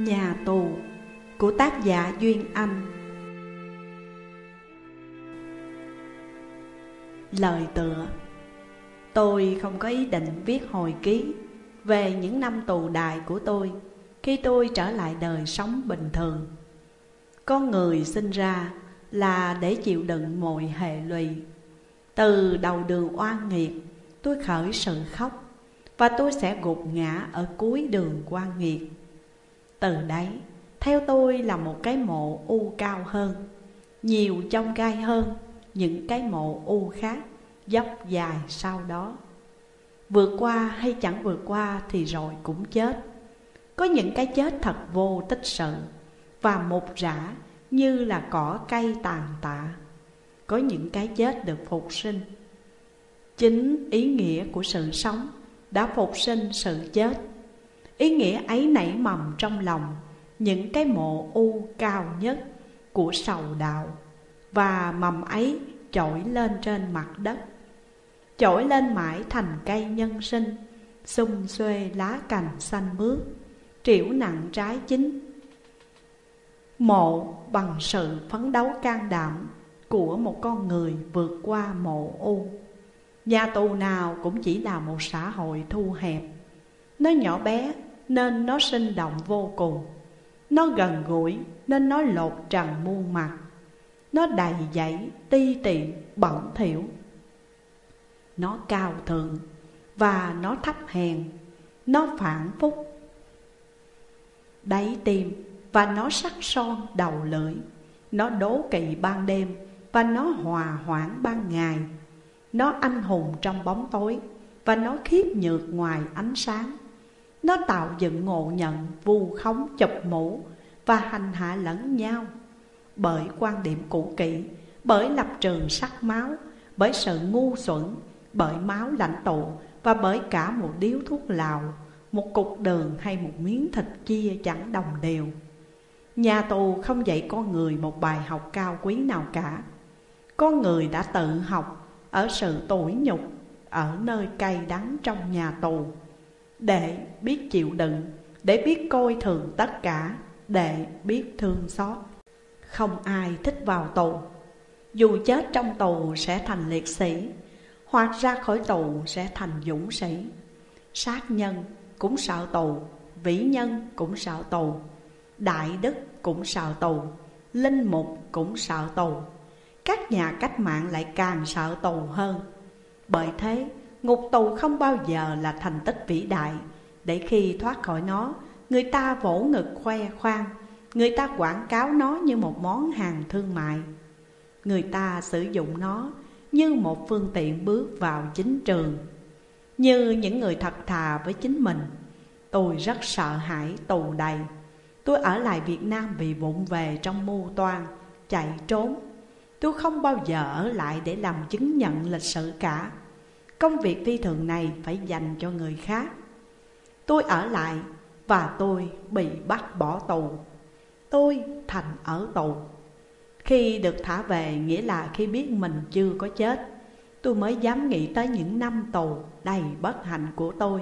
Nhà tù của tác giả Duyên Anh. Lời tựa: tôi không có ý định viết hồi ký về những năm tù đày của tôi khi tôi trở lại đời sống bình thường. Con người sinh ra là để chịu đựng mọi hệ lụy. Từ đầu đường oan nghiệt, tôi khởi sự khóc, và tôi sẽ gục ngã ở cuối đường oan nghiệt. Từ đấy, theo tôi là một cái mộ u cao hơn, nhiều chông gai hơn những cái mộ u khác, dốc dài sau đó. Vượt qua hay chẳng vượt qua thì rồi cũng chết. Có những cái chết thật vô tích sự và mục rã như là cỏ cây tàn tạ. Có những cái chết được phục sinh. Chính ý nghĩa của sự sống đã phục sinh sự chết. Ý nghĩa ấy nảy mầm trong lòng những cái mộ u cao nhất của sầu đạo, và mầm ấy trỗi lên trên mặt đất, trỗi lên mãi thành cây nhân sinh, xum xuê lá cành xanh mướt, trĩu nặng trái chín. Mộ bằng sự phấn đấu can đảm của một con người vượt qua mộ u. Nhà tù nào cũng chỉ là một xã hội thu hẹp. Nó nhỏ bé nên nó sinh động vô cùng. Nó gần gũi nên nó lột trần muôn mặt. Nó đầy dẫy, ti tiện, bẩn thỉu. Nó cao thượng và nó thấp hèn. Nó phản phúc đáy tim và nó sắc son đầu lưỡi. Nó đố kỵ ban đêm và nó hòa hoãn ban ngày. Nó anh hùng trong bóng tối và nó khiếp nhược ngoài ánh sáng. Nó tạo dựng ngộ nhận, vu khống, chụp mũ và hành hạ lẫn nhau. Bởi quan điểm cũ kỹ, bởi lập trường sắc máu, bởi sự ngu xuẩn, bởi máu lãnh tụ, và bởi cả một điếu thuốc lào, một cục đường hay một miếng thịt chia chẳng đồng đều. Nhà tù không dạy con người một bài học cao quý nào cả. Con người đã tự học ở sự tủi nhục, ở nơi cay đắng trong nhà tù, để biết chịu đựng, để biết coi thường tất cả, để biết thương xót. Không ai thích vào tù. Dù chết trong tù sẽ thành liệt sĩ, hoặc ra khỏi tù sẽ thành dũng sĩ. Sát nhân cũng sợ tù, vĩ nhân cũng sợ tù, đại đức cũng sợ tù, linh mục cũng sợ tù. Các nhà cách mạng lại càng sợ tù hơn. Bởi thế, ngục tù không bao giờ là thành tích vĩ đại, để khi thoát khỏi nó, người ta vỗ ngực khoe khoang, người ta quảng cáo nó như một món hàng thương mại. Người ta sử dụng nó như một phương tiện bước vào chính trường. Như những người thật thà với chính mình, tôi rất sợ hãi tù đầy. Tôi ở lại Việt Nam vì vụng về trong mưu toan, chạy trốn. Tôi không bao giờ ở lại để làm chứng nhận lịch sử cả. Công việc phi thường này phải dành cho người khác. Tôi ở lại và tôi bị bắt bỏ tù. Tôi thành ở tù. Khi được thả về nghĩa là khi biết mình chưa có chết, tôi mới dám nghĩ tới những năm tù đầy bất hạnh của tôi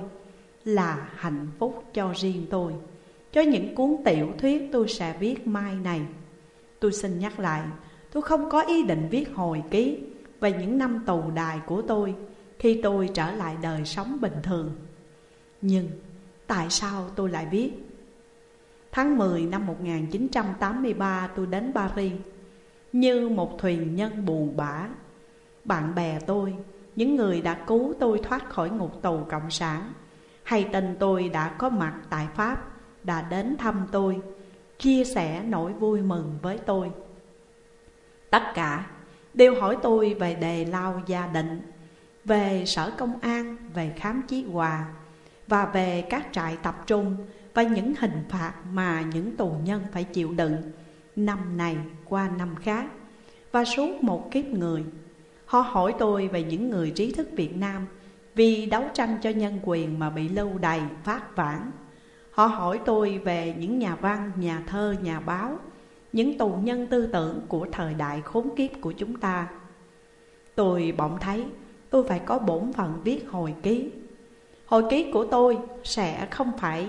là hạnh phúc cho riêng tôi, cho những cuốn tiểu thuyết tôi sẽ viết mai này. Tôi xin nhắc lại, tôi không có ý định viết hồi ký về những năm tù đày của tôi khi tôi trở lại đời sống bình thường. Nhưng tại sao tôi lại viết? Tháng 10 năm 1983 tôi đến Paris như một thuyền nhân buồn bã. Bạn bè tôi, những người đã cứu tôi thoát khỏi ngục tù cộng sản, hay tin tôi đã có mặt tại Pháp, đã đến thăm tôi, chia sẻ nỗi vui mừng với tôi. Tất cả đều hỏi tôi về đề lao gia định, về sở công an, về khám chí hòa, và về các trại tập trung và những hình phạt mà những tù nhân phải chịu đựng năm này qua năm khác và suốt một kiếp người. Họ hỏi tôi về những người trí thức Việt Nam vì đấu tranh cho nhân quyền mà bị lưu đày phát vãn. Họ hỏi tôi về những nhà văn, nhà thơ, nhà báo, những tù nhân tư tưởng của thời đại khốn kiếp của chúng ta. Tôi bỗng thấy tôi phải có bổn phận viết hồi ký. Hồi ký của tôi sẽ không phải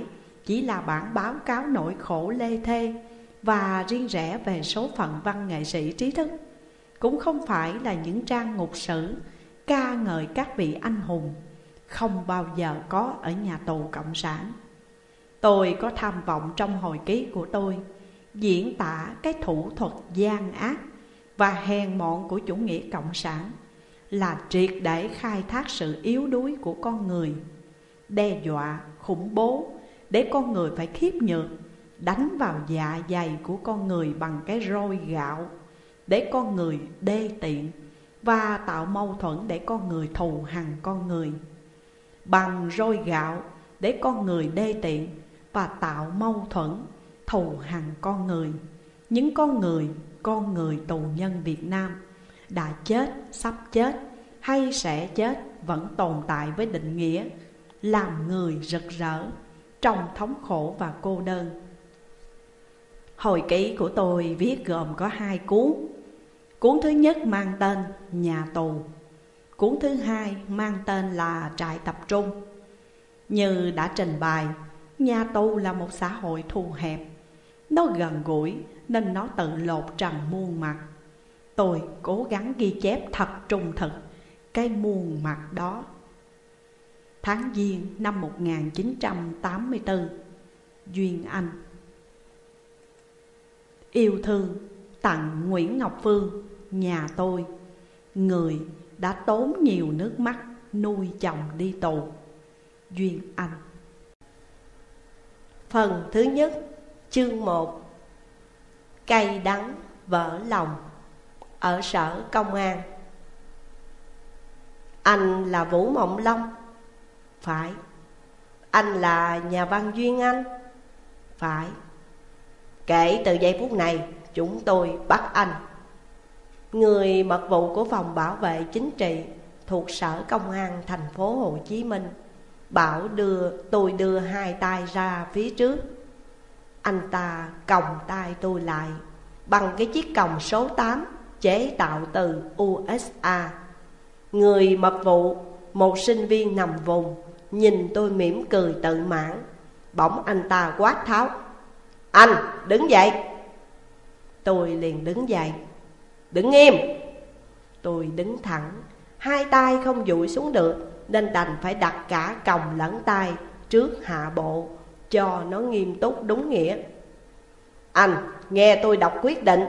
chỉ là bản báo cáo nỗi khổ lê thê và riêng rẽ về số phận văn nghệ sĩ trí thức, cũng không phải là những trang ngục sử ca ngợi các vị anh hùng, không bao giờ có ở nhà tù cộng sản. Tôi có tham vọng trong hồi ký của tôi diễn tả cái thủ thuật gian ác và hèn mọn của chủ nghĩa cộng sản, là triệt để khai thác sự yếu đuối của con người, đe dọa, khủng bố để con người phải khiếp nhược, đánh vào dạ dày của con người bằng cái roi gạo để con người đê tiện, và tạo mâu thuẫn để con người thù hằn con người. Bằng roi gạo để con người đê tiện và tạo mâu thuẫn thù hằn con người, những con người tù nhân Việt Nam đã chết, sắp chết hay sẽ chết vẫn tồn tại với định nghĩa làm người rực rỡ trong thống khổ và cô đơn. Hồi ký của tôi viết gồm có 2 cuốn. Cuốn thứ nhất mang tên Nhà tù, cuốn thứ hai mang tên là Trại tập trung. Như đã trình bày, nhà tù là một xã hội thu hẹp. Nó gần gũi nên nó tự lột trần muôn mặt. Tôi cố gắng ghi chép thật trung thực cái muôn mặt đó. Tháng Giêng năm 1984, Duyên Anh. Yêu thương tặng Nguyễn Ngọc Phương, nhà tôi, người đã tốn nhiều nước mắt nuôi chồng đi tù. Duyên Anh. Phần thứ nhất, chương 1. Cay đắng vỡ lòng. Ở sở công an. Anh là Vũ Mộng Long? Phải. Anh là nhà văn Duyên Anh? Phải. Kể từ giây phút này, chúng tôi bắt anh. Người mật vụ của phòng bảo vệ chính trị thuộc Sở Công an thành phố Hồ Chí Minh bảo tôi đưa 2 tay ra phía trước. Anh ta còng tay tôi lại bằng cái chiếc còng số 8 chế tạo từ USA. Người mật vụ, một sinh viên nằm vùng, nhìn tôi mỉm cười tự mãn. Bỗng anh ta quát tháo: Anh đứng dậy! Tôi liền đứng dậy. Đứng nghiêm! Tôi đứng thẳng, 2 tay không dụi xuống được, nên đành phải đặt cả còng lẫn tay trước hạ bộ cho nó nghiêm túc đúng nghĩa. Anh nghe tôi đọc quyết định.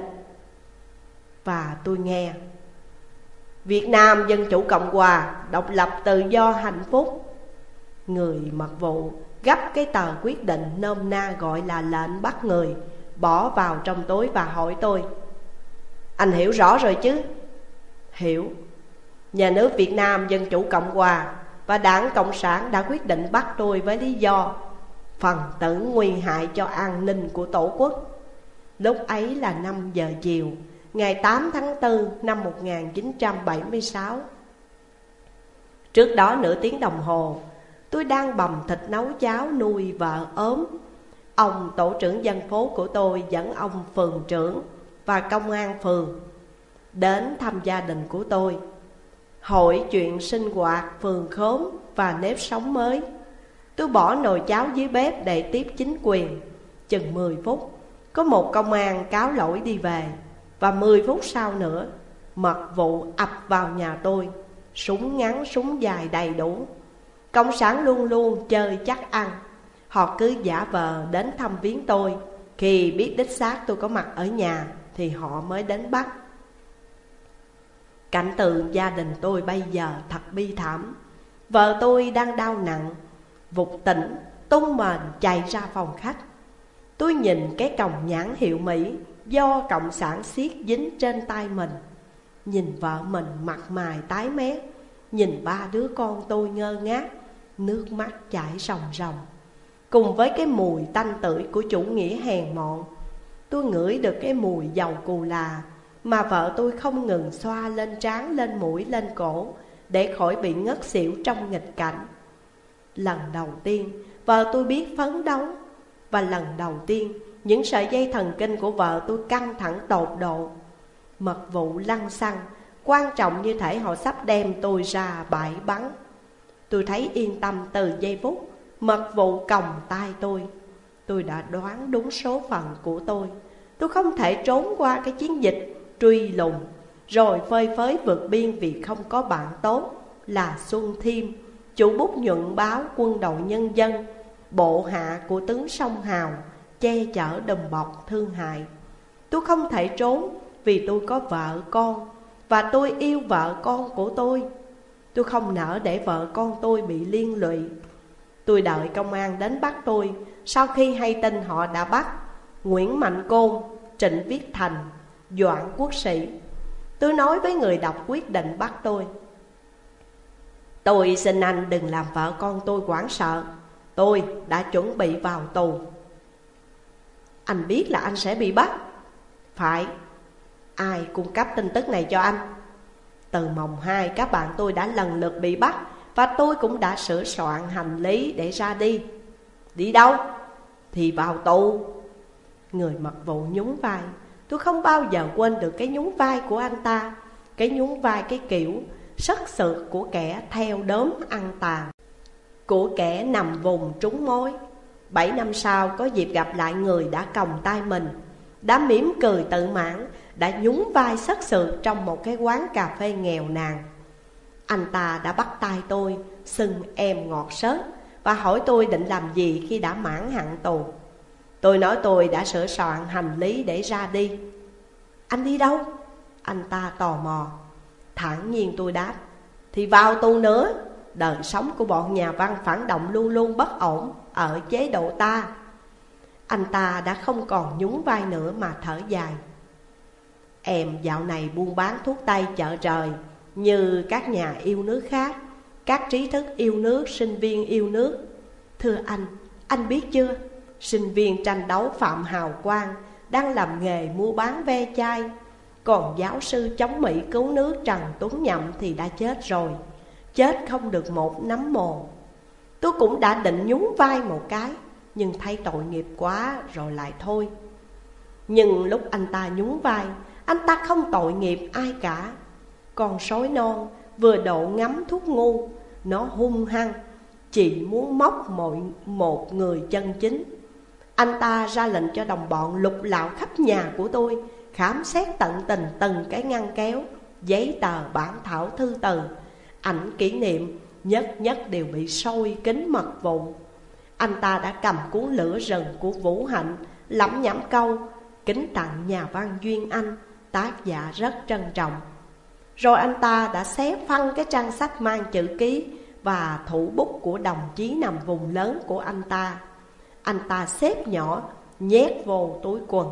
Và tôi nghe. Việt Nam Dân Chủ Cộng Hòa, độc lập tự do hạnh phúc. Người mật vụ gấp cái tờ quyết định nôm na gọi là lệnh bắt người, bỏ vào trong túi và hỏi tôi: Anh hiểu rõ rồi chứ? Hiểu. Nhà nước Việt Nam Dân Chủ Cộng Hòa và Đảng Cộng sản đã quyết định bắt tôi với lý do phần tử nguy hại cho an ninh của Tổ quốc. Lúc ấy là 5 giờ chiều, ngày 8 tháng 4 năm 1976. Trước đó nửa tiếng đồng hồ, tôi đang bầm thịt nấu cháo nuôi vợ ốm. Ông tổ trưởng dân phố của tôi dẫn ông phường trưởng và công an phường đến thăm gia đình của tôi, hỏi chuyện sinh hoạt phường khóm và nếp sống mới. Tôi bỏ nồi cháo dưới bếp để tiếp chính quyền. Chừng 10 phút, có một công an cáo lỗi đi về. Và 10 phút sau nữa, mật vụ ập vào nhà tôi, súng ngắn súng dài đầy đủ. Cộng sản luôn luôn chơi chắc ăn. Họ cứ giả vờ đến thăm viếng tôi. Khi biết đích xác tôi có mặt ở nhà thì họ mới đến bắt. Cảnh tượng gia đình tôi bây giờ thật bi thảm. Vợ tôi đang đau nặng, vụt tỉnh, tung mền chạy ra phòng khách. Tôi nhìn cái còng nhãn hiệu Mỹ do cộng sản siết dính trên tay mình, nhìn vợ mình mặt mày tái mét, nhìn 3 đứa con tôi ngơ ngác, nước mắt chảy ròng ròng. Cùng với cái mùi tanh tưởi của chủ nghĩa hèn mọn, tôi ngửi được cái mùi dầu cù là mà vợ tôi không ngừng xoa lên trán, lên mũi, lên cổ để khỏi bị ngất xỉu trong nghịch cảnh. Lần đầu tiên vợ tôi biết phấn đấu, và lần đầu tiên những sợi dây thần kinh của vợ tôi căng thẳng tột độ. Mật vụ lăng xăng, quan trọng như thể họ sắp đem tôi ra bãi bắn. Tôi thấy yên tâm từ giây phút mật vụ còng tay tôi. Tôi đã đoán đúng số phận của tôi. Tôi không thể trốn qua cái chiến dịch truy lùng, rồi phơi phới vượt biên vì không có bạn tốt là Xuân Thiêm, chủ bút nhuận báo Quân đội Nhân dân, bộ hạ của tướng Sông Hào, che chở đùm bọc thương hại. Tôi không thể trốn vì tôi có vợ con, và tôi yêu vợ con của tôi. Tôi không nỡ để vợ con tôi bị liên lụy. Tôi đợi công an đến bắt tôi. Sau khi hay tin họ đã bắt Nguyễn Mạnh Côn, Trịnh Viết Thành, Doãn Quốc Sĩ, tôi nói với người đọc quyết định bắt tôi: tôi xin anh đừng làm vợ con tôi hoảng sợ. Tôi đã chuẩn bị vào tù. Anh biết là anh sẽ bị bắt. Phải. Ai cung cấp tin tức này cho anh? Từ mồng 2 các bạn tôi đã lần lượt bị bắt, và tôi cũng đã sửa soạn hành lý để ra đi. Đi đâu? Thì vào tù. Người mật vụ nhún vai. Tôi không bao giờ quên được cái nhún vai của anh ta. Cái nhún vai cái kiểu sất sượt của kẻ theo đốm ăn tàn, của kẻ nằm vùng trúng mối. 7 năm sau có dịp gặp lại người đã còng tay mình, đã mỉm cười tự mãn, đã nhún vai sất sượt trong một cái quán cà phê nghèo nàn. Anh ta đã bắt tay tôi, xưng em ngọt xớt, và hỏi tôi định làm gì khi đã mãn hạn tù. Tôi nói tôi đã sửa soạn hành lý để ra đi. Anh đi đâu? Anh ta tò mò. Thản nhiên tôi đáp: thì vào tù nữa. Đời sống của bọn nhà văn phản động luôn luôn bất ổn ở chế độ ta. Anh ta đã không còn nhún vai nữa mà thở dài. Em dạo này buôn bán thuốc tây chợ trời như các nhà yêu nước khác, các trí thức yêu nước, sinh viên yêu nước. Thưa anh biết chưa, sinh viên tranh đấu Phạm Hào Quang đang làm nghề mua bán ve chai, còn giáo sư chống Mỹ cứu nước Trần Tuấn Nhậm thì đã chết rồi, chết không được một nắm mồ. Tôi cũng đã định nhún vai một cái, nhưng thấy tội nghiệp quá rồi lại thôi. Nhưng lúc anh ta nhún vai, anh ta không tội nghiệp ai cả. Con sói non vừa độ ngắm thuốc ngu, nó hung hăng, chỉ muốn móc một người chân chính. Anh ta ra lệnh cho đồng bọn lục lạo khắp nhà của tôi, khám xét tận tình từng cái ngăn kéo, giấy tờ, bản thảo thư từ, ảnh kỷ niệm, nhất nhất đều bị sôi kín mật vụ. Anh ta đã cầm cuốn Lửa Rừng của Vũ Hạnh, lẩm nhẩm câu kính tặng nhà văn Duyên Anh, tác giả rất trân trọng. Rồi anh ta đã xé phăng cái trang sách mang chữ ký và thủ bút của đồng chí nằm vùng lớn của anh ta. Anh ta xếp nhỏ, nhét vô túi quần.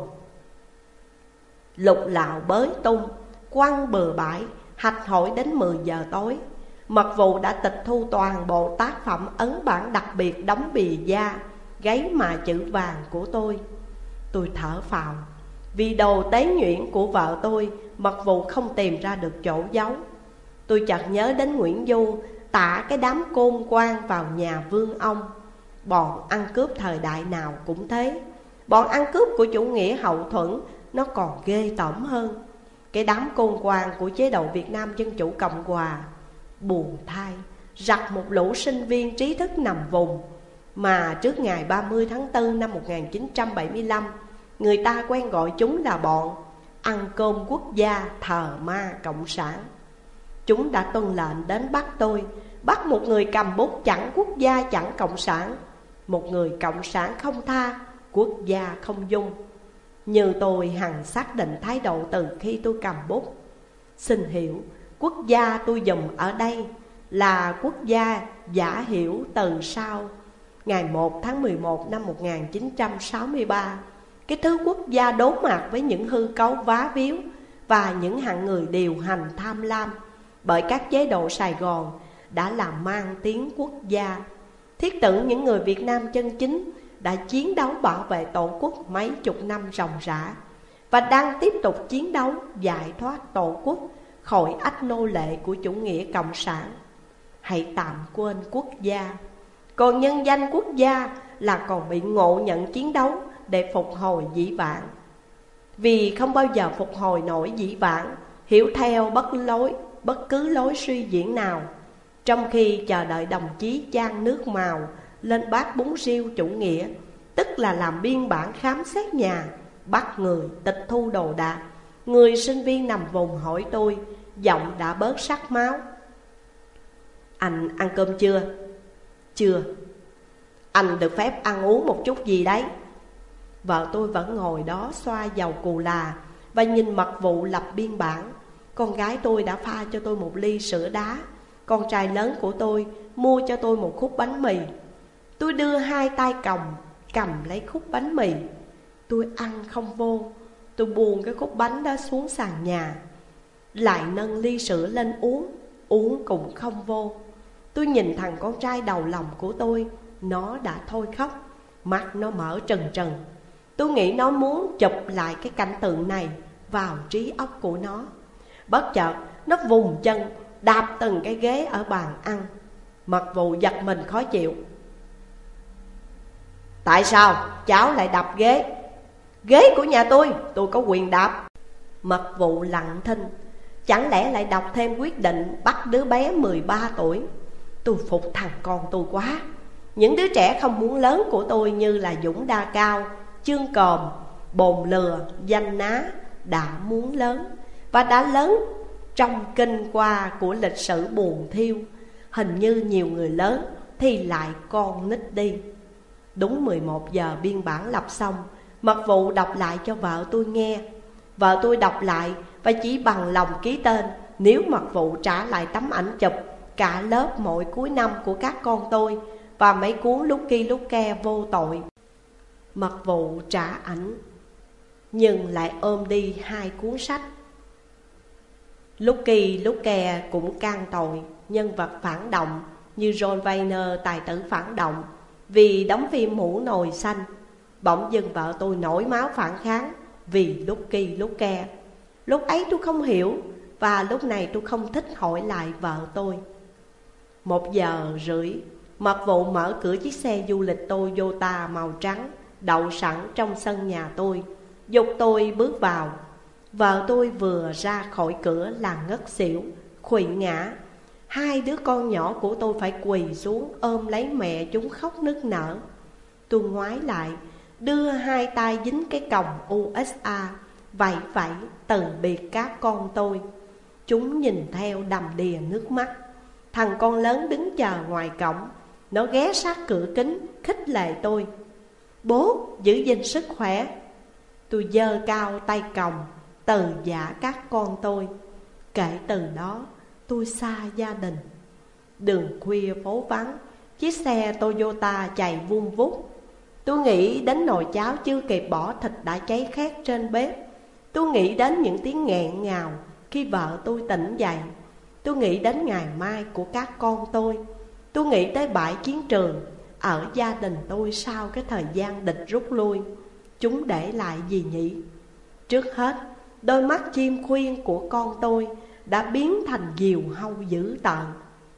Lục lạo bới tung, quăng bừa bãi, hạch hội đến 10 giờ tối. Mật vụ đã tịch thu toàn bộ tác phẩm ấn bản đặc biệt đóng bìa da, gáy mà chữ vàng của tôi. Tôi thở phào. Vì đồ tế nhuyễn của vợ tôi, mật vụ không tìm ra được chỗ giấu. Tôi chợt nhớ đến Nguyễn Du tả cái đám côn quan vào nhà vương ông. Bọn ăn cướp thời đại nào cũng thế. Bọn ăn cướp của chủ nghĩa hậu thuẫn nó còn ghê tởm hơn. Cái đám côn quan của chế độ Việt Nam Dân Chủ Cộng Hòa buồn thay giặt một lũ sinh viên trí thức nằm vùng mà trước ngày 30 tháng 4 năm 1975 người ta quen gọi chúng là bọn ăn cơm quốc gia thờ ma cộng sản. Chúng đã tuân lệnh đến bắt tôi, bắt một người cầm bút chẳng quốc gia chẳng cộng sản, một người cộng sản không tha, quốc gia không dung. Như tôi hằng xác định thái độ từ khi tôi cầm bút. Xin hiểu, quốc gia tôi dùng ở đây là quốc gia giả hiểu từ sau ngày 1 tháng 11 năm 1963. Cái thứ quốc gia đối mặt với những hư cấu vá víu và những hạng người điều hành tham lam bởi các chế độ Sài Gòn đã làm mang tiếng quốc gia. Thiết tưởng những người Việt Nam chân chính đã chiến đấu bảo vệ tổ quốc mấy chục năm ròng rã và đang tiếp tục chiến đấu giải thoát tổ quốc khỏi ách nô lệ của chủ nghĩa cộng sản. Hãy tạm quên quốc gia, còn nhân danh quốc gia là còn bị ngộ nhận chiến đấu để phục hồi dĩ vãng. Vì không bao giờ phục hồi nổi dĩ vãng, hiểu theo bất cứ lối suy diễn nào. Trong khi chờ đợi đồng chí chan nước màu lên bát bún riêu chủ nghĩa, tức tức là làm biên bản khám xét nhà, bắt người, tịch thu đồ đạc. Người sinh viên nằm vùng hỏi tôi, giọng đã bớt sắc máu: Anh ăn cơm chưa? Chưa. Anh được phép ăn uống một chút gì đấy? Vợ tôi vẫn ngồi đó xoa dầu cù là và nhìn mật vụ lập biên bản. Con gái tôi đã pha cho tôi một ly sữa đá. Con trai lớn của tôi mua cho tôi một khúc bánh mì. Tôi đưa hai tay cầm lấy khúc bánh mì. Tôi ăn không vô. Tôi buông cái khúc bánh đó xuống sàn nhà, lại nâng ly sữa lên uống cũng không vô. Tôi nhìn thằng con trai đầu lòng của tôi, nó đã thôi khóc, mắt nó mở trừng trừng. Tôi nghĩ nó muốn chụp lại cái cảnh tượng này vào trí óc của nó. Bất chợt nó vùng chân đạp từng cái ghế ở bàn ăn. Mật vụ giật mình khó chịu: Tại sao cháu lại đập ghế? Ghế của nhà tôi có quyền đạp. Mật vụ lặng thinh. Chẳng lẽ lại đọc thêm quyết định bắt đứa bé 13 tuổi? Tôi phục thằng con tôi quá. Những đứa trẻ không muốn lớn của tôi như là Dũng Đa Cao, Chương Còm, Bồn Lừa, Danh Ná đã muốn lớn, và đã lớn trong kinh qua của lịch sử buồn thiêu. Hình như nhiều người lớn thì lại con nít đi. Đúng 11 giờ biên bản lập xong, mật vụ đọc lại cho vợ tôi nghe. Vợ tôi đọc lại và chỉ bằng lòng ký tên nếu mật vụ trả lại tấm ảnh chụp cả lớp mỗi cuối năm của các con tôi và mấy cuốn Lucky Luke vô tội. Mật vụ trả ảnh, nhưng lại ôm đi hai cuốn sách. Lucky Luke cũng can tội nhân vật phản động như John Wayne, tài tử phản động, vì đóng phim Mũ Nồi Xanh. Bỗng dưng vợ tôi nổi máu phản kháng vì Lucky Luke. Lúc ấy tôi không hiểu, và lúc này tôi không thích hỏi lại vợ tôi. 1 giờ rưỡi, mật vụ mở cửa chiếc xe du lịch Toyota màu trắng đậu sẵn trong sân nhà tôi, giục tôi bước vào. Vợ tôi vừa ra khỏi cửa là ngất xỉu, khuỵu ngã. Hai đứa con nhỏ của tôi phải quỳ xuống ôm lấy mẹ chúng khóc nức nở. Tôi ngoái lại, đưa hai tay dính cái còng USA, vẫy vẫy từ biệt các con tôi. Chúng nhìn theo đầm đìa nước mắt. Thằng con lớn đứng chờ ngoài cổng. Nó ghé sát cửa kính khích lệ tôi: Bố giữ gìn sức khỏe. Tôi giơ cao tay còng từ giả các con tôi. Kể từ đó tôi xa gia đình. Đường khuya phố vắng, chiếc xe Toyota chạy vun vút. Tôi nghĩ đến nồi cháo chưa kịp bỏ thịt đã cháy khét trên bếp. Tôi nghĩ đến những tiếng nghẹn ngào khi vợ tôi tỉnh dậy. Tôi nghĩ đến ngày mai của các con tôi. Tôi nghĩ tới bãi chiến trường ở gia đình tôi sau cái thời gian địch rút lui. Chúng để lại gì nhỉ? Trước hết, đôi mắt chim khuyên của con tôi đã biến thành diều hâu dữ tợn.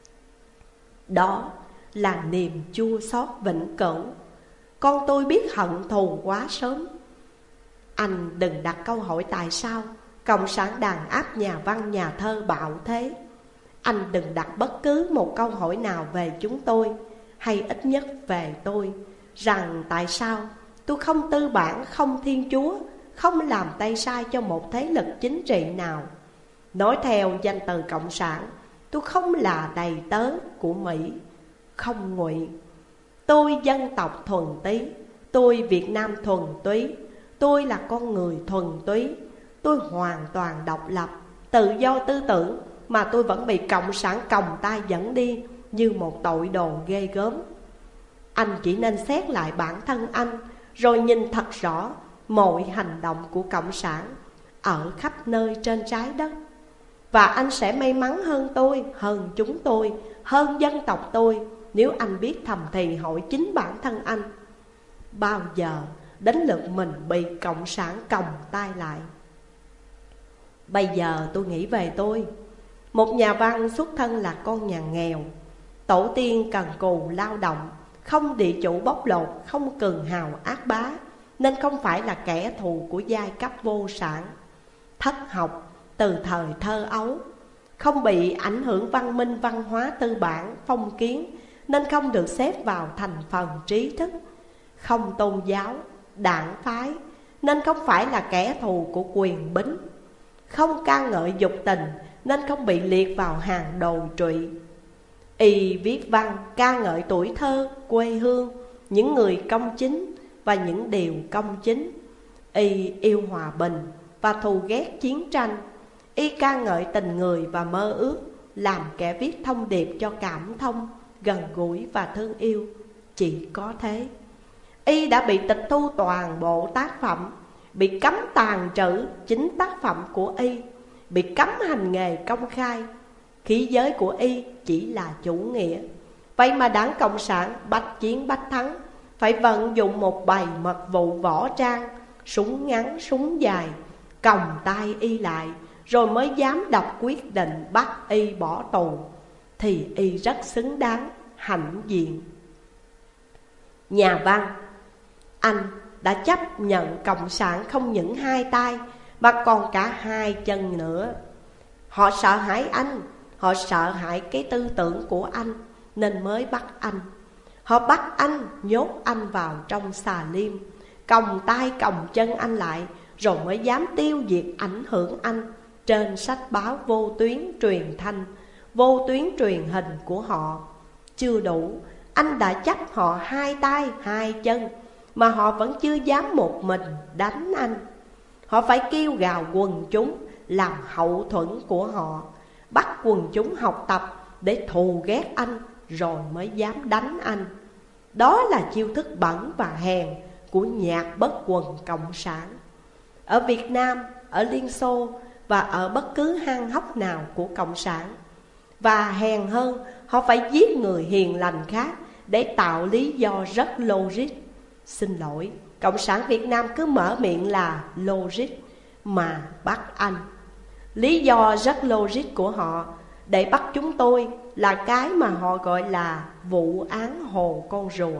Đó là niềm chua xót vĩnh cửu. Con tôi biết hận thù quá sớm. Anh đừng đặt câu hỏi tại sao Cộng sản đàn áp nhà văn nhà thơ bạo thế. Anh đừng đặt bất cứ một câu hỏi nào về chúng tôi, hay ít nhất về tôi, rằng tại sao tôi không tư bản, không thiên chúa, không làm tay sai cho một thế lực chính trị nào. Nói theo danh từ Cộng sản, tôi không là đầy tớ của Mỹ, không nguyện. Tôi dân tộc thuần túy, tôi Việt Nam thuần túy, tôi là con người thuần túy. Tôi hoàn toàn độc lập, tự do tư tưởng, mà tôi vẫn bị Cộng sản còng tay dẫn đi như một tội đồ ghê gớm. Anh chỉ nên xét lại bản thân anh, rồi nhìn thật rõ mọi hành động của Cộng sản ở khắp nơi trên trái đất. Và anh sẽ may mắn hơn tôi, hơn chúng tôi, hơn dân tộc tôi, nếu anh biết thầm thì hỏi chính bản thân anh: bao giờ đến lượt mình bị Cộng sản còng tay lại? Bây giờ tôi nghĩ về tôi, một nhà văn xuất thân là con nhà nghèo. Tổ tiên cần cù lao động, không địa chủ bóc lột, không cường hào ác bá, nên không phải là kẻ thù của giai cấp vô sản. Thất học từ thời thơ ấu, không bị ảnh hưởng văn minh văn hóa tư bản phong kiến, nên không được xếp vào thành phần trí thức. không tôn giáo, đảng phái, nên không phải là kẻ thù của quyền bính, không ca ngợi dục tình nên không bị liệt vào hàng đồi trụy. Y viết văn ca ngợi tuổi thơ, quê hương, những người công chính và những điều công chính. Y yêu hòa bình và thù ghét chiến tranh. Y ca ngợi tình người và mơ ước, làm kẻ viết thông điệp cho cảm thông, gần gũi và thương yêu. Chỉ có thế. Y đã bị tịch thu toàn bộ tác phẩm, bị cấm tàn trữ chính tác phẩm của Y, bị cấm hành nghề công khai. Khí giới của Y chỉ là chủ nghĩa. Vậy mà Đảng Cộng sản bách chiến bách thắng, phải vận dụng một bầy mật vụ võ trang, súng ngắn súng dài, còng tay Y lại, rồi mới dám đọc quyết định bắt Y bỏ tù. Thì Y rất xứng đáng hãnh diện. Nhà văn, anh đã chấp nhận Cộng sản không những hai tay mà còn cả hai chân nữa. Họ sợ hãi anh, họ sợ hãi cái tư tưởng của anh nên mới bắt anh. Họ bắt anh, nhốt anh vào trong xà liêm, còng tay còng chân anh lại, rồi mới dám tiêu diệt ảnh hưởng anh trên sách báo vô tuyến truyền thanh, vô tuyến truyền hình của họ. Chưa đủ, anh đã chấp họ hai tay hai chân mà họ vẫn chưa dám một mình đánh anh. Họ phải kêu gào quần chúng làm hậu thuẫn của họ, bắt quần chúng học tập để thù ghét anh, rồi mới dám đánh anh. Đó là chiêu thức bẩn và hèn của nhạc bất quần Cộng sản. Ở Việt Nam, ở Liên Xô và ở bất cứ hang hốc nào của Cộng sản. Và hèn hơn, họ phải giết người hiền lành khác để tạo lý do rất logic. Xin lỗi, Cộng sản Việt Nam cứ mở miệng là logic mà bắt anh. Lý do rất logic của họ để bắt chúng tôi là cái mà họ gọi là vụ án Hồ Con Rùa.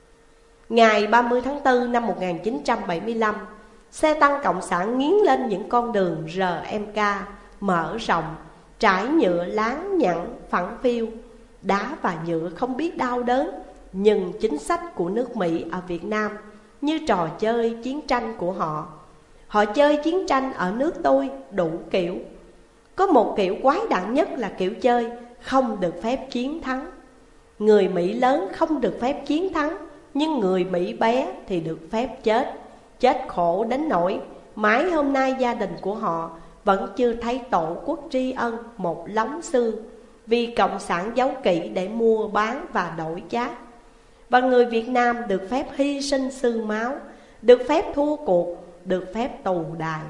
Ngày 30 tháng 4 năm 1975, xe tăng Cộng sản nghiến lên những con đường RMK mở rộng, trải nhựa láng nhẵn phẳng phiu. Đá và nhựa không biết đau đớn, nhưng chính sách của nước Mỹ ở Việt Nam như trò chơi chiến tranh của họ. Họ chơi chiến tranh ở nước tôi đủ kiểu. Có một kiểu quái đản nhất là kiểu chơi không được phép chiến thắng. Người Mỹ lớn không được phép chiến thắng, nhưng người Mỹ bé thì được phép chết. Chết khổ đến nỗi mãi hôm nay gia đình của họ vẫn chưa thấy tổ quốc tri ân một lóng xương, vì Cộng sản giấu kỹ để mua bán và đổi chác. Và người Việt Nam được phép hy sinh xương máu, được phép thua cuộc, được phép tù đài,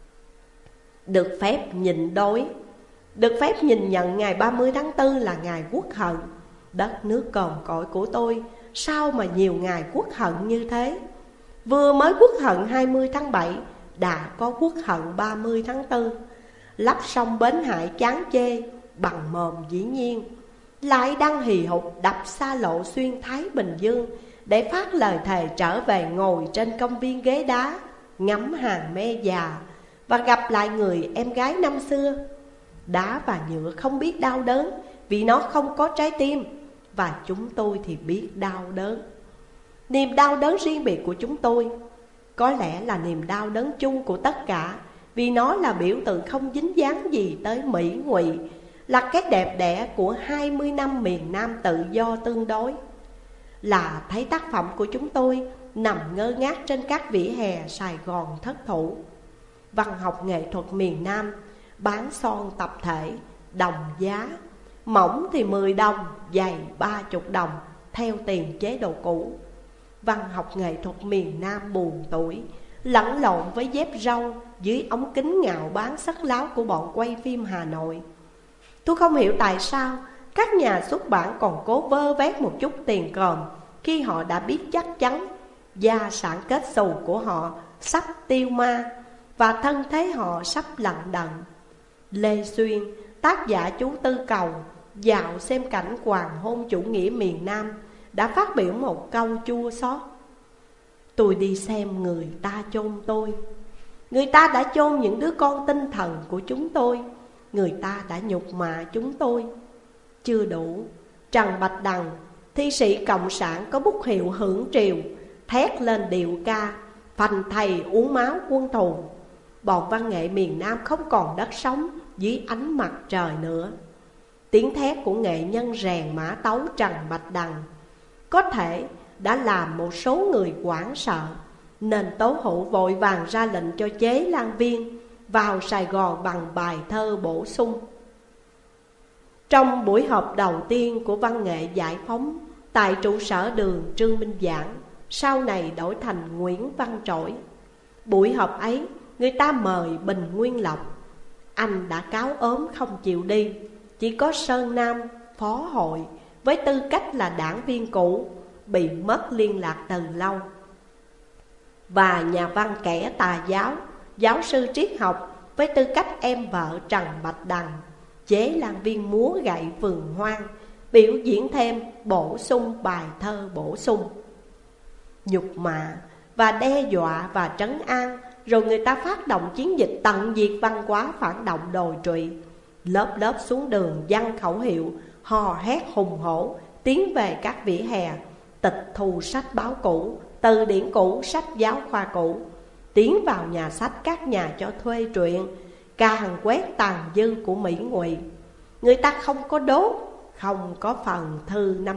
được phép nhịn đói, được phép nhìn nhận ngày 30 tháng 4 là ngày quốc hận. Đất nước cồn cõi của tôi, sao mà nhiều ngày quốc hận như thế? Vừa mới quốc hận 20 tháng 7, đã có quốc hận 30 tháng 4. Lắp sông Bến Hải chán chê, bằng mồm dĩ nhiên, lại đang hì hục đập xa lộ xuyên Thái Bình Dương để phát lời thề trở về ngồi trên công viên ghế đá, ngắm hàng me già và gặp lại người em gái năm xưa. Đá và nhựa không biết đau đớn vì nó không có trái tim, và chúng tôi thì biết đau đớn. Niềm đau đớn riêng biệt của chúng tôi có lẽ là niềm đau đớn chung của tất cả, vì nó là biểu tượng không dính dáng gì tới Mỹ ngụy, là cái đẹp đẽ của 20 năm miền Nam tự do tương đối. Là thấy tác phẩm của chúng tôi nằm ngơ ngác trên các vỉa hè Sài Gòn thất thủ. Văn học nghệ thuật miền Nam bán son tập thể đồng giá, mỏng thì 10 đồng, dày 30 đồng theo tiền chế độ cũ. Văn học nghệ thuật miền Nam buồn tuổi, lẫn lộn với dép râu dưới ống kính ngạo bán sắc láo của bọn quay phim Hà Nội. Tôi không hiểu tại sao các nhà xuất bản còn cố vơ vét một chút tiền còm khi họ đã biết chắc chắn gia sản kết xù của họ sắp tiêu ma và thân thế họ sắp lận đận. Lê Xuyên, tác giả Chú Tư Cầu, dạo xem cảnh hoàng hôn chủ nghĩa miền Nam, đã phát biểu một câu chua xót: tôi đi xem người ta chôn tôi. Người ta đã chôn những đứa con tinh thần của chúng tôi. Người ta đã nhục mạ chúng tôi. Chưa đủ, Trần Bạch Đằng, thi sĩ cộng sản có bút hiệu hưởng triều, thét lên điệu ca, phanh thầy uống máu quân thù. Bọn văn nghệ miền Nam không còn đất sống dưới ánh mặt trời nữa. Tiếng thét của nghệ nhân rèn mã tấu Trần Bạch Đằng có thể đã làm một số người hoảng sợ, nên Tố Hữu vội vàng ra lệnh cho Chế Lan Viên vào Sài Gòn bằng bài thơ bổ sung. Trong buổi họp đầu tiên của văn nghệ giải phóng tại trụ sở đường Trương Minh Giảng, sau này đổi thành Nguyễn Văn Trỗi, buổi họp ấy người ta mời Bình Nguyên Lộc. Anh đã cáo ốm không chịu đi, chỉ có Sơn Nam phó hội với tư cách là đảng viên cũ bị mất liên lạc từ lâu. Và nhà văn kẻ tà giáo, giáo sư triết học với tư cách em vợ Trần Bạch Đằng, Chế Lan Viên múa gậy vườn hoang, biểu diễn thêm bổ sung bài thơ bổ sung. Nhục mạ và đe dọa và trấn an, rồi người ta phát động chiến dịch tận diệt văn hóa phản động đồi trụy. Lớp lớp xuống đường giăng khẩu hiệu, hò hét hùng hổ, tiến về các vỉa hè, tịch thu sách báo cũ, từ điển cũ, sách giáo khoa cũ, tiến vào nhà sách các nhà cho thuê truyện, càn quét tàn dư của Mỹ Ngụy. Người ta không có đốt, không có phần thư năm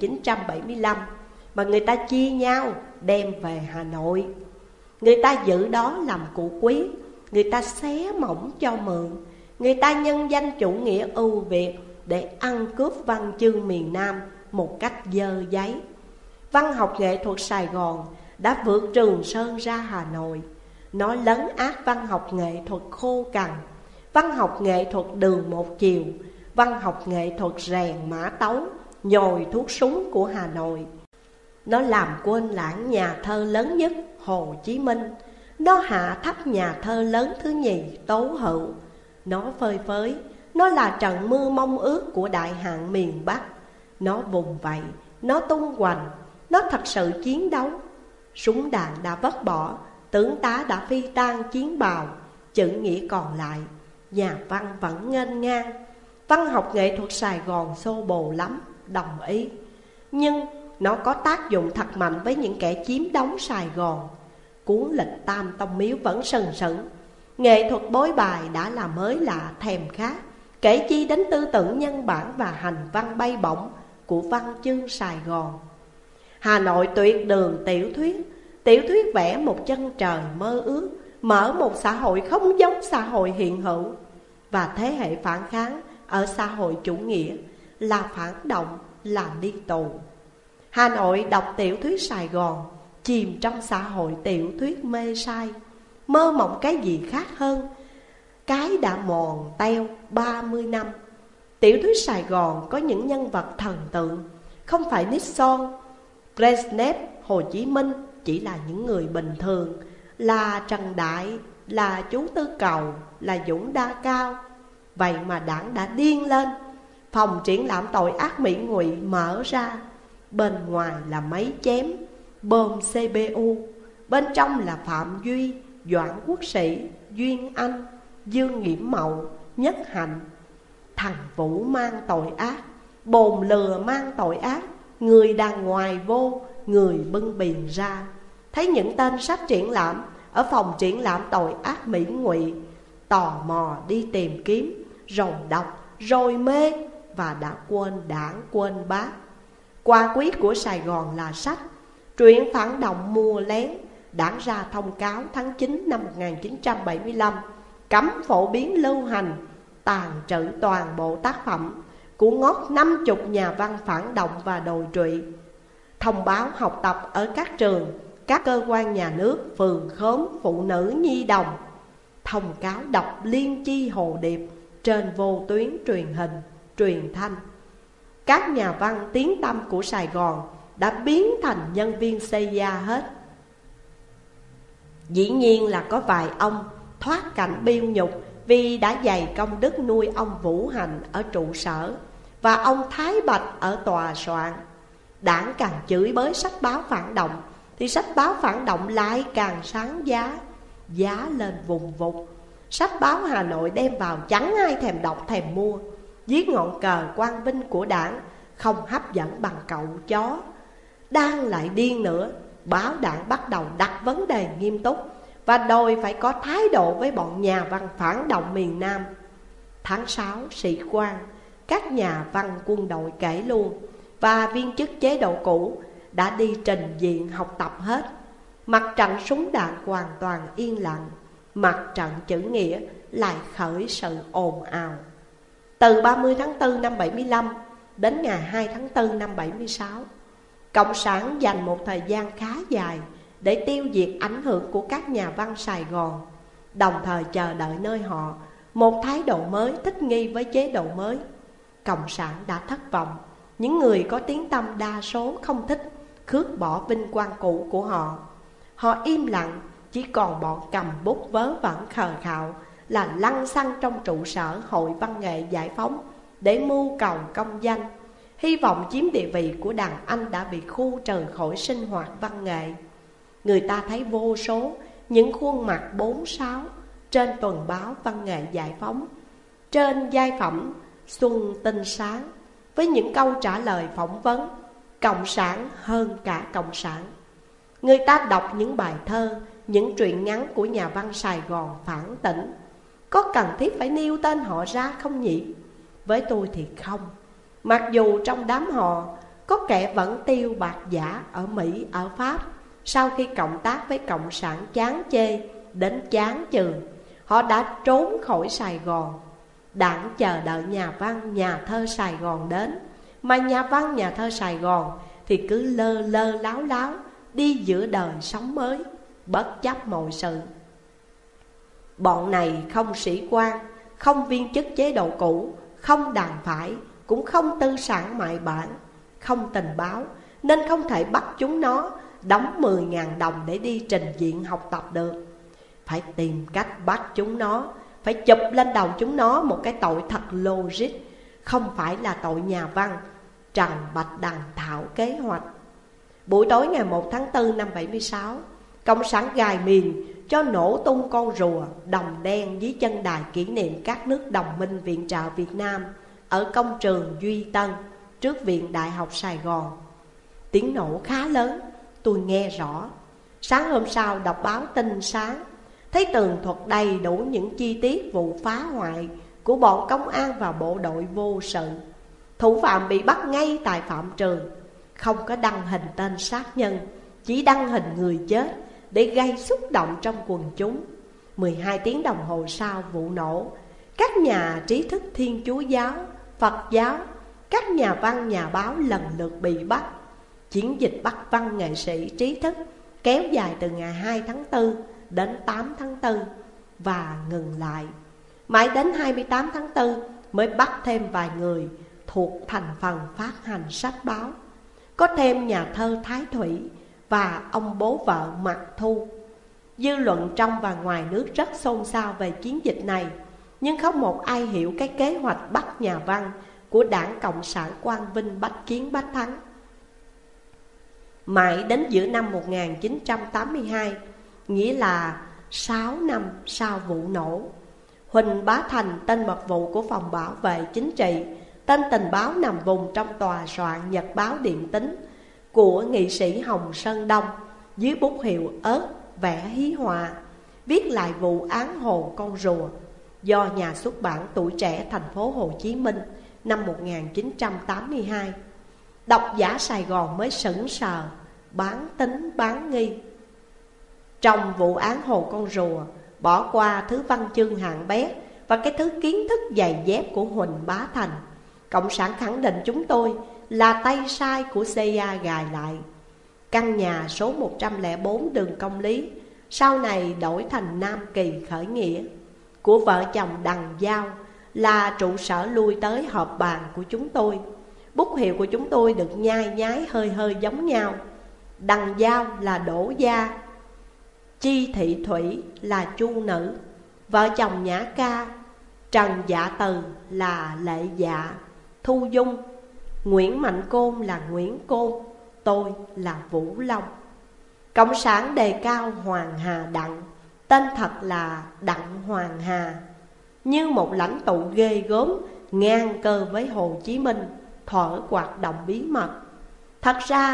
1975, mà người ta chia nhau đem về Hà Nội. Người ta giữ đó làm cụ quý, người ta xé mỏng cho mượn, người ta nhân danh chủ nghĩa ưu Việt để ăn cướp văn chương miền Nam một cách dơ giấy. Văn học nghệ thuật Sài Gòn đã vượt Trường Sơn ra Hà Nội. Nó lấn át văn học nghệ thuật khô cằn, văn học nghệ thuật đường một chiều, văn học nghệ thuật rèn mã tấu, nhồi thuốc súng của Hà Nội. Nó làm quên lãng nhà thơ lớn nhất Hồ Chí Minh. Nó hạ thấp nhà thơ lớn thứ nhì Tố Hữu. Nó phơi phới, nó là trận mưa mong ước của đại hạn miền Bắc. Nó vùng vẫy, nó tung hoành, nó thật sự chiến đấu. Súng đạn đã vứt bỏ, tướng tá đã phi tan chiến bào, chữ nghĩa còn lại, nhà văn vẫn nghênh ngang. Văn học nghệ thuật Sài Gòn xô bồ lắm, đồng ý. Nhưng nó có tác dụng thật mạnh với những kẻ chiếm đóng Sài Gòn. Cuốn Lịch Tam Tông Miếu vẫn sừng sững. Nghệ thuật bối bài đã là mới lạ thèm khát, kể chi đến tư tưởng nhân bản và hành văn bay bổng của văn chương Sài Gòn. Hà Nội tuyệt đường tiểu thuyết vẽ một chân trời mơ ước, mở một xã hội không giống xã hội hiện hữu. Và thế hệ phản kháng ở xã hội chủ nghĩa là phản động, là đi tù. Hà Nội đọc tiểu thuyết Sài Gòn, chìm trong xã hội tiểu thuyết mê say, mơ mộng cái gì khác hơn cái đã mòn teo 30 năm. Tiểu thuyết Sài Gòn có những nhân vật thần tượng, không phải Nixon, Brezhnev, Hồ Chí Minh, chỉ là những người bình thường, là Trần Đại, là chú Tư Cầu, là Dũng Đa Cao. Vậy mà đảng đã điên lên. Phòng triển lãm tội ác Mỹ Ngụy mở ra, bên ngoài là máy chém, bom CPU, bên trong là Phạm Duy, Doãn Quốc Sĩ, Duyên Anh, Dương Nghiễm Mậu, Nhất Hạnh. Thằng Vũ mang tội ác, bồn lừa mang tội ác, người đàn ngoài vô, người bưng bìa ra. Thấy những tên sách triển lãm ở phòng triển lãm tội ác Mỹ Ngụy, tò mò đi tìm kiếm, rồi đọc, rồi mê, và đã quên đảng quên bác. Quà quý của Sài Gòn là sách. Truyện phản động mua lén. Đảng ra thông cáo tháng 9 năm 1975 cấm phổ biến lưu hành, tàn trữ toàn bộ tác phẩm của ngót 50 nhà văn phản động và đồi trụy. Thông báo học tập ở các trường, các cơ quan nhà nước, phường khóm, phụ nữ nhi đồng. Thông cáo đọc liên chi hồ điệp trên vô tuyến truyền hình, truyền thanh. Các nhà văn tiếng tăm của Sài Gòn đã biến thành nhân viên CIA hết. Dĩ nhiên là có vài ông thoát cảnh biêu nhục vì đã dày công đức nuôi ông Vũ Hành ở trụ sở và ông Thái Bạch ở tòa soạn. Đảng càng chửi bới sách báo phản động thì sách báo phản động lại càng sáng giá, giá lên vùng vụt. Sách báo Hà Nội đem vào chẳng ai thèm đọc thèm mua. Dưới ngọn cờ quang vinh của đảng không hấp dẫn bằng cậu chó. Đang lại điên nữa, báo đảng bắt đầu đặt vấn đề nghiêm túc và đòi phải có thái độ với bọn nhà văn phản động miền Nam. Tháng 6, sĩ quan, các nhà văn quân đội kể luôn và viên chức chế độ cũ đã đi trình diện học tập hết. Mặt trận súng đạn hoàn toàn yên lặng, mặt trận chữ nghĩa lại khởi sự ồn ào. Từ 30 tháng 4 năm 75 đến ngày 2 tháng 4 năm 76, Cộng sản dành một thời gian khá dài để tiêu diệt ảnh hưởng của các nhà văn Sài Gòn, đồng thời chờ đợi nơi họ một thái độ mới thích nghi với chế độ mới. Cộng sản đã thất vọng. Những người có tiếng tăm đa số không thích khước bỏ vinh quang cũ của họ. Họ im lặng, chỉ còn bọn cầm bút vớ vẩn khờ khạo là lăng xăng trong trụ sở Hội Văn nghệ Giải phóng để mưu cầu công danh, hy vọng chiếm địa vị của đàn anh đã bị khu trừ khỏi sinh hoạt văn nghệ. Người ta thấy vô số những khuôn mặt 4-6 trên tuần báo Văn nghệ Giải phóng, trên giai phẩm Xuân Tinh Sáng, với những câu trả lời phỏng vấn cộng sản hơn cả cộng sản. Người ta đọc những bài thơ, những truyện ngắn của nhà văn Sài Gòn phản tỉnh. Có cần thiết phải nêu tên họ ra không nhỉ? Với tôi thì không. Mặc dù trong đám họ có kẻ vẫn tiêu bạc giả ở Mỹ, ở Pháp, sau khi cộng tác với cộng sản chán chê đến chán chường, họ đã trốn khỏi Sài Gòn. Đặng chờ đợi nhà văn, nhà thơ Sài Gòn đến, mà nhà văn, nhà thơ Sài Gòn thì cứ lơ lơ láo láo đi giữa đời sống mới, bất chấp mọi sự. Bọn này không sĩ quan, không viên chức chế độ cũ, không đàn phải, cũng không tư sản mại bản, không tình báo, nên không thể bắt chúng nó đóng 10.000 đồng để đi trình diện học tập được. Phải tìm cách bắt chúng nó, phải chụp lên đầu chúng nó một cái tội thật logic, không phải là tội nhà văn Trần Bạch Đằng thảo kế hoạch. Buổi tối ngày 1 tháng 4 năm 76, Cộng sản gài mìn cho nổ tung con rùa đồng đen dưới chân đài kỷ niệm các nước đồng minh viện trợ Việt Nam ở công trường Duy Tân trước Viện Đại học Sài Gòn. Tiếng nổ khá lớn, tôi nghe rõ. Sáng hôm sau đọc báo tin sáng, thấy tường thuật đầy đủ những chi tiết vụ phá hoại của bọn công an và bộ đội vô sự. Thủ phạm bị bắt ngay tại phạm trường, không có đăng hình tên sát nhân, chỉ đăng hình người chết để gây xúc động trong quần chúng. 12 tiếng đồng hồ sau vụ nổ, các nhà trí thức Thiên Chúa giáo, Phật giáo, các nhà văn, nhà báo lần lượt bị bắt. Chiến dịch bắt văn nghệ sĩ trí thức kéo dài từ ngày 2 tháng 4 đến 8 tháng 4 và ngừng lại. Mãi đến 28 tháng 4 mới bắt thêm vài người thuộc thành phần phát hành sách báo. Có thêm nhà thơ Thái Thủy và ông bố vợ Mạc Thu. Dư luận trong và ngoài nước rất xôn xao về chiến dịch này, nhưng không một ai hiểu cái kế hoạch bắt nhà văn của Đảng Cộng sản Quang Vinh bách chiến bách thắng. Mãi đến giữa năm 1982, nghĩa là 6 năm sau vụ nổ, Huỳnh Bá Thành, tên mật vụ của Phòng Bảo vệ Chính trị, tên tình báo nằm vùng trong tòa soạn Nhật báo Điện Tính của nghị sĩ Hồng Sơn Đông, dưới bút hiệu ớt vẽ hí họa, viết lại vụ án Hồ Con Rùa do nhà xuất bản Tuổi Trẻ thành phố Hồ Chí Minh năm 1982. Độc giả Sài Gòn mới sững sờ, bán tín bán nghi. Trong vụ án Hồ Con Rùa, bỏ qua thứ văn chương hạng bé và cái thứ kiến thức giày dép của Huỳnh Bá Thành, Cộng sản khẳng định chúng tôi là tay sai của CIA gài lại. Căn nhà số 104 đường Công Lý sau này đổi thành Nam Kỳ Khởi Nghĩa của vợ chồng Đằng Giao là trụ sở lui tới họp bàn của chúng tôi. Bút hiệu của chúng tôi được nhai nhái hơi hơi giống nhau. Đằng Giao là Đỗ Gia, Chi Thị Thủy là Chu Nữ, vợ chồng Nhã Ca, Trần Dạ Từ là Lệ Dạ, Thu Dung, Nguyễn Mạnh Côn là Nguyễn Côn, tôi là Vũ Long. Cộng sản đề cao Hoàng Hà Đặng, tên thật là Đặng Hoàng Hà, như một lãnh tụ ghê gớm ngang cơ với Hồ Chí Minh, thuở hoạt động bí mật. Thật ra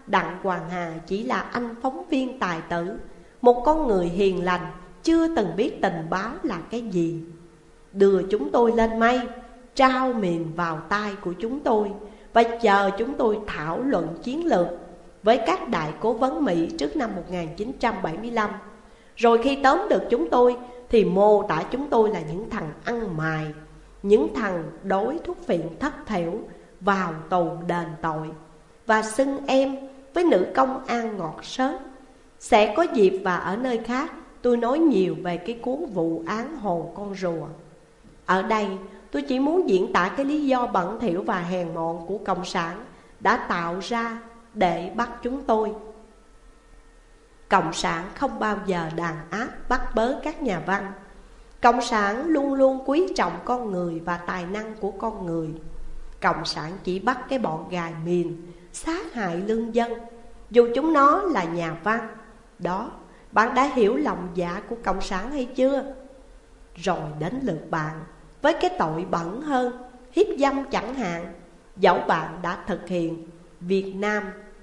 Đặng Hoàng Hà chỉ là anh phóng viên tài tử, một con người hiền lành, chưa từng biết tình báo là cái gì. Đưa chúng tôi lên mây, trao miền vào tay của chúng tôi, và chờ chúng tôi thảo luận chiến lược với các đại cố vấn Mỹ trước năm 1975. Rồi khi tóm được chúng tôi thì mô tả chúng tôi là những thằng ăn mày, những thằng đối thuốc phiện thất thểu vào tù đền tội, và xưng em với nữ công an ngọt sớt. Sẽ có dịp và ở nơi khác tôi nói nhiều về cái cuốn vụ án Hồ Con Rùa. Ở đây tôi chỉ muốn diễn tả cái lý do bẩn thỉu và hèn mọn của Cộng sản đã tạo ra để bắt chúng tôi. Cộng sản không bao giờ đàn áp bắt bớ các nhà văn. Cộng sản luôn luôn quý trọng con người và tài năng của con người. Cộng sản chỉ bắt cái bọn gài mìn, sát hại lương dân, dù chúng nó là nhà văn. Đó, bạn đã hiểu lòng dạ của Cộng sản hay chưa? Rồi đến lượt bạn với cái tội bẩn hơn, hiếp dâm chẳng hạn. Dẫu bạn đã thực hiện Việt Nam,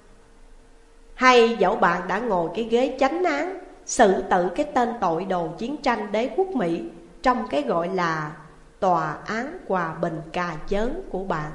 hay dẫu bạn đã ngồi cái ghế chánh án xử tử cái tên tội đồ chiến tranh đế quốc Mỹ trong cái gọi là tòa án hòa bình cà chớn của bạn.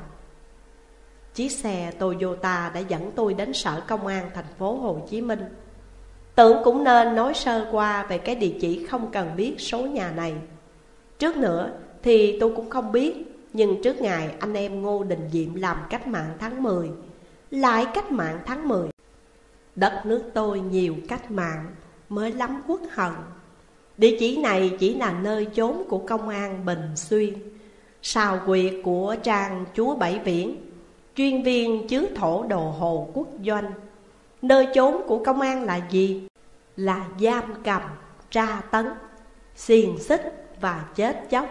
Chiếc xe Toyota đã dẫn tôi đến sở công an thành phố Hồ Chí Minh. Tưởng cũng nên nói sơ qua về cái địa chỉ không cần biết số nhà này. Trước nữa thì tôi cũng không biết, nhưng trước ngày anh em Ngô Đình Diệm làm cách mạng tháng 10, lại cách mạng tháng 10. Đất nước tôi nhiều cách mạng mới lắm uất hận. Địa chỉ này chỉ là nơi chốn của công an Bình Xuyên, sào quyệt của trang chúa Bảy Viễn, chuyên viên chứa thổ đồ Hồ Quốc Doanh. Nơi chốn của công an là gì? Là giam cầm, tra tấn, xiềng xích và chết chóc.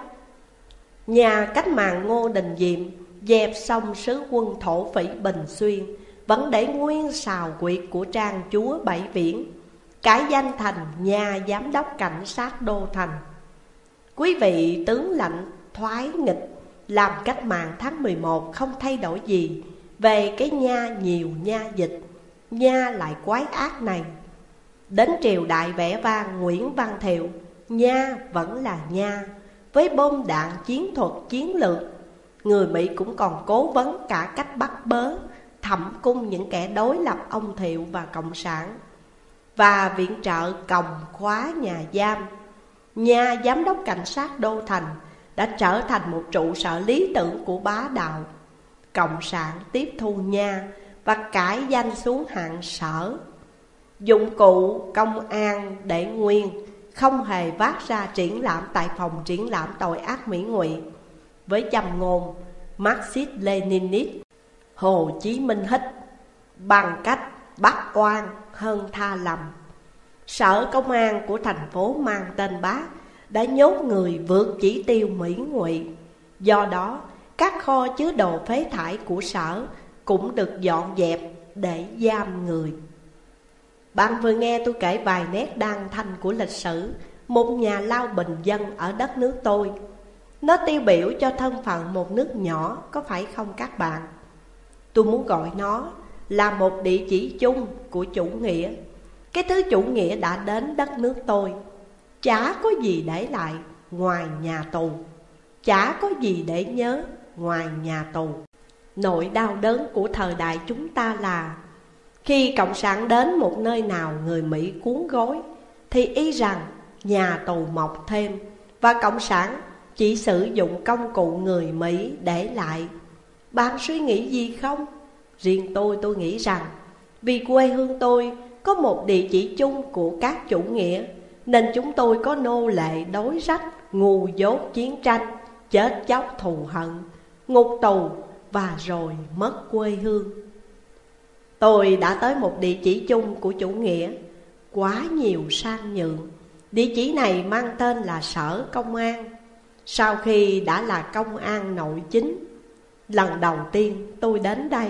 Nhà cách mạng Ngô Đình Diệm dẹp xong sứ quân thổ phỉ Bình Xuyên, vẫn để nguyên sào quyệt của trang chúa Bảy Viễn, cải danh thành nhà giám đốc cảnh sát đô thành. Quý vị tướng lãnh thoái nghịch làm cách mạng tháng 11 không thay đổi gì về cái nha nhiều nha dịch, nha lại quái ác này. Đến triều đại vẻ vang Nguyễn Văn Thiệu, nha vẫn là nha, với bom đạn chiến thuật chiến lược. Người Mỹ cũng còn cố vấn cả cách bắt bớ, thẩm cung những kẻ đối lập ông Thiệu và Cộng sản, và viện trợ còng khóa nhà giam. Nhà giám đốc cảnh sát đô thành đã trở thành một trụ sở lý tưởng của bá đạo. Cộng sản tiếp thu nha và cải danh xuống hạng sở. Dụng cụ công an để nguyên, không hề vác ra triển lãm tại phòng triển lãm tội ác Mỹ Ngụy, với châm ngôn Marxist-Leninist, Hồ Chí Minh hích, bằng cách bắt oan hơn tha lầm. Sở công an của thành phố mang tên Bác đã nhốt người vượt chỉ tiêu Mỹ Ngụy. Do đó, các kho chứa đồ phế thải của sở cũng được dọn dẹp để giam người. Bạn vừa nghe tôi kể vài nét đan thanh của lịch sử một nhà lao bình dân ở đất nước tôi. Nó tiêu biểu cho thân phận một nước nhỏ, có phải không các bạn? Tôi muốn gọi nó là một địa chỉ chung của chủ nghĩa. Cái thứ chủ nghĩa đã đến đất nước tôi, chả có gì để lại ngoài nhà tù, chả có gì để nhớ ngoài nhà tù. Nỗi đau đớn của thời đại chúng ta là khi Cộng sản đến một nơi nào người Mỹ cuốn gói, thì y rằng nhà tù mọc thêm, và Cộng sản chỉ sử dụng công cụ người Mỹ để lại. Bạn suy nghĩ gì không? Riêng tôi nghĩ rằng vì quê hương tôi có một địa chỉ chung của các chủ nghĩa, nên chúng tôi có nô lệ đối rách, ngu dốt chiến tranh, chết chóc thù hận, ngục tù và rồi mất quê hương. Tôi đã tới một địa chỉ chung của chủ nghĩa, quá nhiều sang nhượng. Địa chỉ này mang tên là Sở Công an. Sau khi đã là công an nội chính, lần đầu tiên tôi đến đây,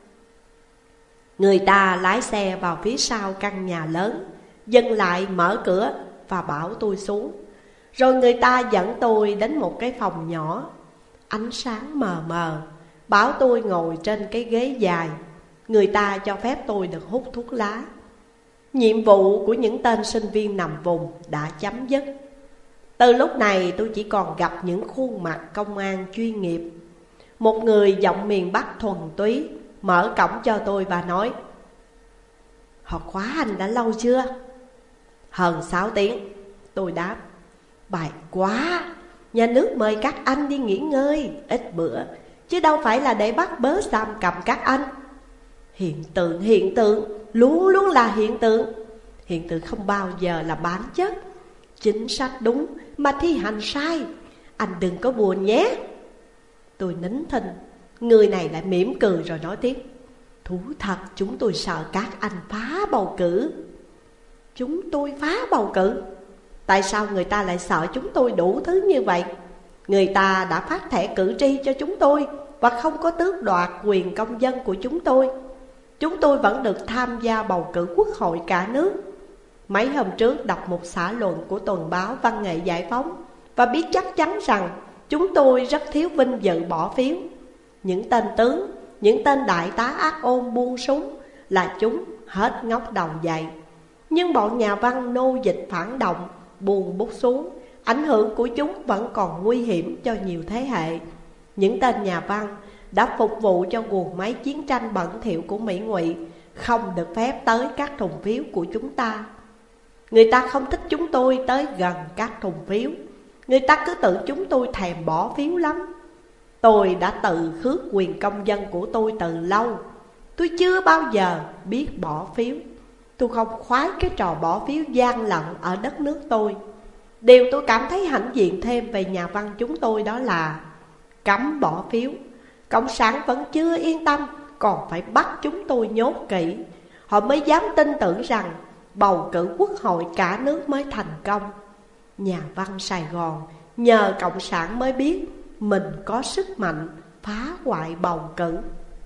người ta lái xe vào phía sau căn nhà lớn, dừng lại mở cửa và bảo tôi xuống. Rồi người ta dẫn tôi đến một cái phòng nhỏ, ánh sáng mờ mờ, bảo tôi ngồi trên cái ghế dài. người ta cho phép tôi được hút thuốc lá. Nhiệm vụ của những tên sinh viên nằm vùng đã chấm dứt. Từ lúc này tôi chỉ còn gặp những khuôn mặt công an chuyên nghiệp. Một người giọng miền Bắc thuần túy mở cổng cho tôi và nói: "Họ khóa anh đã lâu chưa?" "Hơn 6 tiếng." Tôi đáp. "Bài quá, nhà nước mời các anh đi nghỉ ngơi ít bữa, chứ đâu phải là để bắt bớ giam cầm các anh." Hiện tượng, luôn luôn là hiện tượng. Hiện tượng không bao giờ là bản chất. Chính sách đúng mà thi hành sai, anh đừng có buồn nhé. Tôi nín thinh. Người này lại mỉm cười rồi nói tiếp: "Thú thật chúng tôi sợ các anh phá bầu cử." "Chúng tôi phá bầu cử? Tại sao người ta lại sợ chúng tôi đủ thứ như vậy? Người ta đã phát thẻ cử tri cho chúng tôi và không có tước đoạt quyền công dân của chúng tôi. Chúng tôi vẫn được tham gia bầu cử quốc hội cả nước." Mấy hôm trước đọc một xã luận của tuần báo Văn nghệ Giải phóng và biết chắc chắn rằng chúng tôi rất thiếu vinh dự bỏ phiếu. Những tên tướng, những tên đại tá ác ôn buông súng là chúng hết ngóc đầu dậy. Nhưng bọn nhà văn nô dịch phản động buông bút xuống, ảnh hưởng của chúng vẫn còn nguy hiểm cho nhiều thế hệ. Những tên nhà văn đã phục vụ cho guồng máy chiến tranh bẩn thỉu của Mỹ Ngụy không được phép tới các thùng phiếu của chúng ta. Người ta không thích chúng tôi tới gần các thùng phiếu. Người ta cứ tưởng chúng tôi thèm bỏ phiếu lắm. Tôi đã tự khước quyền công dân của tôi từ lâu. Tôi chưa bao giờ biết bỏ phiếu. Tôi không khoái cái trò bỏ phiếu gian lận ở đất nước tôi. Điều tôi cảm thấy hãnh diện thêm về nhà văn chúng tôi đó là cấm bỏ phiếu. Cộng sản vẫn chưa yên tâm, còn phải bắt chúng tôi nhốt kỹ. Họ mới dám tin tưởng rằng bầu cử quốc hội cả nước mới thành công. Nhà văn Sài Gòn nhờ Cộng sản mới biết mình có sức mạnh phá hoại bầu cử.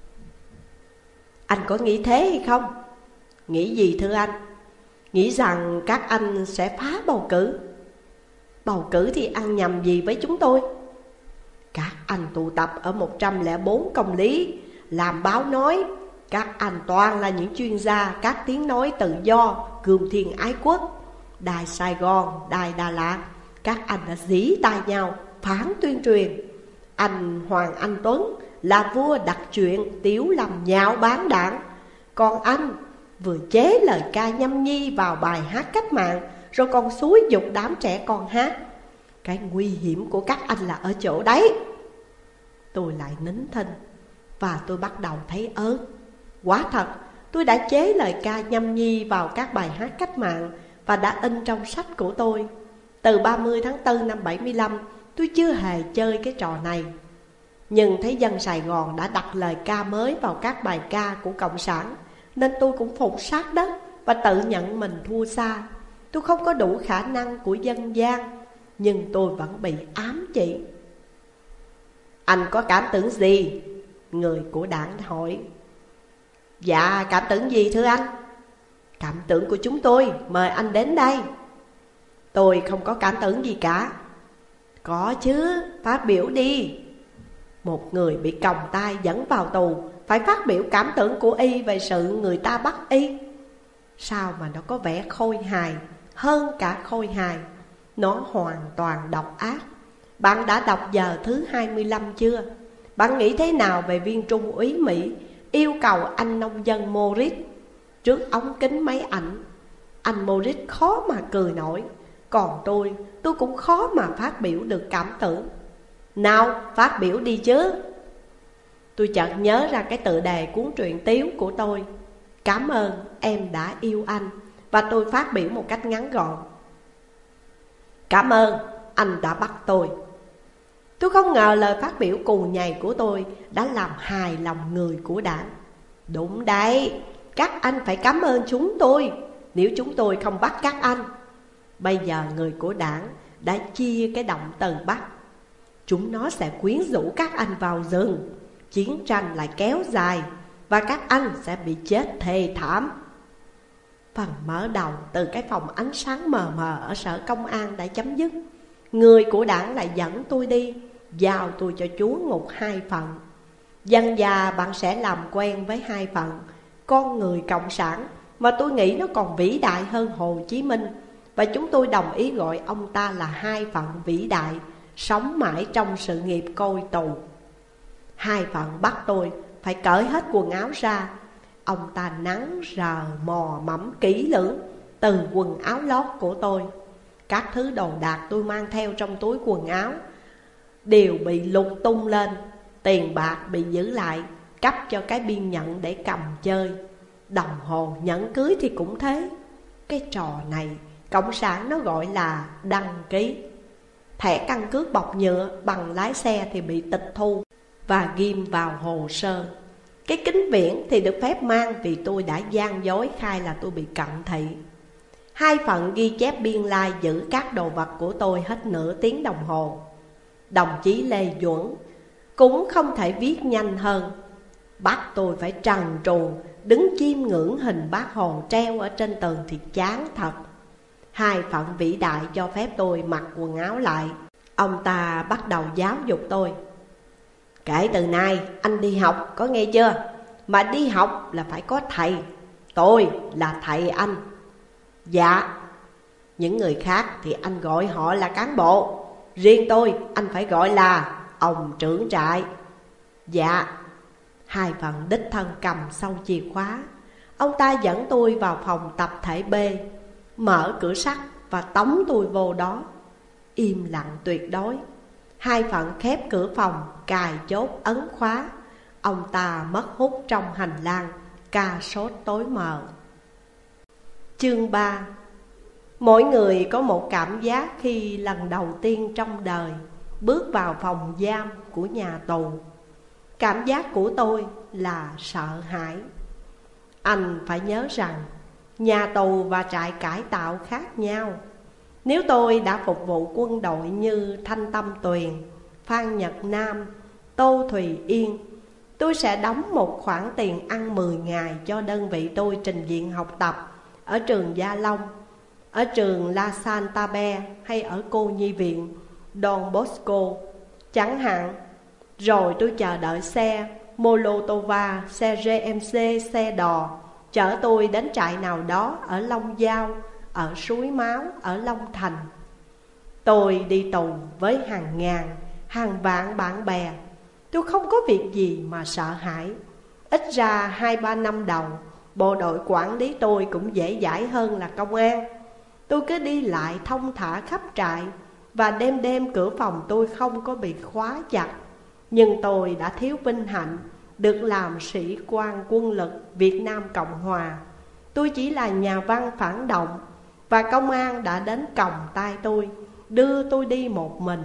Anh có nghĩ thế hay không? Nghĩ gì thưa anh? Nghĩ rằng các anh sẽ phá bầu cử. Bầu cử thì ăn nhầm gì với chúng tôi? Các anh tụ tập ở 104 công lý làm báo nói. Các anh toàn là những chuyên gia các tiếng nói tự do, cương thiên ái quốc. Đài Sài Gòn, đài Đà Lạt, các anh đã dí tai nhau phản tuyên truyền. Anh Hoàng Anh Tuấn là vua đặt chuyện Tiểu Lâm nhạo bán đảng. Còn anh vừa chế lời ca nhâm nhi vào bài hát cách mạng, rồi còn xúi giục đám trẻ con hát. Cái nguy hiểm của các anh là ở chỗ đấy. Tôi lại nín thinh và tôi bắt đầu thấy ớn. Quả thật, tôi đã chế lời ca nhâm nhi vào các bài hát cách mạng và đã in trong sách của tôi. Từ 30 tháng 4 năm 75, tôi chưa hề chơi cái trò này. Nhưng thấy dân Sài Gòn đã đặt lời ca mới vào các bài ca của Cộng sản, nên tôi cũng phục sát đất và tự nhận mình thua xa. Tôi không có đủ khả năng của dân gian, nhưng tôi vẫn bị ám chỉ. Anh có cảm tưởng gì? Người của đảng hỏi. Dạ, cảm tưởng gì thưa anh? Cảm tưởng của chúng tôi, mời anh đến đây. Tôi không có cảm tưởng gì cả. Có chứ, phát biểu đi. Một người bị còng tay dẫn vào tù phải phát biểu cảm tưởng của y về sự người ta bắt y. Sao mà nó có vẻ khôi hài hơn cả khôi hài? Nó hoàn toàn độc ác. Bạn đã đọc giờ thứ 25 chưa? Bạn nghĩ thế nào về viên trung úy Mỹ yêu cầu anh nông dân Morris trước ống kính máy ảnh? Anh Morris khó mà cười nổi, còn tôi cũng khó mà phát biểu được cảm tưởng. Nào, phát biểu đi chứ. Tôi chợt nhớ ra cái tựa đề cuốn truyện Tiếu của tôi, Cảm ơn em đã yêu anh, và tôi phát biểu một cách ngắn gọn. Cảm ơn anh đã bắt tôi. Tôi không ngờ lời phát biểu cù nhầy của tôi đã làm hài lòng người của đảng. Đúng đấy, các anh phải cảm ơn chúng tôi nếu chúng tôi không bắt các anh. Bây giờ người của đảng đã chia cái động từ bắt. Chúng nó sẽ quyến rũ các anh vào rừng. Chiến tranh lại kéo dài và các anh sẽ bị chết thê thảm. Phần mở đầu từ cái phòng ánh sáng mờ mờ ở sở công an đã chấm dứt. Người của đảng lại dẫn tôi đi, giao tôi cho chúa ngục 2 phần. Dần dà bạn sẽ làm quen với hai phận con người cộng sản mà tôi nghĩ nó còn vĩ đại hơn Hồ Chí Minh. Và chúng tôi đồng ý gọi ông ta là hai phận vĩ đại, sống mãi trong sự nghiệp côi tù. Hai phận bắt tôi phải cởi hết quần áo ra. Ông ta nắn rờ mò mẫm kỹ lưỡng từ quần áo lót của tôi. Các thứ đồ đạc tôi mang theo trong túi quần áo đều bị lục tung lên. Tiền bạc bị giữ lại, cấp cho cái biên nhận để cầm chơi. Đồng hồ nhẫn cưới thì cũng thế. Cái trò này cộng sản nó gọi là đăng ký. Thẻ căn cước bọc nhựa bằng lái xe thì bị tịch thu và ghim vào hồ sơ. Cái kính viễn thì được phép mang vì tôi đã gian dối khai là tôi bị cận thị. Hai phận ghi chép biên lai giữ các đồ vật của tôi hết nửa tiếng đồng hồ. Đồng chí Lê Duẩn cũng không thể viết nhanh hơn. Bắt tôi phải trần truồng đứng chiêm ngưỡng hình Bác Hồ treo ở trên tường thì chán thật. Hai phận vĩ đại cho phép tôi mặc quần áo lại. Ông ta bắt đầu giáo dục tôi. Kể từ nay anh đi học, có nghe chưa? Mà đi học là phải có thầy. Tôi là thầy anh. Dạ. Những người khác thì anh gọi họ là cán bộ. Riêng tôi anh phải gọi là ông trưởng trại. Dạ. Hai phận đích thân cầm sau chìa khóa. Ông ta dẫn tôi vào phòng tập thể B, mở cửa sắt và tống tôi vô đó. Im lặng tuyệt đối. Hai phận khép cửa phòng, cài chốt ấn khóa. Ông ta mất hút trong hành lang, ca sốt tối mờ. Chương 3. Mỗi người có một cảm giác khi lần đầu tiên trong đời bước vào phòng giam của nhà tù. Cảm giác của tôi là sợ hãi. Anh phải nhớ rằng nhà tù và trại cải tạo khác nhau. Nếu tôi đã phục vụ quân đội như Thanh Tâm Tuyền, Phan Nhật Nam, Tô Thùy Yên, tôi sẽ đóng một khoản tiền ăn 10 ngày cho đơn vị tôi trình diện học tập ở trường Gia Long, ở trường La Santabe hay ở cô nhi viện Don Bosco chẳng hạn. Rồi tôi chờ đợi xe Molotova, xe GMC, xe đò chở tôi đến trại nào đó ở Long Giao, ở Suối Máu, ở Long Thành. Tôi đi tù với hàng ngàn, hàng vạn bạn bè. Tôi không có việc gì mà sợ hãi. Ít ra 2-3 năm đầu, bộ đội quản lý tôi cũng dễ dãi hơn là công an. Tôi cứ đi lại thông thả khắp trại, và đêm đêm cửa phòng tôi không có bị khóa chặt. Nhưng tôi đã thiếu vinh hạnh được làm sĩ quan quân lực Việt Nam Cộng Hòa. Tôi chỉ là nhà văn phản động, và công an đã đến còng tay tôi, đưa tôi đi một mình.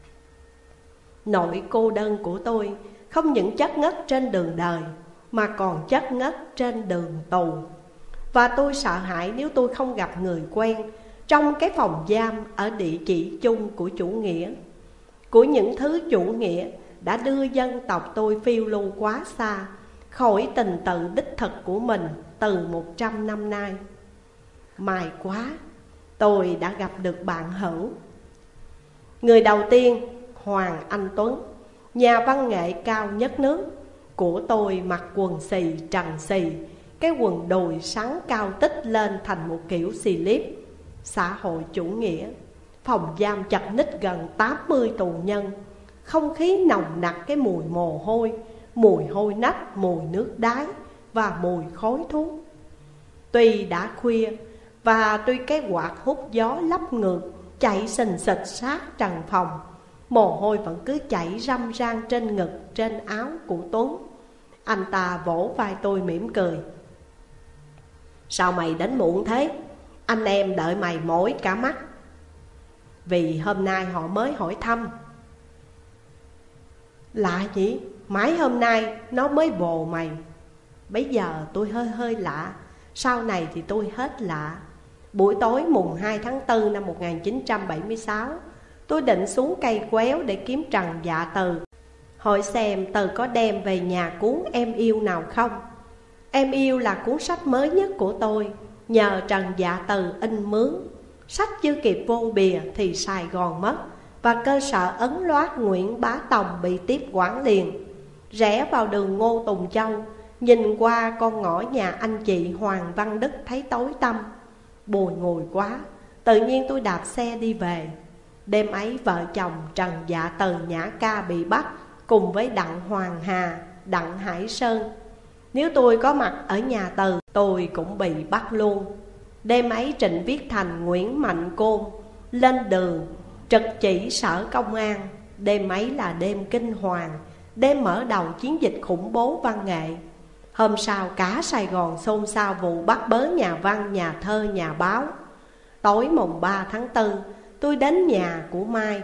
Nỗi cô đơn của tôi không những chất ngất trên đường đời, mà còn chất ngất trên đường tù. Và tôi sợ hãi nếu tôi không gặp người quen trong cái phòng giam ở địa chỉ chung của chủ nghĩa, của những thứ chủ nghĩa đã đưa dân tộc tôi phiêu lưu quá xa khỏi tình tự đích thực của mình từ 100 năm nay. May quá, tôi đã gặp được bạn hữu. Người đầu tiên, Hoàng Anh Tuấn, nhà văn nghệ cao nhất nước. Của tôi mặc quần xì trần xì, cái quần đùi sắn cao tích lên thành một kiểu xì líp xã hội chủ nghĩa. Phòng giam chật ních gần 80 tù nhân. Không khí nồng nặc cái mùi mồ hôi, mùi hôi nách, mùi nước đái và mùi khói thuốc. Tuy đã khuya và tuy cái quạt hút gió lấp ngược chạy sình sịch sát trần phòng, mồ hôi vẫn cứ chảy răm ran trên ngực, trên áo của Tuấn. Anh ta vỗ vai tôi mỉm cười. Sao mày đến muộn thế? Anh em đợi mày mỏi cả mắt. Vì hôm nay họ mới hỏi thăm. Lạ nhỉ, mãi hôm nay nó mới bồ mày. Bây giờ tôi hơi lạ, sau này thì tôi hết lạ. Buổi tối mùng 2 tháng 4 năm 1976, tôi định xuống cây quéo để kiếm Trần Dạ Từ, hỏi xem Từ có đem về nhà cuốn Em Yêu nào không. Em Yêu là cuốn sách mới nhất của tôi, nhờ Trần Dạ Từ in mướn. Sách chưa kịp vô bìa thì Sài Gòn mất, và cơ sở ấn loát Nguyễn Bá Tòng bị tiếp quản liền. rẽ vào đường Ngô Tùng Châu, nhìn qua con ngõ nhà anh chị Hoàng Văn Đức thấy tối tăm, bùi ngùi quá. Tự nhiên tôi đạp xe đi về. Đêm ấy vợ chồng Trần Dạ Từ Nhã Ca bị bắt cùng với Đặng Hoàng Hà, Đặng Hải Sơn. Nếu tôi có mặt ở nhà Từ, tôi cũng bị bắt luôn. Đêm ấy Trịnh Viết Thành, Nguyễn Mạnh Côn lên đường trực chỉ sở công an. Đêm ấy là đêm kinh hoàng, đêm mở đầu chiến dịch khủng bố văn nghệ. Hôm sau cả Sài Gòn xôn xao vụ bắt bớ nhà văn, nhà thơ, nhà báo. Tối mùng 3 tháng 4, tôi đến nhà của Mai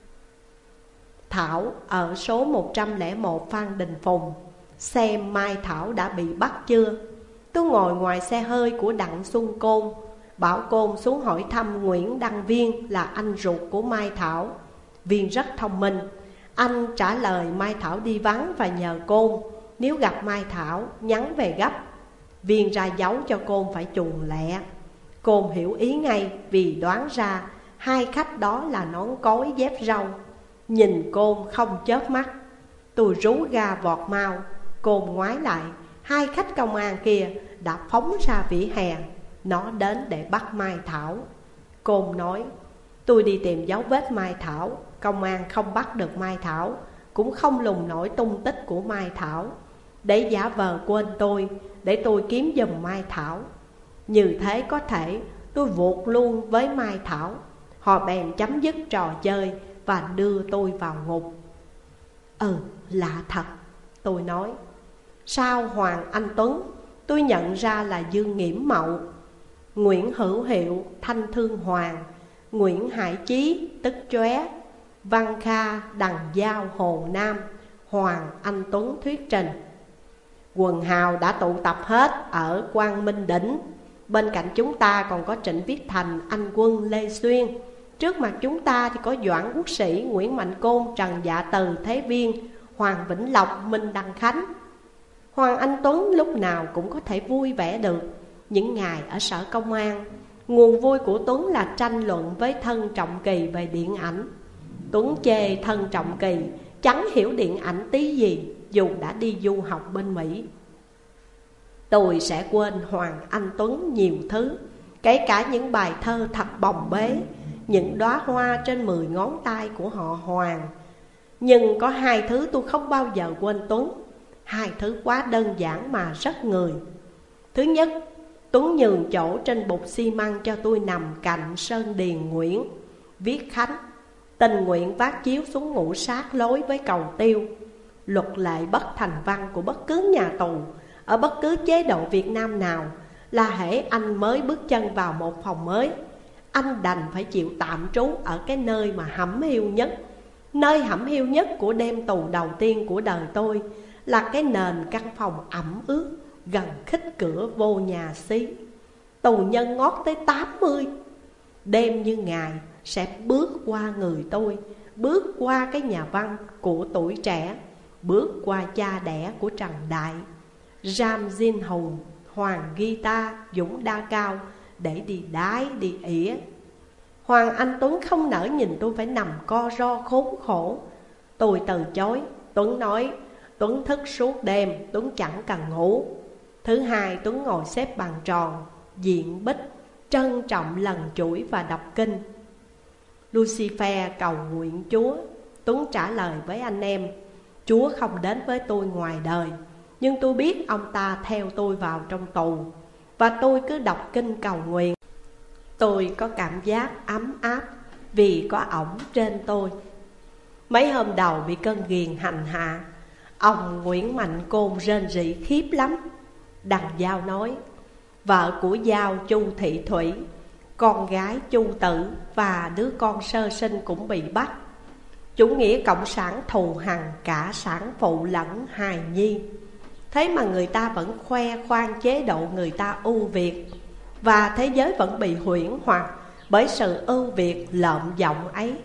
Thảo ở số 101 Phan Đình Phùng, xem Mai Thảo đã bị bắt chưa. Tôi ngồi ngoài xe hơi của Đặng Xuân Côn, bảo Côn xuống hỏi thăm Nguyễn Đăng Viên là anh ruột của Mai Thảo. Viên rất thông minh, anh trả lời Mai Thảo đi vắng và nhờ Côn nếu gặp Mai Thảo nhắn về gấp. Viên ra dấu cho Côn phải chuồn lẹ. Côn hiểu ý ngay vì đoán ra hai khách đó là nón cối dép râu. Nhìn Côn không chớp mắt, tôi rú ga vọt mau. Côn ngoái lại, hai khách công an kia đã phóng ra vỉa hè. Nó đến để bắt Mai Thảo. Côn nói, tôi đi tìm dấu vết Mai Thảo. Công an không bắt được Mai Thảo, cũng không lùng nổi tung tích của Mai Thảo. Để giả vờ quên tôi, để tôi kiếm giùm Mai Thảo. Như thế có thể tôi vụt luôn với Mai Thảo. Họ bèn chấm dứt trò chơi và đưa tôi vào ngục. Lạ thật, tôi nói. Sau Hoàng Anh Tuấn, tôi nhận ra là Dương Nghiễm Mậu, Nguyễn Hữu Hiệu, Thanh Thương Hoàng, Nguyễn Hải Chí, Tức Chóe, Văn Kha, Đằng Giao, Hồ Nam, Hoàng Anh Tuấn thuyết trình. Quần hào đã tụ tập hết ở Quang Minh Đỉnh. Bên cạnh chúng ta còn có Trịnh Viết Thành, Anh Quân, Lê Xuyên. Trước mặt chúng ta thì có Doãn Quốc Sĩ, Nguyễn Mạnh Côn, Trần Dạ Từ, Thế Viên, Hoàng Vĩnh Lộc, Minh Đăng Khánh. Hoàng Anh Tuấn lúc nào cũng có thể vui vẻ được. Những ngày ở sở công an, nguồn vui của Tuấn là tranh luận với Thân Trọng Kỳ về điện ảnh. Tuấn chê Thân Trọng Kỳ chẳng hiểu điện ảnh tí gì, dù đã đi du học bên Mỹ. Tôi sẽ quên Hoàng Anh Tuấn nhiều thứ, kể cả những bài thơ thật bồng bế, những đóa hoa trên 10 ngón tay của họ Hoàng. Nhưng có hai thứ tôi không bao giờ quên Tuấn. Hai thứ quá đơn giản mà rất người. Thứ nhất, Tuấn nhường chỗ trên bục xi măng cho tôi nằm cạnh Sơn Điền Nguyễn, viết Khánh, tình nguyện vác chiếu xuống ngủ sát lối với cầu tiêu. Luật lệ bất thành văn của bất cứ nhà tù ở bất cứ chế độ Việt Nam nào là hễ anh mới bước chân vào một phòng mới, anh đành phải chịu tạm trú ở cái nơi mà hẩm hiu nhất. Nơi hẩm hiu nhất của đêm tù đầu tiên của đời tôi là cái nền căn phòng ẩm ướt gần khích cửa vô nhà xí. Tù nhân ngót tới 80, đêm như ngày sẽ bước qua người tôi, bước qua cái nhà văn của Tuổi Trẻ, bước qua cha đẻ của Trần Đại, Ram Jin Hùng, Hoàng Guitar, Dũng Đa Cao để đi đái đi ỉa. Hoàng Anh Tuấn không nỡ nhìn tôi phải nằm co ro khốn khổ. Tôi từ chối. Tuấn nói Tuấn thức suốt đêm, Tuấn chẳng cần ngủ. Thứ hai, Tuấn ngồi xếp bằng tròn, diện bích, trân trọng lần chuỗi và đọc kinh. Lucifer cầu nguyện Chúa. Tuấn trả lời với anh em, Chúa không đến với tôi ngoài đời, nhưng tôi biết ông ta theo tôi vào trong tù, và tôi cứ đọc kinh cầu nguyện. Tôi có cảm giác ấm áp vì có ổng trên tôi. Mấy hôm đầu bị cơn ghiền hành hạ, ông Nguyễn Mạnh Côn rên rỉ khiếp lắm. Đằng Giao nói, vợ của Giao Chu Thị Thủy, con gái Chu Tử và đứa con sơ sinh cũng bị bắt. Chủ nghĩa cộng sản thù hằn cả sản phụ lẫn hài nhi. Thế mà người ta vẫn khoe khoang chế độ người ta ưu việt, và thế giới vẫn bị huyễn hoặc bởi sự ưu việt lợm giọng ấy.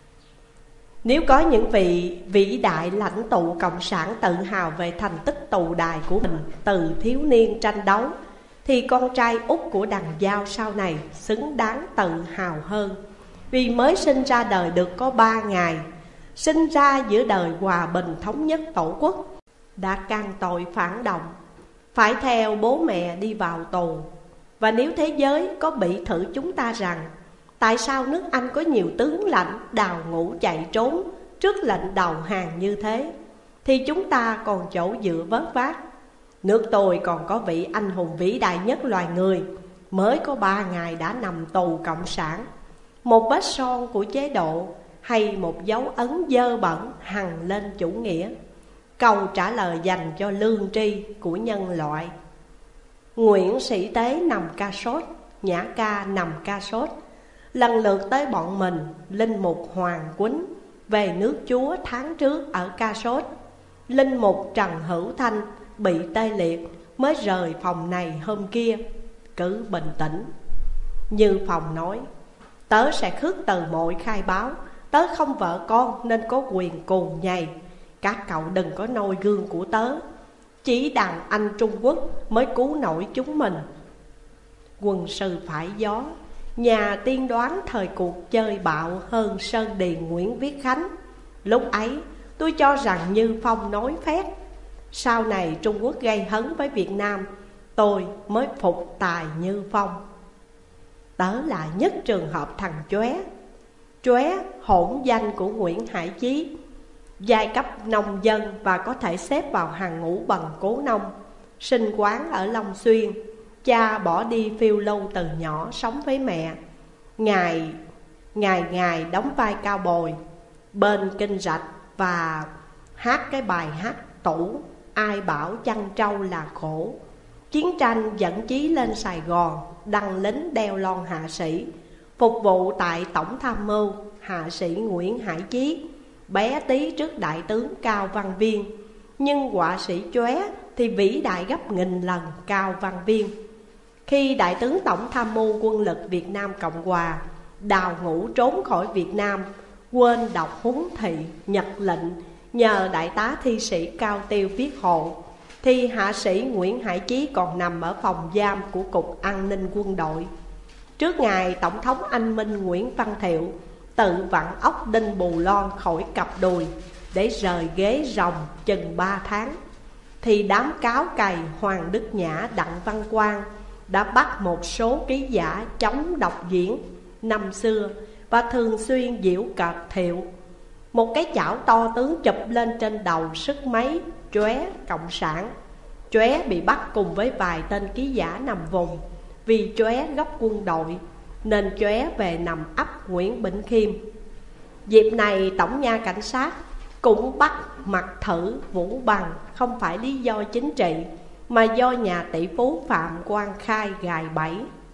Nếu có những vị vĩ đại lãnh tụ cộng sản tự hào về thành tích tù đài của mình từ thiếu niên tranh đấu, thì con trai út của Đằng Giao sau này xứng đáng tự hào hơn, vì mới sinh ra đời được có 3 ngày, sinh ra giữa đời hòa bình thống nhất tổ quốc. đã can tội phản động, phải theo bố mẹ đi vào tù. Và nếu thế giới có bị thử chúng ta rằng tại sao nước Anh có nhiều tướng lãnh đào ngũ chạy trốn trước lệnh đầu hàng như thế, thì chúng ta còn chỗ dựa vớt vát. Nước tôi còn có vị anh hùng vĩ đại nhất loài người, mới có 3 ngày đã nằm tù cộng sản. Một vết son của chế độ hay một dấu ấn dơ bẩn hằn lên chủ nghĩa, câu trả lời dành cho lương tri của nhân loại. Nguyễn Sĩ Tế nằm ca sốt, Nhã Ca nằm ca sốt. Lần lượt tới bọn mình, linh mục Hoàng Quýnh về nước Chúa tháng trước ở ca sốt. Linh mục Trần Hữu Thanh bị tê liệt mới rời phòng này hôm kia. Cứ bình tĩnh. Như Phòng nói, tớ sẽ khước từ mọi khai báo. Tớ không vợ con nên có quyền cù nhầy. Các cậu đừng có noi gương của tớ. Chỉ đàn anh Trung Quốc mới cứu nổi chúng mình. Quân sư phải gió, nhà tiên đoán thời cuộc chơi bạo hơn Sơn Điền Nguyễn Viết Khánh. Lúc ấy tôi cho rằng Như Phong nói phét. Sau này Trung Quốc gây hấn với Việt Nam, tôi mới phục tài Như Phong. Tớ là nhất trường hợp thằng Chóe. Chóe hỗn danh của Nguyễn Hải Chí, giai cấp nông dân và có thể xếp vào hàng ngũ bằng cố nông. Sinh quán ở Long Xuyên, cha bỏ đi phiêu lưu từ nhỏ sống với mẹ. Ngày đóng vai cao bồi bên kinh rạch và hát cái bài hát tủ Ai bảo chăn trâu là khổ. Chiến tranh dẫn chí lên Sài Gòn, đăng lính đeo lon hạ sĩ, phục vụ tại Tổng Tham mưu hạ sĩ Nguyễn Hải Chí, bé tí trước đại tướng Cao Văn Viên. Nhưng họa sĩ Chóe thì vĩ đại gấp nghìn lần Cao Văn Viên. Khi đại tướng Tổng Tham mưu quân lực Việt Nam Cộng Hòa đào ngũ trốn khỏi Việt Nam, quên đọc huấn thị nhật lệnh, nhờ đại tá thi sĩ Cao Tiêu viết hộ, thì hạ sĩ Nguyễn Hải Chí còn nằm ở phòng giam của Cục An ninh Quân đội. Trước ngày Tổng thống Anh Minh Nguyễn Văn Thiệu tự vặn ốc đinh Bù Loan khỏi cặp đùi để rời ghế rồng chừng 3 tháng, thì đám cáo cày Hoàng Đức Nhã, Đặng Văn Quang đã bắt một số ký giả chống độc diễn năm xưa và thường xuyên giễu cợt Thiệu. Một cái chảo to tướng chụp lên trên đầu sức mấy Chóe cộng sản. Chóe bị bắt cùng với vài tên ký giả nằm vùng. Vì Chóe gốc quân đội nên Chóe về nằm ấp Nguyễn Bỉnh Khiêm. Dịp này Tổng nha cảnh sát cũng bắt Mặt Thử Vũ Bằng, không phải lý do chính trị mà do nhà tỷ phú Phạm Quang Khai gài bẫy.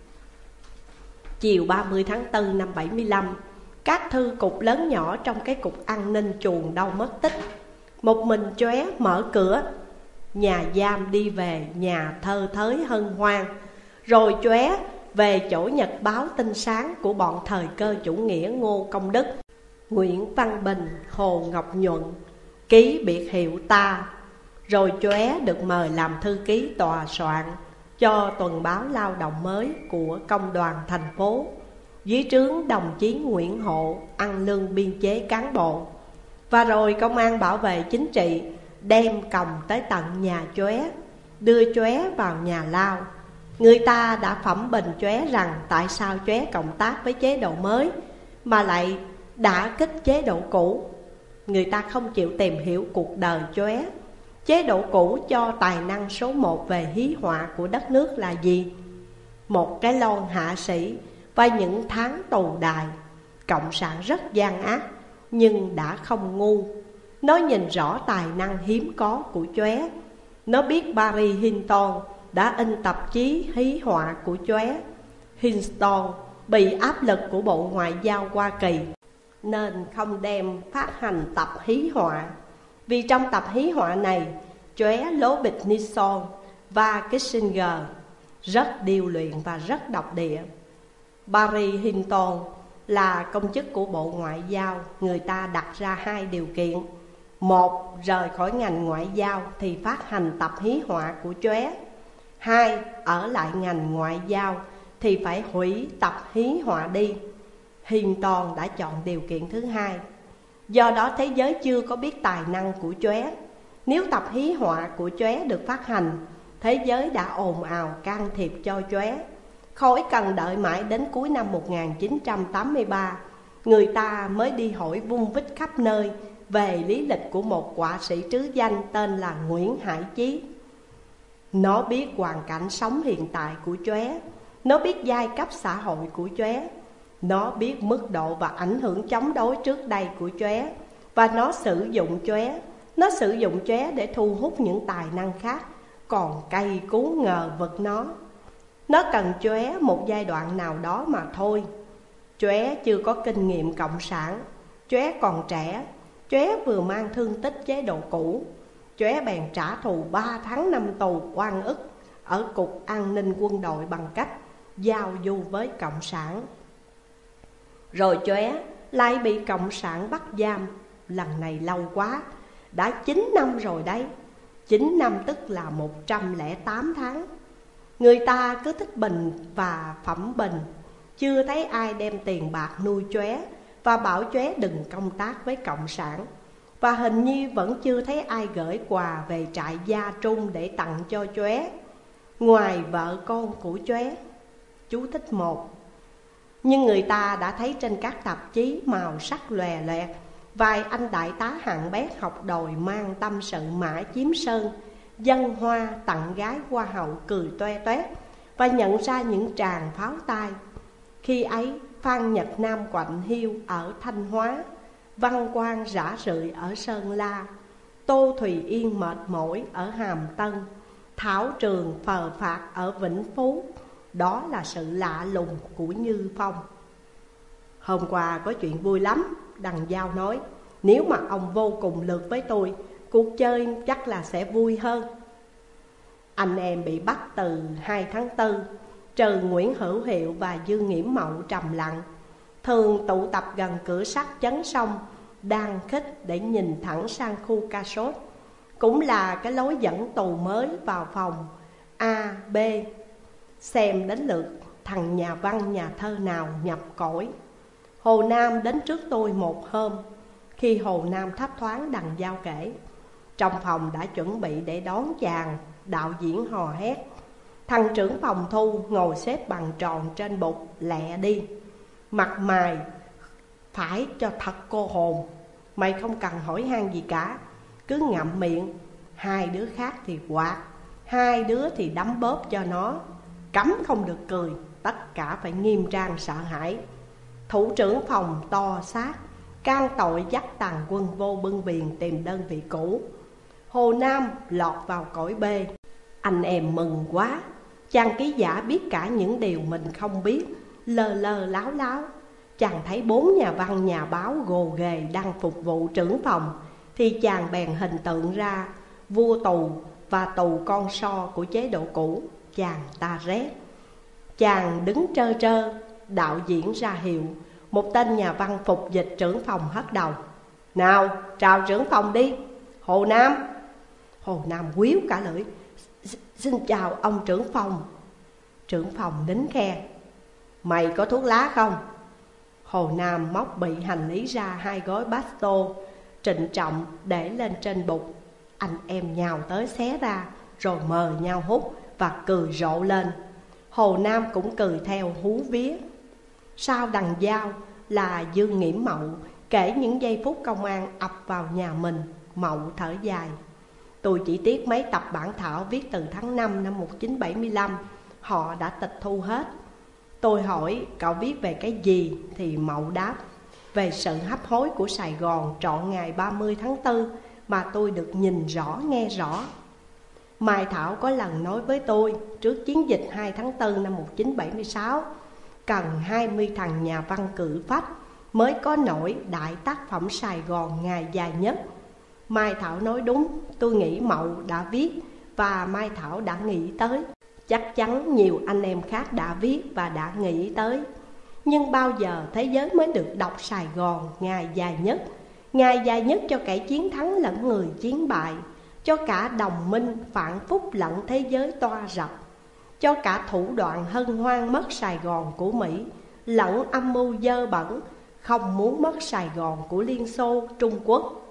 Chiều 30 tháng 4 năm 75, các thư cục lớn nhỏ trong cái cục an ninh chuồn đâu mất tích. Một mình Chóe mở cửa, nhà giam đi về nhà thơ thới hân hoan. Rồi Chóe về chỗ nhật báo Tinh Sáng của bọn thời cơ chủ nghĩa Ngô Công Đức, Nguyễn Văn Bình, Hồ Ngọc Nhuận, ký biệt hiệu Ta. Rồi Chóe được mời làm thư ký tòa soạn cho tuần báo Lao động Mới của Công đoàn thành phố, dưới trướng đồng chí Nguyễn Hộ ăn lương biên chế cán bộ. Và rồi Công an bảo vệ chính trị đem còng tới tận nhà Chóe, đưa Chóe vào nhà lao. Người ta đã phẩm bình Chóe rằng tại sao Chóe cộng tác với chế độ mới mà lại đả kích chế độ cũ. Người ta không chịu tìm hiểu cuộc đời Chóe. Chế độ cũ cho tài năng số 1 về hí họa của đất nước là gì? Một cái lon hạ sĩ và những tháng tù đài. Cộng sản rất gian ác nhưng đã không ngu. Nó nhìn rõ tài năng hiếm có của Chóe. Nó biết Paris Hilton đã in tạp chí hí họa của Chóe. Hilton bị áp lực của Bộ Ngoại giao Hoa Kỳ nên không đem phát hành tập hí họa. Vì trong tập hí họa này, Chóe lố bịch Nixon và Kissinger, rất điêu luyện và rất độc địa. Paris Hilton là công chức của Bộ Ngoại giao. Người ta đặt ra 2 điều kiện. Một, rời khỏi ngành ngoại giao thì phát hành tập hí họa của Chóe. 2, ở lại ngành ngoại giao thì phải hủy tập hí họa đi. Hilton đã chọn điều kiện thứ 2. Do đó thế giới chưa có biết tài năng của Chóe. Nếu tập hí họa của Chóe được phát hành, thế giới đã ồn ào can thiệp cho Chóe. Khỏi cần đợi mãi đến cuối năm 1983, người ta mới đi hỏi vung vít khắp nơi về lý lịch của một họa sĩ trứ danh tên là Nguyễn Hải Chí. Nó biết hoàn cảnh sống hiện tại của Chóe, nó biết giai cấp xã hội của Chóe, nó biết mức độ và ảnh hưởng chống đối trước đây của Chóe, và nó sử dụng Chóe. Nó sử dụng Chóe để thu hút những tài năng khác còn cay cú ngờ vực nó. Nó cần Chóe một giai đoạn nào đó mà thôi. Chóe chưa có kinh nghiệm cộng sản, Chóe còn trẻ, Chóe vừa mang thương tích chế độ cũ. Chóe bèn trả thù 3 tháng 5 tù oan ức ở Cục An ninh Quân đội bằng cách giao du với cộng sản. Rồi Chóe lại bị cộng sản bắt giam. Lần này lâu quá, đã 9 năm rồi đấy. 9 năm tức là 108 tháng. Người ta cứ thích bình và phẩm bình, chưa thấy ai đem tiền bạc nuôi Chóe và bảo Chóe đừng công tác với cộng sản. Và hình như vẫn chưa thấy ai gửi quà về trại Gia Trung để tặng cho Chóe, ngoài vợ con của Chóe. Chú thích 1. Nhưng người ta đã thấy trên các tạp chí màu sắc lòe loẹt vài anh đại tá hạng bét học đòi mang tâm sự Mã Chiếm Sơn dâng hoa tặng gái hoa hậu cười toe toét và nhận ra những tràng pháo tay. Khi ấy Phan Nhật Nam quạnh hiu ở Thanh Hóa, Văn Quang rã rượi ở Sơn La, Tô Thùy Yên mệt mỏi ở Hàm Tân, Thảo Trường phờ phạc ở Vĩnh Phú. Đó là sự lạ lùng của Như Phong. Hôm qua có chuyện vui lắm, Đằng Giao nói. Nếu mà ông vô cùng lượt với tôi, cuộc chơi chắc là sẽ vui hơn. Anh em bị bắt từ 2 tháng 4, trừ Nguyễn Hữu Hiệu và Dương Nghiễm Mậu trầm lặng, thường tụ tập gần cửa sắt chấn sông, đang khích để nhìn thẳng sang khu Ca Sốt. Cũng là cái lối dẫn tù mới vào phòng A, B. Xem đến lượt thằng nhà văn nhà thơ nào nhập cõi. Hồ Nam đến trước tôi một hôm. Khi Hồ Nam thấp thoáng Đằng Giao kể, trong phòng đã chuẩn bị để đón chàng. Đạo diễn hò hét. Thằng trưởng phòng Thu ngồi xếp bằng tròn trên bục lẹ đi. Mặt mày phải cho thật cô hồn. Mày không cần hỏi han gì cả, cứ ngậm miệng. Hai đứa khác thì quạt, hai đứa thì đấm bóp cho nó. Cấm không được cười, tất cả phải nghiêm trang sợ hãi. Thủ trưởng phòng to xác, can tội dắt tàn quân vô bưng biển tìm đơn vị cũ. Hồ Nam lọt vào cõi B. Anh em mừng quá. Chàng ký giả biết cả những điều mình không biết, lơ lơ láo láo. Chàng thấy 4 nhà văn nhà báo gồ ghề đang phục vụ trưởng phòng, thì chàng bèn hình tượng ra vua tù và tù con so của chế độ cũ. Chàng ta rét. Chàng đứng trơ trơ. Đạo diễn ra hiệu. Một tên nhà văn phục dịch trưởng phòng hất đầu. Nào, chào trưởng phòng đi. Hồ Nam. Hồ Nam quýu cả lưỡi. Xin chào ông trưởng phòng. Trưởng phòng nín khe. Mày có thuốc lá không? Hồ Nam móc bị hành lý ra 2 gói Basto, trịnh trọng để lên trên bục. Anh em nhào tới xé ra, rồi mời nhau hút và cười rộ lên. Hồ Nam cũng cười theo hú vía. Sau Đằng Giao là Dương Nghiễm Mậu kể những giây phút công an ập vào nhà mình. Mậu thở dài. Tôi chỉ tiếc mấy tập bản thảo viết từ tháng 5 năm 1975 họ đã tịch thu hết. Tôi hỏi cậu viết về cái gì thì Mậu đáp về sự hấp hối của Sài Gòn trọn ngày 30 tháng 4 mà tôi được nhìn rõ nghe rõ. Mai Thảo có lần nói với tôi trước chiến dịch 2 tháng 4 năm 1976 cần 20 thằng nhà văn cử phách mới có nổi đại tác phẩm Sài Gòn ngày dài nhất. Mai Thảo nói đúng, tôi nghĩ Mậu đã viết và Mai Thảo đã nghĩ tới. Chắc chắn nhiều anh em khác đã viết và đã nghĩ tới. Nhưng bao giờ thế giới mới được đọc Sài Gòn ngày dài nhất? Ngày dài nhất cho kẻ chiến thắng lẫn người chiến bại, cho cả đồng minh phản phúc lẫn thế giới toa rập, cho cả thủ đoạn hân hoan mất Sài Gòn của Mỹ, lẫn âm mưu dơ bẩn không muốn mất Sài Gòn của Liên Xô, Trung Quốc.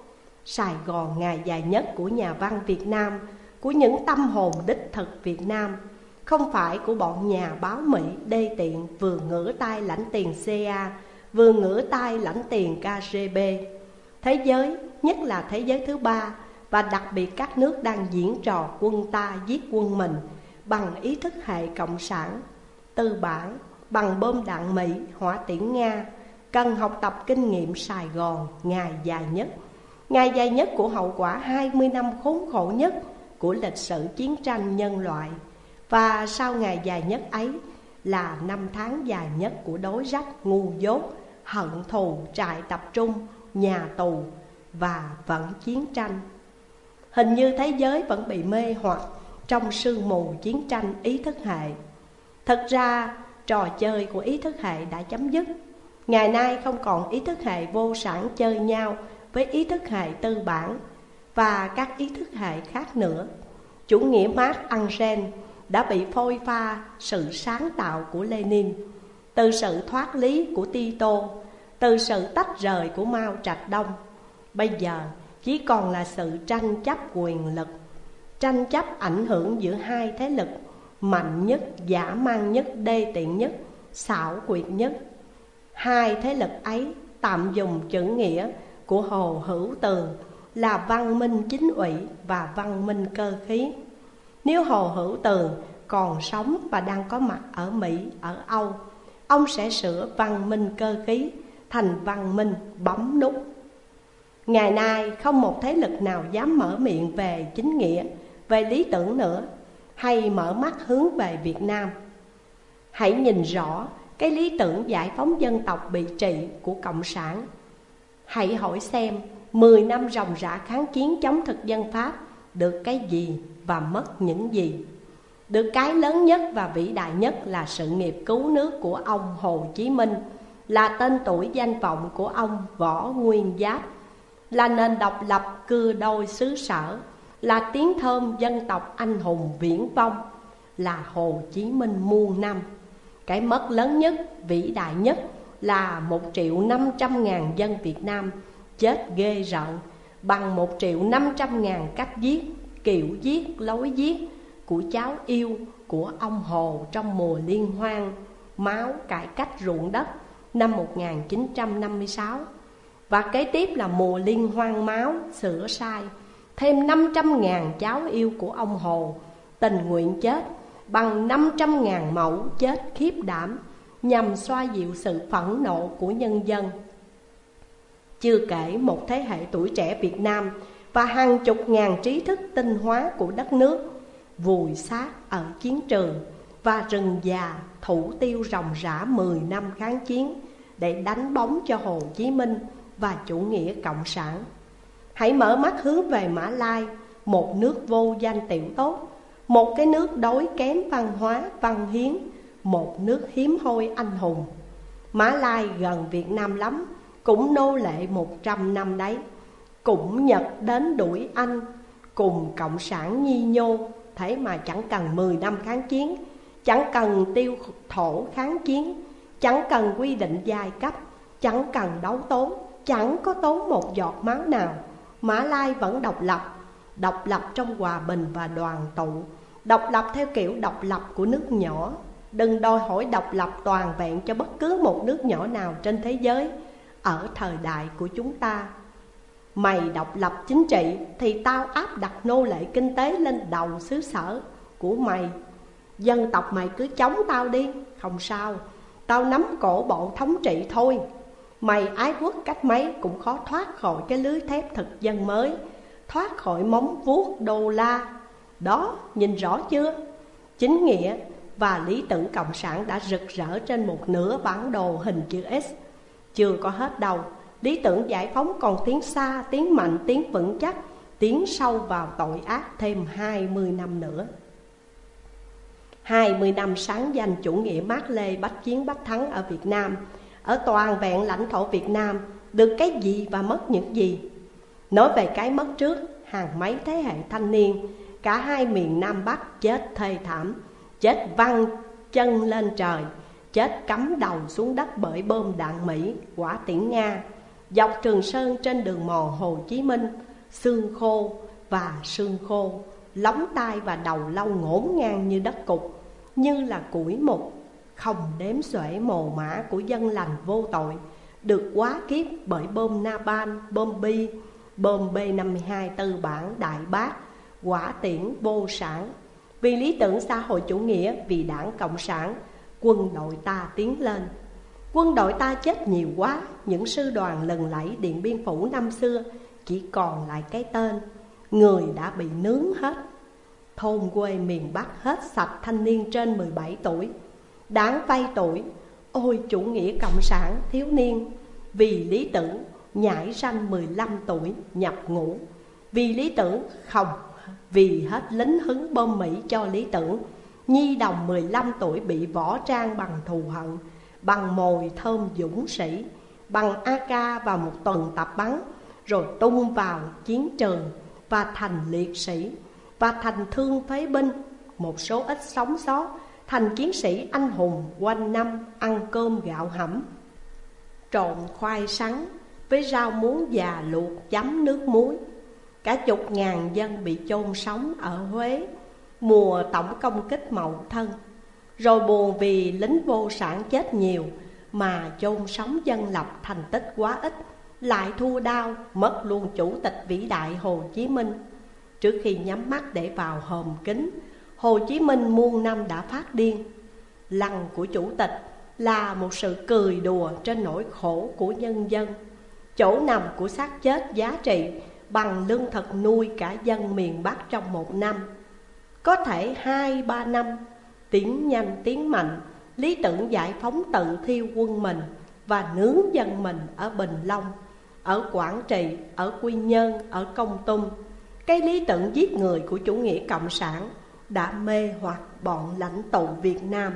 Sài Gòn ngày dài nhất của nhà văn Việt Nam, của những tâm hồn đích thực Việt Nam, không phải của bọn nhà báo Mỹ đê tiện vừa ngửa tay lãnh tiền CIA, vừa ngửa tay lãnh tiền KGB. Thế giới, nhất là thế giới thứ ba, và đặc biệt các nước đang diễn trò quân ta giết quân mình bằng ý thức hệ cộng sản, tư bản, bằng bom đạn Mỹ, hỏa tiễn Nga, cần học tập kinh nghiệm Sài Gòn ngày dài nhất. Ngày dài nhất của hậu quả 20 năm khốn khổ nhất của lịch sử chiến tranh nhân loại. Và sau ngày dài nhất ấy là năm tháng dài nhất của đối rách, ngu dốt, hận thù, trại tập trung, nhà tù và vẫn chiến tranh. Hình như thế giới vẫn bị mê hoặc trong sương mù chiến tranh ý thức hệ. Thật ra trò chơi của ý thức hệ đã chấm dứt. Ngày nay không còn ý thức hệ vô sản chơi nhau với ý thức hệ tư bản và các ý thức hệ khác nữa. Chủ nghĩa Marx Engels đã bị phôi pha sự sáng tạo của Lenin, từ sự thoát lý của Tito, từ sự tách rời của Mao Trạch Đông. Bây giờ chỉ còn là sự tranh chấp quyền lực, tranh chấp ảnh hưởng giữa hai thế lực mạnh nhất, dã man nhất, đê tiện nhất, xảo quyệt nhất. Hai thế lực ấy tạm dùng chữ nghĩa của Hồ Hữu Tường là văn minh chính ủy và văn minh cơ khí. Nếu Hồ Hữu Tường còn sống và đang có mặt ở Mỹ, ở Âu, ông sẽ sửa văn minh cơ khí thành văn minh bấm nút. Ngày nay không một thế lực nào dám mở miệng về chính nghĩa, về lý tưởng nữa, hay mở mắt hướng về Việt Nam. Hãy nhìn rõ cái lý tưởng giải phóng dân tộc bị trị của Cộng sản. Hãy hỏi xem 10 năm ròng rã kháng chiến chống thực dân Pháp được cái gì và mất những gì. Được cái lớn nhất và vĩ đại nhất là sự nghiệp cứu nước của ông Hồ Chí Minh, là tên tuổi danh vọng của ông Võ Nguyên Giáp, là nền độc lập cưa đôi xứ sở, là tiếng thơm dân tộc anh hùng viễn vong, là Hồ Chí Minh muôn năm. Cái mất lớn nhất, vĩ đại nhất là 1.500.000 dân Việt Nam chết ghê rợn bằng 1.500.000 cách giết, kiểu giết, lối giết của cháu yêu của ông Hồ trong mùa liên hoan máu cải cách ruộng đất năm 1956. Và kế tiếp là mùa liên hoan máu sửa sai, thêm 500.000 cháu yêu của ông Hồ tình nguyện chết bằng 500.000 mẫu chết khiếp đảm nhằm xoa dịu sự phẫn nộ của nhân dân. Chưa kể một thế hệ tuổi trẻ Việt Nam và hàng chục ngàn trí thức tinh hóa của đất nước vùi xác ở chiến trường và rừng già thủ tiêu ròng rã 10 năm kháng chiến để đánh bóng cho Hồ Chí Minh và chủ nghĩa cộng sản. Hãy mở mắt hướng về Mã Lai, một nước vô danh tiểu tốt, một cái nước đói kém văn hóa, văn hiến, một nước hiếm hoi anh hùng. Mã Lai gần Việt Nam lắm, cũng nô lệ 100 năm đấy, cũng Nhật đến đuổi Anh, cùng cộng sản nhi nhô. Thế mà chẳng cần 10 năm kháng chiến, chẳng cần tiêu thổ kháng chiến, chẳng cần quy định giai cấp, chẳng cần đấu tốn, chẳng có tốn một giọt máu nào. Mã Lai vẫn độc lập trong hòa bình và đoàn tụ, độc lập theo kiểu độc lập của nước nhỏ. Đừng đòi hỏi độc lập toàn vẹn cho bất cứ một nước nhỏ nào trên thế giới ở thời đại của chúng ta. Mày độc lập chính trị thì tao áp đặt nô lệ kinh tế lên đầu xứ sở của mày. Dân tộc mày cứ chống tao đi, không sao, tao nắm cổ bộ thống trị thôi. Mày ái quốc cách mấy cũng khó thoát khỏi cái lưới thép thực dân mới, thoát khỏi móng vuốt đô la. Đó, nhìn rõ chưa? Chính nghĩa và lý tưởng cộng sản đã rực rỡ trên một nửa bản đồ hình chữ S. Chưa có hết đâu, lý tưởng giải phóng còn tiến xa, tiến mạnh, tiến vững chắc, tiến sâu vào tội ác thêm 20 năm nữa. 20 năm sáng danh chủ nghĩa Mác Lê bách chiến bách thắng ở Việt Nam, ở toàn vẹn lãnh thổ Việt Nam, được cái gì và mất những gì? Nói về cái mất trước, hàng mấy thế hệ thanh niên, cả hai miền Nam Bắc chết thê thảm, chết văng chân lên trời, chết cắm đầu xuống đất bởi bom đạn Mỹ, hỏa tiễn Nga. Dọc Trường Sơn trên đường mòn Hồ Chí Minh, xương khô và xương khô, lóng tai và đầu lâu ngổn ngang như đất cục, như là củi mục. Không đếm xuể mồ mả của dân lành vô tội, được quá kiếp bởi bom Napalm, bom Bi, bom B-52 tư bản Đại Bác, hỏa tiễn vô sản. Vì lý tưởng xã hội chủ nghĩa, vì đảng Cộng sản, quân đội ta tiến lên. Quân đội ta chết nhiều quá, những sư đoàn lừng lẫy Điện Biên Phủ năm xưa chỉ còn lại cái tên, người đã bị nướng hết. Thôn quê miền Bắc hết sạch thanh niên trên 17 tuổi, đáng vay tuổi. Ôi chủ nghĩa cộng sản thiếu niên, vì lý tưởng nhảy ranh 15 tuổi nhập ngũ. Vì lý tưởng không, vì hết lính hứng bom Mỹ cho lý tưởng. Nhi đồng 15 tuổi bị võ trang bằng thù hận, bằng mồi thơm dũng sĩ, bằng AK và một tuần tập bắn, rồi tung vào chiến trường và thành liệt sĩ, và thành thương phế binh. Một số ít sống sót thành chiến sĩ anh hùng, quanh năm ăn cơm gạo hẩm, trộn khoai sắn với rau muống già luộc chấm nước muối. Cả chục ngàn dân bị chôn sống ở Huế mùa tổng công kích Mậu Thân. Rồi buồn vì lính vô sản chết nhiều mà chôn sống dân lập thành tích quá ít, lại thua đau mất luôn chủ tịch vĩ đại Hồ Chí Minh. Trước khi nhắm mắt để vào hòm kính, Hồ Chí Minh muôn năm đã phát điên. Lăng của chủ tịch là một sự cười đùa trên nỗi khổ của nhân dân. Chỗ nằm của xác chết giá trị bằng lương thực nuôi cả dân miền Bắc trong một năm. Có thể 2-3 năm, tiến nhanh tiến mạnh, lý tưởng giải phóng tự thiêu quân mình và nướng dân mình ở Bình Long, ở Quảng Trị, ở Quy Nhơn, ở Kon Tum. Cái lý tưởng giết người của chủ nghĩa cộng sản đã mê hoặc bọn lãnh tụ Việt Nam.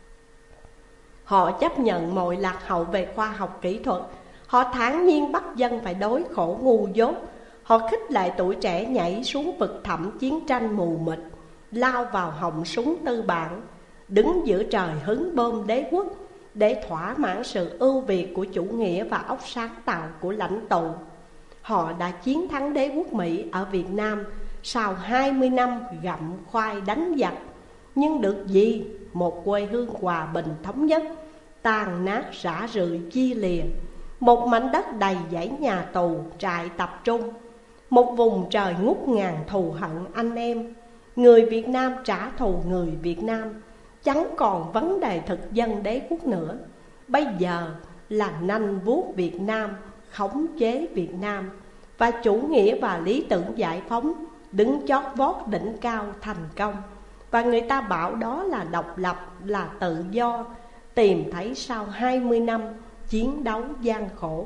Họ chấp nhận mọi lạc hậu về khoa học kỹ thuật. Họ thản nhiên bắt dân phải đối khổ ngu dốt. Họ khích lệ tuổi trẻ nhảy xuống vực thẳm chiến tranh mù mịt, lao vào họng súng tư bản, đứng giữa trời hứng bom đế quốc để thỏa mãn sự ưu việt của chủ nghĩa và óc sáng tạo của lãnh tụ. Họ đã chiến thắng đế quốc Mỹ ở Việt Nam sau 20 năm gặm khoai đánh giặc. Nhưng được gì? Một quê hương hòa bình thống nhất tàn nát rã rượi chia lìa. Một mảnh đất đầy dãy nhà tù trại tập trung. Một vùng trời ngút ngàn thù hận anh em. Người Việt Nam trả thù người Việt Nam, chẳng còn vấn đề thực dân đế quốc nữa. Bây giờ là nanh vuốt Việt Nam, khống chế Việt Nam. Và chủ nghĩa và lý tưởng giải phóng đứng chót vót đỉnh cao thành công. Và người ta bảo đó là độc lập, là tự do, tìm thấy sau 20 năm chiến đấu gian khổ.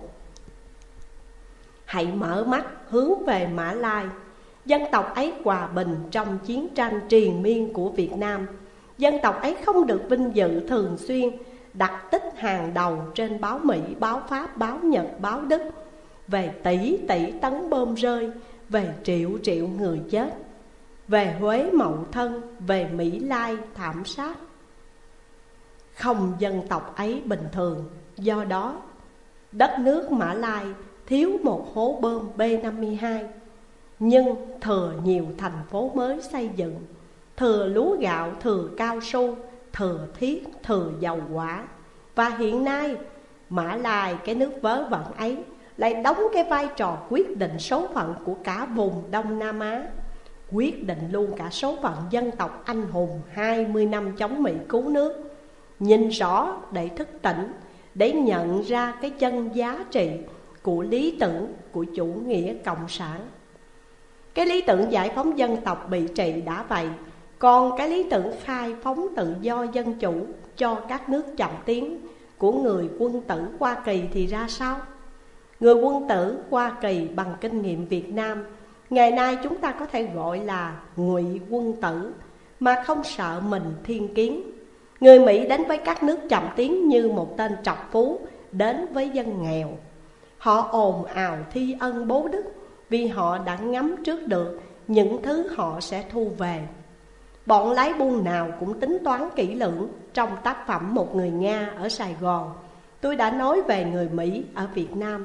Hãy mở mắt hướng về Mã Lai. Dân tộc ấy hòa bình trong chiến tranh triền miên của Việt Nam. Dân tộc ấy không được vinh dự thường xuyên đặt tích hàng đầu trên báo Mỹ, báo Pháp, báo Nhật, báo Đức, về tỷ tỷ tấn bom rơi, về triệu triệu người chết, về Huế Mậu Thân, về Mỹ Lai thảm sát. Không dân tộc ấy bình thường. Do đó đất nước Mã Lai thiếu một hố bom B-52, nhưng thừa nhiều thành phố mới xây dựng, thừa lúa gạo, thừa cao su, thừa thiết, thừa dầu hỏa. Và hiện nay Mã Lai, cái nước vớ vẩn ấy, lại đóng cái vai trò quyết định số phận của cả vùng Đông Nam Á, quyết định luôn cả số phận dân tộc anh hùng 20 năm chống Mỹ cứu nước. Nhìn rõ để thức tỉnh, để nhận ra cái chân giá trị của lý tưởng của chủ nghĩa cộng sản. Cái lý tưởng giải phóng dân tộc bị trị đã vậy, còn cái lý tưởng khai phóng tự do dân chủ cho các nước chậm tiến của người quân tử Hoa Kỳ thì ra sao? Người quân tử Hoa Kỳ bằng kinh nghiệm Việt Nam, ngày nay chúng ta có thể gọi là ngụy quân tử, mà không sợ mình thiên kiến. Người Mỹ đến với các nước chậm tiến như một tên trọc phú đến với dân nghèo. Họ ồn ào thi ân bố đức vì họ đã ngắm trước được những thứ họ sẽ thu về. Bọn lái buôn nào cũng tính toán kỹ lưỡng. Trong tác phẩm Một Người Nga ở Sài Gòn, tôi đã nói về người Mỹ ở Việt Nam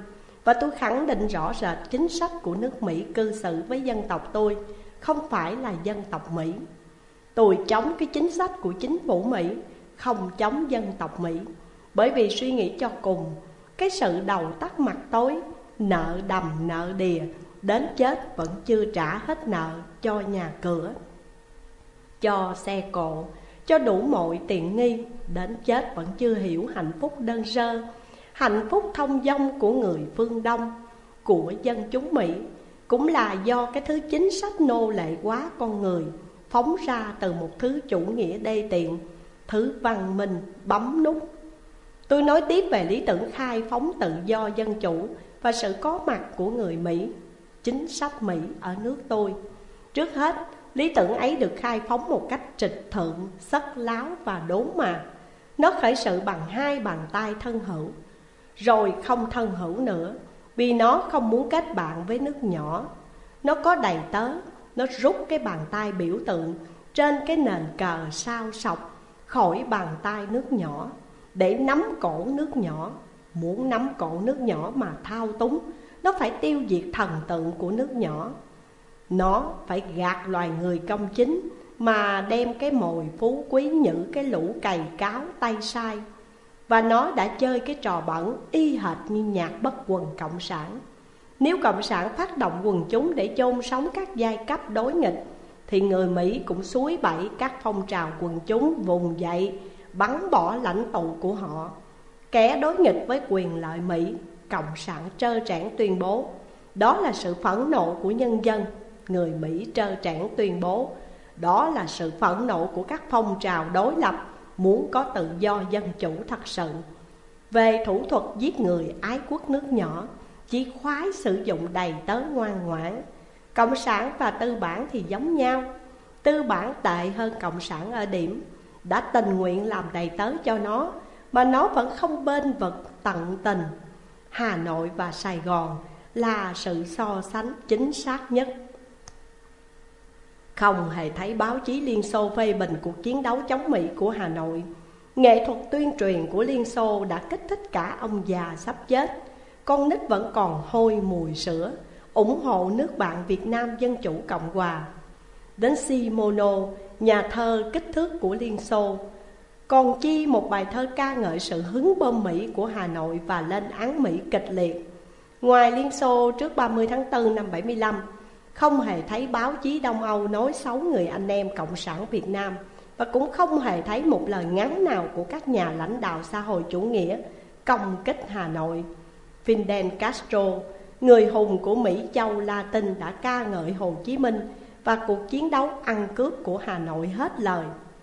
Và tôi khẳng định rõ rệt chính sách của nước Mỹ cư xử với dân tộc tôi không phải là dân tộc Mỹ. Tôi chống cái chính sách của chính phủ Mỹ, không chống dân tộc Mỹ. Bởi vì suy nghĩ cho cùng, cái sự đầu tắt mặt tối, nợ đầm nợ đìa, đến chết vẫn chưa trả hết nợ cho nhà cửa, cho xe cộ, cho đủ mọi tiện nghi, đến chết vẫn chưa hiểu hạnh phúc đơn sơ, hạnh phúc thông dong của người phương Đông, của dân chúng Mỹ, cũng là do cái thứ chính sách nô lệ hóa con người phóng ra từ một thứ chủ nghĩa đê tiện, thứ văn minh bấm nút. Tôi nói tiếp về lý tưởng khai phóng tự do dân chủ và sự có mặt của người Mỹ, chính sách Mỹ ở nước tôi. Trước hết, lý tưởng ấy được khai phóng một cách trịch thượng, sất láo và đốn mạ. Nó khởi sự bằng hai bàn tay thân hữu, rồi không thân hữu nữa, vì nó không muốn kết bạn với nước nhỏ. Nó có đầy tớ, nó rút cái bàn tay biểu tượng trên cái nền cờ sao sọc khỏi bàn tay nước nhỏ để nắm cổ nước nhỏ. Muốn nắm cổ nước nhỏ mà thao túng, nó phải tiêu diệt thần tượng của nước nhỏ. Nó phải gạt loài người công chính mà đem cái mồi phú quý nhử cái lũ cày cáo tay sai. Và nó đã chơi cái trò bẩn y hệt như nhạc bất quần cộng sản. Nếu cộng sản phát động quần chúng để chôn sống các giai cấp đối nghịch, thì người Mỹ cũng suối bẫy các phong trào quần chúng vùng dậy, bắn bỏ lãnh tụ của họ. Kẻ đối nghịch với quyền lợi Mỹ, cộng sản trơ trẽn tuyên bố đó là sự phẫn nộ của nhân dân. Người Mỹ trơ trẽn tuyên bố đó là sự phẫn nộ của các phong trào đối lập muốn có tự do dân chủ thật sự. Về thủ thuật giết người ái quốc nước nhỏ, chỉ khoái sử dụng đầy tớ ngoan ngoãn. Cộng sản và tư bản thì giống nhau. Tư bản tệ hơn cộng sản ở điểm đã tình nguyện làm đầy tớ cho nó, mà nó vẫn không bên vực tận tình. Hà Nội và Sài Gòn là sự so sánh chính xác nhất. Không hề thấy báo chí Liên Xô phê bình cuộc chiến đấu chống Mỹ của Hà Nội. Nghệ thuật tuyên truyền của Liên Xô đã kích thích cả ông già sắp chết, con nít vẫn còn hôi mùi sữa, ủng hộ nước bạn Việt Nam Dân Chủ Cộng Hòa. Đến Simono, nhà thơ kích thước của Liên Xô, còn chi một bài thơ ca ngợi sự hứng bom Mỹ của Hà Nội và lên án Mỹ kịch liệt. Ngoài Liên Xô trước 30 tháng 4 năm 75, không hề thấy báo chí Đông Âu nói xấu người anh em Cộng sản Việt Nam, và cũng không hề thấy một lời ngắn nào của các nhà lãnh đạo xã hội chủ nghĩa công kích Hà Nội. Fidel Castro, người hùng của Mỹ châu Latin, đã ca ngợi Hồ Chí Minh và cuộc chiến đấu ăn cướp của Hà Nội hết lời.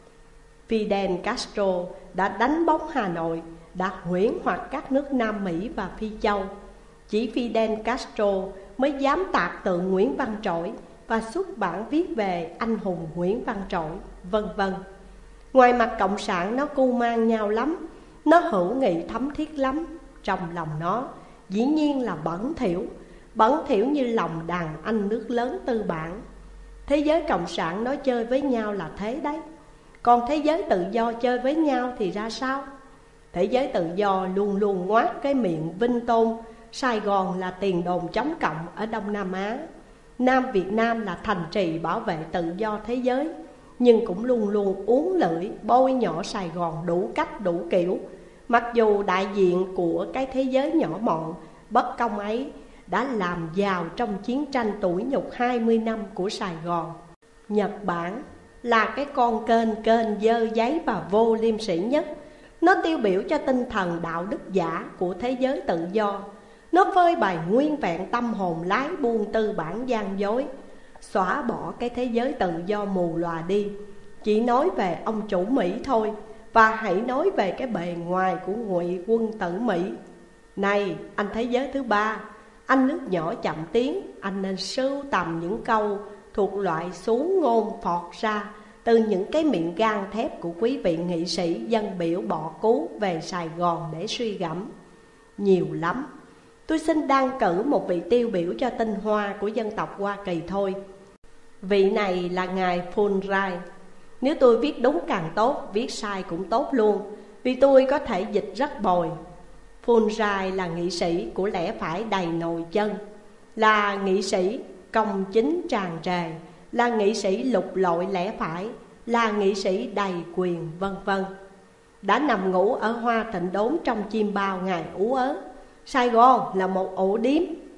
Fidel Castro đã đánh bóng Hà Nội, đã huyễn hoặc các nước Nam Mỹ và Phi Châu. Chỉ Fidel Castro mới dám tạc tượng Nguyễn Văn Trỗi và xuất bản viết về anh hùng Nguyễn Văn Trỗi, vân vân. Ngoài mặt cộng sản nó cưu mang nhau lắm, nó hữu nghị thấm thiết lắm. Trong lòng nó dĩ nhiên là bẩn thỉu như lòng đàn anh nước lớn tư bản. Thế giới cộng sản nó chơi với nhau là thế đấy. Còn thế giới tự do chơi với nhau thì ra sao? Thế giới tự do luôn luôn ngoác cái miệng vinh tôn Sài Gòn là tiền đồn chống cộng ở Đông Nam Á, Nam Việt Nam là thành trì bảo vệ tự do thế giới, nhưng cũng luôn luôn uốn lưỡi bôi nhọ Sài Gòn đủ cách đủ kiểu. Mặc dù đại diện của cái thế giới nhỏ mọn, bất công ấy đã làm giàu trong chiến tranh tủi nhục 20 năm của Sài Gòn. Nhật Bản là cái con kênh dơ giấy và vô liêm sỉ nhất. Nó tiêu biểu cho tinh thần đạo đức giả của thế giới tự do. Nó phơi bày nguyên vẹn tâm hồn lái buôn tư bản gian dối, xóa bỏ cái thế giới tự do mù lòa đi. Chỉ nói về ông chủ Mỹ thôi, và hãy nói về cái bề ngoài của Ngụy quân tử Mỹ. Này anh thế giới thứ ba, anh nước nhỏ chậm tiếng, anh nên sưu tầm những câu thuộc loại xuống ngôn phọt ra từ những cái miệng gan thép của quý vị nghị sĩ dân biểu bọ cú về Sài Gòn để suy gẫm. Nhiều lắm. Tôi xin đăng cử một vị tiêu biểu cho tinh hoa của dân tộc Hoa Kỳ thôi. Vị này là ngài Fulbright. Nếu tôi viết đúng càng tốt, viết sai cũng tốt luôn, vì tôi có thể dịch rất bồi. Fulbright là nghị sĩ của lẽ phải đầy nồi chân, là nghị sĩ công chính tràn trề, là nghị sĩ lục lọi lẽ phải, là nghị sĩ đầy quyền, vân vân. Đã nằm ngủ ở Hoa Tịnh Đốn trong chim bao ngày ú ớ. Sài Gòn là một ổ điếm.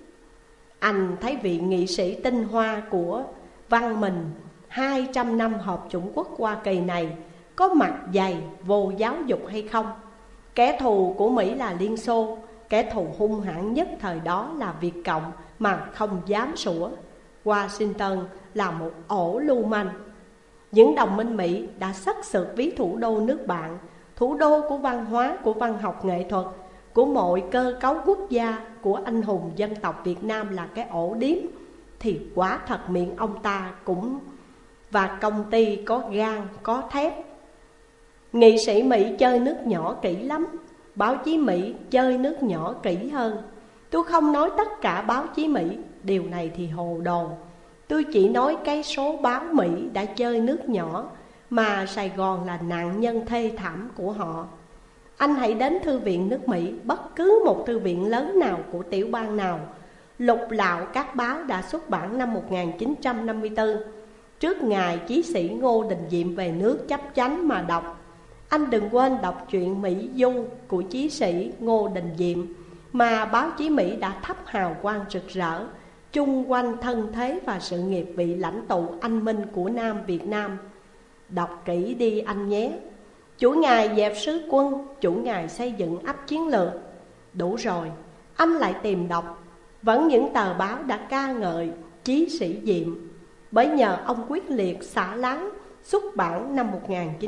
Anh thấy vị nghị sĩ tinh hoa của văn mình 200 năm Hợp chủng quốc Hoa Kỳ này có mặt dày vô giáo dục hay không? Kẻ thù của Mỹ là Liên Xô, kẻ thù hung hãn nhất thời đó là Việt Cộng mà không dám sủa. Washington là một ổ lưu manh. Những đồng minh Mỹ đã xất xược ví thủ đô nước bạn, thủ đô của văn hóa, của văn học nghệ thuật, của mọi cơ cấu quốc gia, của anh hùng dân tộc Việt Nam là cái ổ điếm, thì quả thật miệng ông ta cũng và công ty có gan, có thép. Nghị sĩ Mỹ chơi nước nhỏ kỹ lắm, báo chí Mỹ chơi nước nhỏ kỹ hơn. Tôi không nói tất cả báo chí Mỹ, điều này thì hồ đồ. Tôi chỉ nói cái số báo Mỹ đã chơi nước nhỏ mà Sài Gòn là nạn nhân thê thảm của họ. Anh hãy đến thư viện nước Mỹ, bất cứ một thư viện lớn nào của tiểu bang nào, lục lạo các báo đã xuất bản năm 1954 trước ngày chí sĩ Ngô Đình Diệm về nước chấp chánh mà đọc. Anh đừng quên đọc truyện Mỹ Du của chí sĩ Ngô Đình Diệm mà báo chí Mỹ đã thắp hào quang rực rỡ chung quanh thân thế và sự nghiệp vị lãnh tụ anh minh của Nam Việt Nam. Đọc kỹ đi anh nhé. Chủ ngài dẹp sứ quân, chủ ngài xây dựng ấp chiến lược. Đủ rồi, anh lại tìm đọc vẫn những tờ báo đã ca ngợi chí sĩ Diệm, bởi nhờ ông quyết liệt xả láng xuất bản năm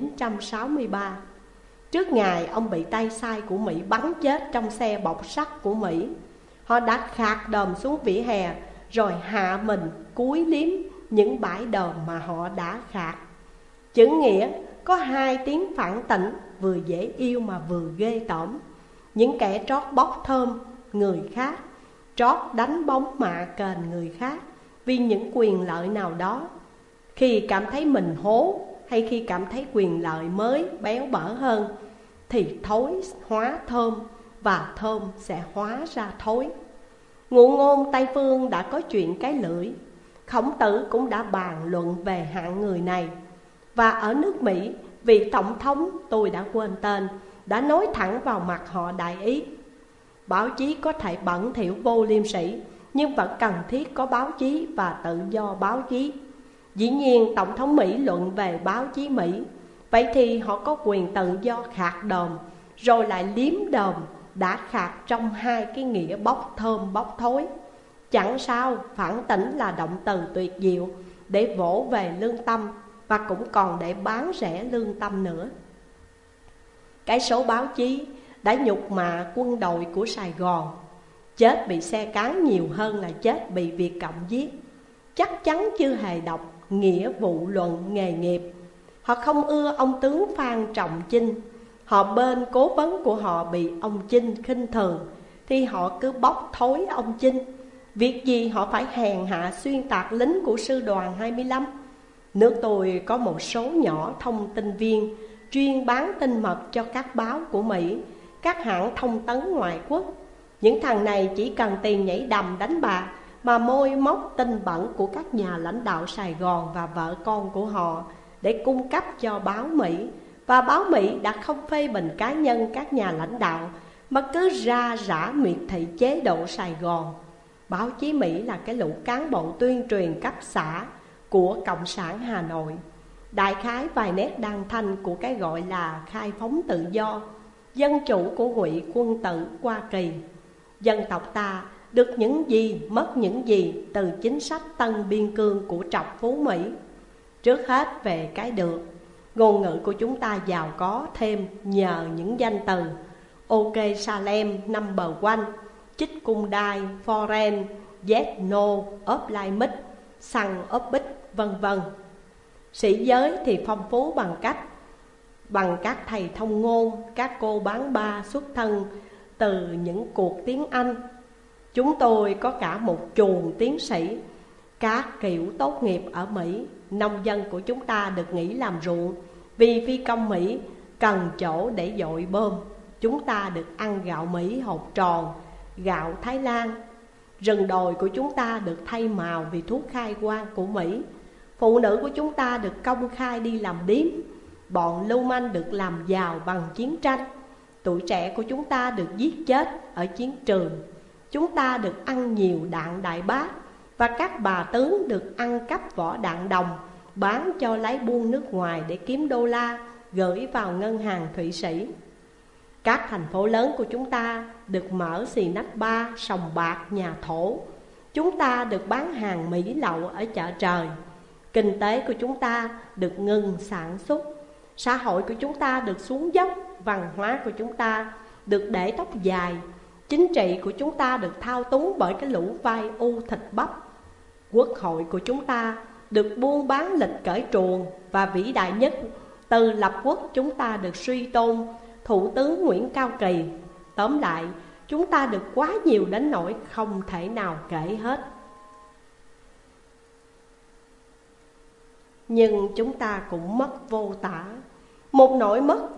1963. Trước ngày ông bị tay sai của Mỹ bắn chết trong xe bọc sắt của Mỹ, họ đã khạc đờm xuống vỉa hè rồi hạ mình cúi liếm những bãi đờm mà họ đã khạc. Chữ nghĩa có hai tiếng phản tỉnh, vừa dễ yêu mà vừa ghê tởm. Những kẻ trót bóc thơm người khác, trót đánh bóng mạ kền người khác vì những quyền lợi nào đó. Khi cảm thấy mình hố hay khi cảm thấy quyền lợi mới béo bở hơn thì thối hóa thơm và thơm sẽ hóa ra thối. Ngụ ngôn Tây Phương đã có chuyện cái lưỡi. Khổng Tử cũng đã bàn luận về hạng người này. Và ở nước Mỹ, vị tổng thống tôi đã quên tên đã nói thẳng vào mặt họ đại ý: báo chí có thể bẩn thỉu vô liêm sỉ, nhưng vẫn cần thiết có báo chí và tự do báo chí. Dĩ nhiên tổng thống Mỹ luận về báo chí Mỹ, vậy thì họ có quyền tự do khạc đờm rồi lại liếm đờm đã khạc trong hai cái nghĩa bốc thơm bốc thối. Chẳng sao, phản tỉnh là động từ tuyệt diệu để vỗ về lương tâm và cũng còn để bán rẻ lương tâm nữa. Cái số báo chí đã nhục mạ quân đội của Sài Gòn. Chết bị xe cán nhiều hơn là chết bị Việt Cộng giết. Chắc chắn chưa hề đọc nghĩa vụ luận nghề nghiệp. Họ không ưa ông tướng Phan Trọng Chinh. Họ bên cố vấn của họ bị ông Chinh khinh thường thì họ cứ bóc thối ông Chinh. Việc gì họ phải hèn hạ xuyên tạc lính của sư đoàn 25. Nước tôi có một số nhỏ thông tin viên chuyên bán tin mật cho các báo của Mỹ, các hãng thông tấn ngoại quốc. Những thằng này chỉ cần tiền nhảy đầm đánh bạc mà môi móc tin bẩn của các nhà lãnh đạo Sài Gòn và vợ con của họ để cung cấp cho báo Mỹ. Và báo Mỹ đã không phê bình cá nhân các nhà lãnh đạo mà cứ ra rã miệt thị chế độ Sài Gòn. Báo chí Mỹ là cái lũ cán bộ tuyên truyền cấp xã của Cộng sản Hà Nội. Đại khái vài nét đăng thanh của cái gọi là khai phóng tự do, dân chủ của ngụy quân tử Hoa Kỳ. Dân tộc ta được những gì, mất những gì từ chính sách tân biên cương của trọc phú Mỹ. Trước hết về cái được, ngôn ngữ của chúng ta giàu có thêm nhờ những danh từ OK Salem, number one, chích cung đai, foreign, yes, no, off limit, xăng off bit, vân vân. Sĩ giới thì phong phú bằng các thầy thông ngôn, các cô bán ba xuất thân từ những cuộc tiếng Anh. Chúng tôi có cả một chuồng tiến sĩ, các kiểu tốt nghiệp ở Mỹ. Nông dân của chúng ta được nghỉ làm ruộng vì phi công Mỹ cần chỗ để dội bơm. chúng ta được ăn gạo Mỹ hột tròn, gạo Thái Lan. Rừng đồi của chúng ta được thay màu vì thuốc khai quang của Mỹ. Phụ nữ của chúng ta được công khai đi làm điếm. Bọn lưu manh được làm giàu bằng chiến tranh. Tuổi trẻ của chúng ta được giết chết ở chiến trường. Chúng ta được ăn nhiều đạn đại bác. Và các bà tướng được ăn cắp vỏ đạn đồng, bán cho lấy buôn nước ngoài để kiếm đô la, gửi vào ngân hàng Thụy Sĩ. Các thành phố lớn của chúng ta được mở xì nách ba, sòng bạc, nhà thổ. Chúng ta được bán hàng Mỹ lậu ở chợ trời. Kinh tế của chúng ta được ngừng sản xuất. Xã hội của chúng ta được xuống dốc. Văn hóa của chúng ta được để tóc dài. Chính trị của chúng ta được thao túng bởi cái lũ vai u thịt bắp. Quốc hội của chúng ta được buôn bán lịch cởi truồng. Và vĩ đại nhất, từ lập quốc chúng ta được suy tôn Thủ tướng Nguyễn Cao Kỳ. Tóm lại, chúng ta được quá nhiều đến nỗi không thể nào kể hết. Nhưng chúng ta cũng mất vô tả. Một nỗi mất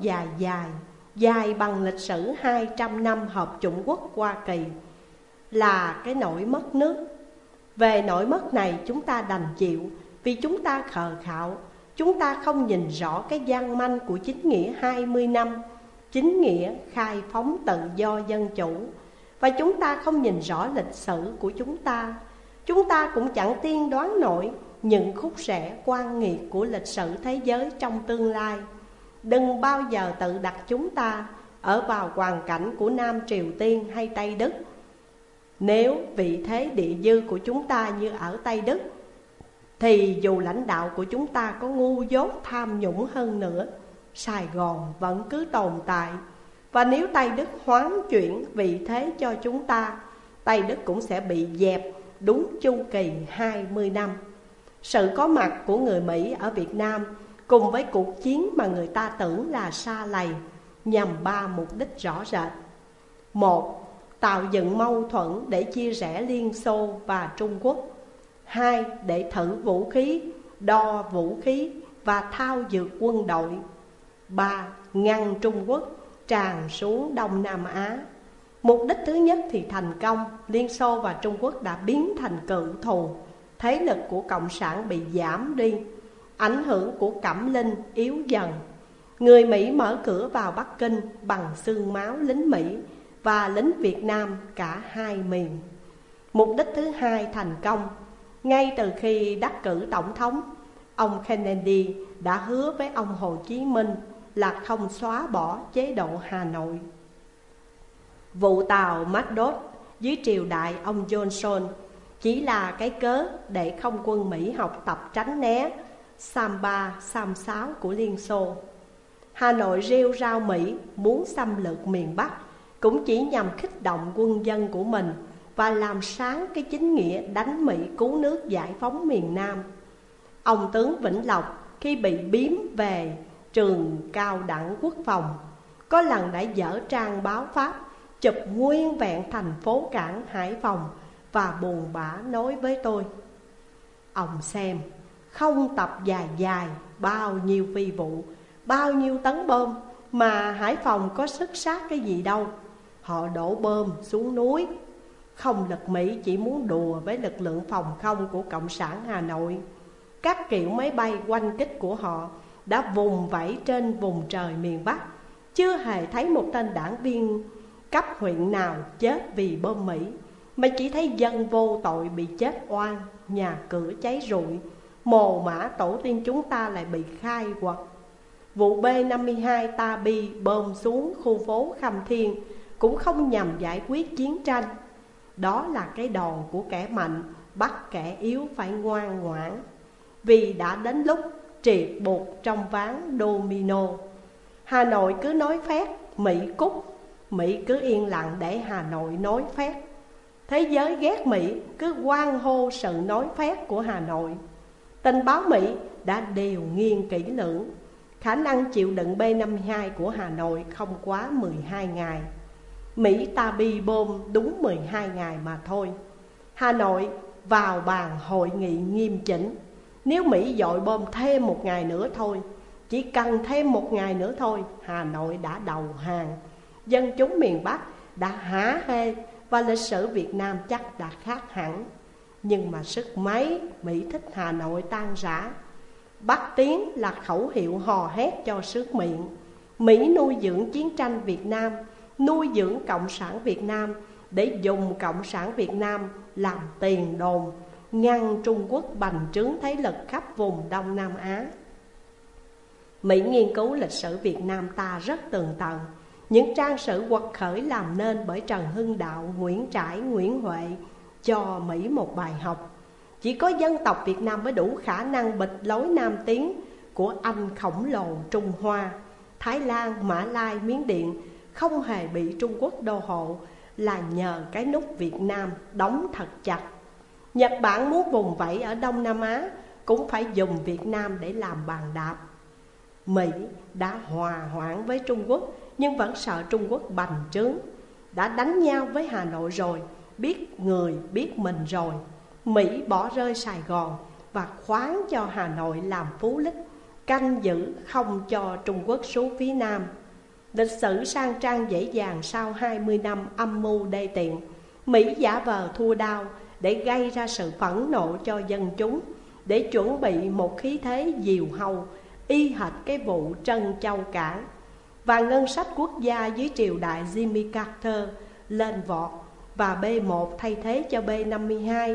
dài bằng lịch sử 200 năm Hợp chủng quốc Hoa Kỳ, là cái nỗi mất nước. Về nỗi mất này chúng ta đành chịu, vì chúng ta khờ khạo. Chúng ta không nhìn rõ cái gian manh của chính nghĩa 20 năm, chính nghĩa khai phóng tự do dân chủ. Và chúng ta không nhìn rõ lịch sử của chúng ta. Chúng ta cũng chẳng tiên đoán nổi những khúc rẽ quan nghiệt của lịch sử thế giới trong tương lai. Đừng bao giờ tự đặt chúng ta ở vào hoàn cảnh của Nam Triều Tiên hay Tây Đức. Nếu vị thế địa dư của chúng ta như ở Tây Đức, thì dù lãnh đạo của chúng ta có ngu dốt tham nhũng hơn nữa, Sài Gòn vẫn cứ tồn tại. Và nếu Tây Đức hoán chuyển vị thế cho chúng ta, Tây Đức cũng sẽ bị dẹp đúng chu kỳ 20 năm. Sự có mặt của người Mỹ ở Việt Nam cùng với cuộc chiến mà người ta tưởng là sa lầy nhằm 3 mục đích rõ rệt. 1. Tạo dựng mâu thuẫn để chia rẽ Liên Xô và Trung Quốc. 2. Để thử vũ khí, đo vũ khí và thao dượt quân đội. 3. Ngăn Trung Quốc tràn xuống Đông Nam Á. Mục đích thứ nhất thì thành công. Liên Xô và Trung Quốc đã biến thành cựu thù. Thế lực của Cộng sản bị giảm đi. Ảnh hưởng của Cẩm Linh yếu dần. Người Mỹ mở cửa vào Bắc Kinh bằng xương máu lính Mỹ và lính Việt Nam cả hai miền. Mục đích thứ hai thành công. Ngay từ khi đắc cử tổng thống, ông Kennedy đã hứa với ông Hồ Chí Minh là không xóa bỏ chế độ Hà Nội. Vụ tàu Macdot dưới triều đại ông Johnson chỉ là cái cớ để không quân Mỹ học tập tránh né Samba, Sam 6 của Liên Xô. Hà Nội rêu rao Mỹ muốn xâm lược miền Bắc cũng chỉ nhằm khích động quân dân của mình và làm sáng cái chính nghĩa đánh Mỹ cứu nước giải phóng miền Nam. Ông tướng Vĩnh Lộc khi bị biếm về trường cao đẳng quốc phòng, có lần đã dở trang báo Pháp chụp nguyên vẹn thành phố cảng Hải Phòng và buồn bã nói với tôi: ông xem, không tập dài bao nhiêu phi vụ, bao nhiêu tấn bom mà Hải Phòng có sức sát cái gì đâu. Họ đổ bom xuống núi. Không lực Mỹ chỉ muốn đùa với lực lượng phòng không của Cộng sản Hà Nội. Các kiểu máy bay oanh kích của họ đã vùng vẫy trên vùng trời miền Bắc. Chưa hề thấy một tên đảng viên cấp huyện nào chết vì bom Mỹ, mà chỉ thấy dân vô tội bị chết oan, nhà cửa cháy rụi, mồ mả tổ tiên chúng ta lại bị khai quật. Vụ B-52 Tabi bom xuống khu phố Khâm Thiên cũng không nhằm giải quyết chiến tranh. Đó là cái đòn của kẻ mạnh bắt kẻ yếu phải ngoan ngoãn, vì đã đến lúc triệt buộc trong ván domino. Hà Nội cứ nói phét, Mỹ cút. Mỹ cứ yên lặng để Hà Nội nói phét. Thế giới ghét Mỹ cứ hoan hô sự nói phét của Hà Nội. Tình báo Mỹ đã điều nghiên kỹ lưỡng. Khả năng chịu đựng B-52 của Hà Nội không quá 12 ngày. Mỹ Tabi bom đúng 12 ngày mà thôi. Hà Nội vào bàn hội nghị nghiêm chỉnh. Nếu Mỹ dội bom thêm 1 ngày nữa thôi, chỉ cần thêm 1 ngày nữa thôi, Hà Nội đã đầu hàng. dân chúng miền Bắc đã hả hê và lịch sử Việt Nam chắc đã khác hẳn. Nhưng mà sức mấy Mỹ thích Hà Nội tan rã. Bắc tiến là khẩu hiệu hò hét cho sướng miệng. Mỹ nuôi dưỡng chiến tranh Việt Nam, nuôi dưỡng Cộng sản Việt Nam để dùng Cộng sản Việt Nam làm tiền đồn, ngăn Trung Quốc bành trướng thế lực khắp vùng Đông Nam Á. Mỹ nghiên cứu lịch sử Việt Nam ta rất tường tận. Những trang sử quật khởi làm nên bởi Trần Hưng Đạo, Nguyễn Trãi, Nguyễn Huệ cho Mỹ một bài học. Chỉ có dân tộc Việt Nam mới đủ khả năng bịt lối Nam tiến của Anh khổng lồ Trung Hoa. Thái Lan, Mã Lai, Miến Điện không hề bị Trung Quốc đô hộ là nhờ cái nút Việt Nam đóng thật chặt. Nhật Bản muốn vùng vẫy ở Đông Nam Á cũng phải dùng Việt Nam để làm bàn đạp. Mỹ đã hòa hoãn với Trung Quốc nhưng vẫn sợ Trung Quốc bành trướng. Đã đánh nhau với Hà Nội rồi, biết người biết mình rồi. Mỹ bỏ rơi Sài Gòn và khoán cho Hà Nội làm phú lích, canh giữ không cho Trung Quốc xuống phía Nam. Lịch sử sang trang dễ dàng sau 20 năm âm mưu đê tiện. Mỹ giả vờ thua đau để gây ra sự phẫn nộ cho dân chúng, để chuẩn bị một khí thế diều hâu y hệt cái vụ Trân Châu Cảng. Và ngân sách quốc gia dưới triều đại Jimmy Carter lên vọt, và B-1 thay thế cho B-52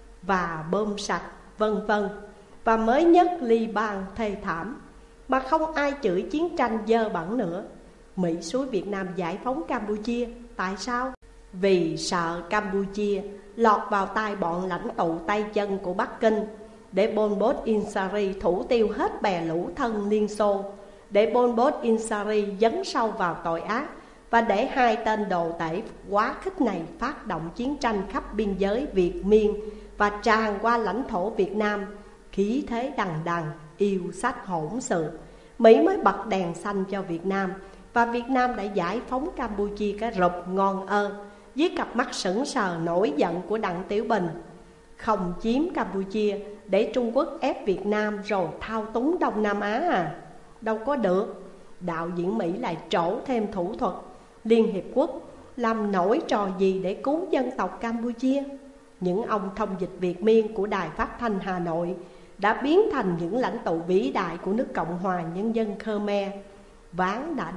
và bom sạch vân vân. Và mới nhất Liban thê thảm mà không ai chửi chiến tranh dơ bẩn nữa. Mỹ xúi Việt Nam giải phóng Campuchia. Tại sao? Vì sợ Campuchia lọt vào tay bọn lãnh tụ tay chân của Bắc Kinh, để Pol Pot Insari thủ tiêu hết bè lũ thân Liên Xô, để Pol Pot Insari dấn sâu vào tội ác, và để hai tên đồ tể quá khích này phát động chiến tranh khắp biên giới Việt Miên và tràn qua lãnh thổ Việt Nam. Khí thế đằng đằng, yêu sách hỗn xược, Mỹ mới bật đèn xanh cho Việt Nam. Và Việt Nam đã giải phóng Campuchia cái rụp ngon ơ dưới cặp mắt sững sờ nổi giận của Đặng Tiểu Bình. Không chiếm Campuchia để Trung Quốc ép Việt Nam rồi thao túng Đông Nam Á à? Đâu có được. Đạo diễn Mỹ lại trổ thêm thủ thuật. Liên Hiệp Quốc làm nổi trò gì để cứu dân tộc Campuchia? Những ông thông dịch Việt Miên của Đài Phát thanh Hà Nội đã biến thành những lãnh tụ vĩ đại của nước Cộng hòa Nhân dân Khmer. Ván đã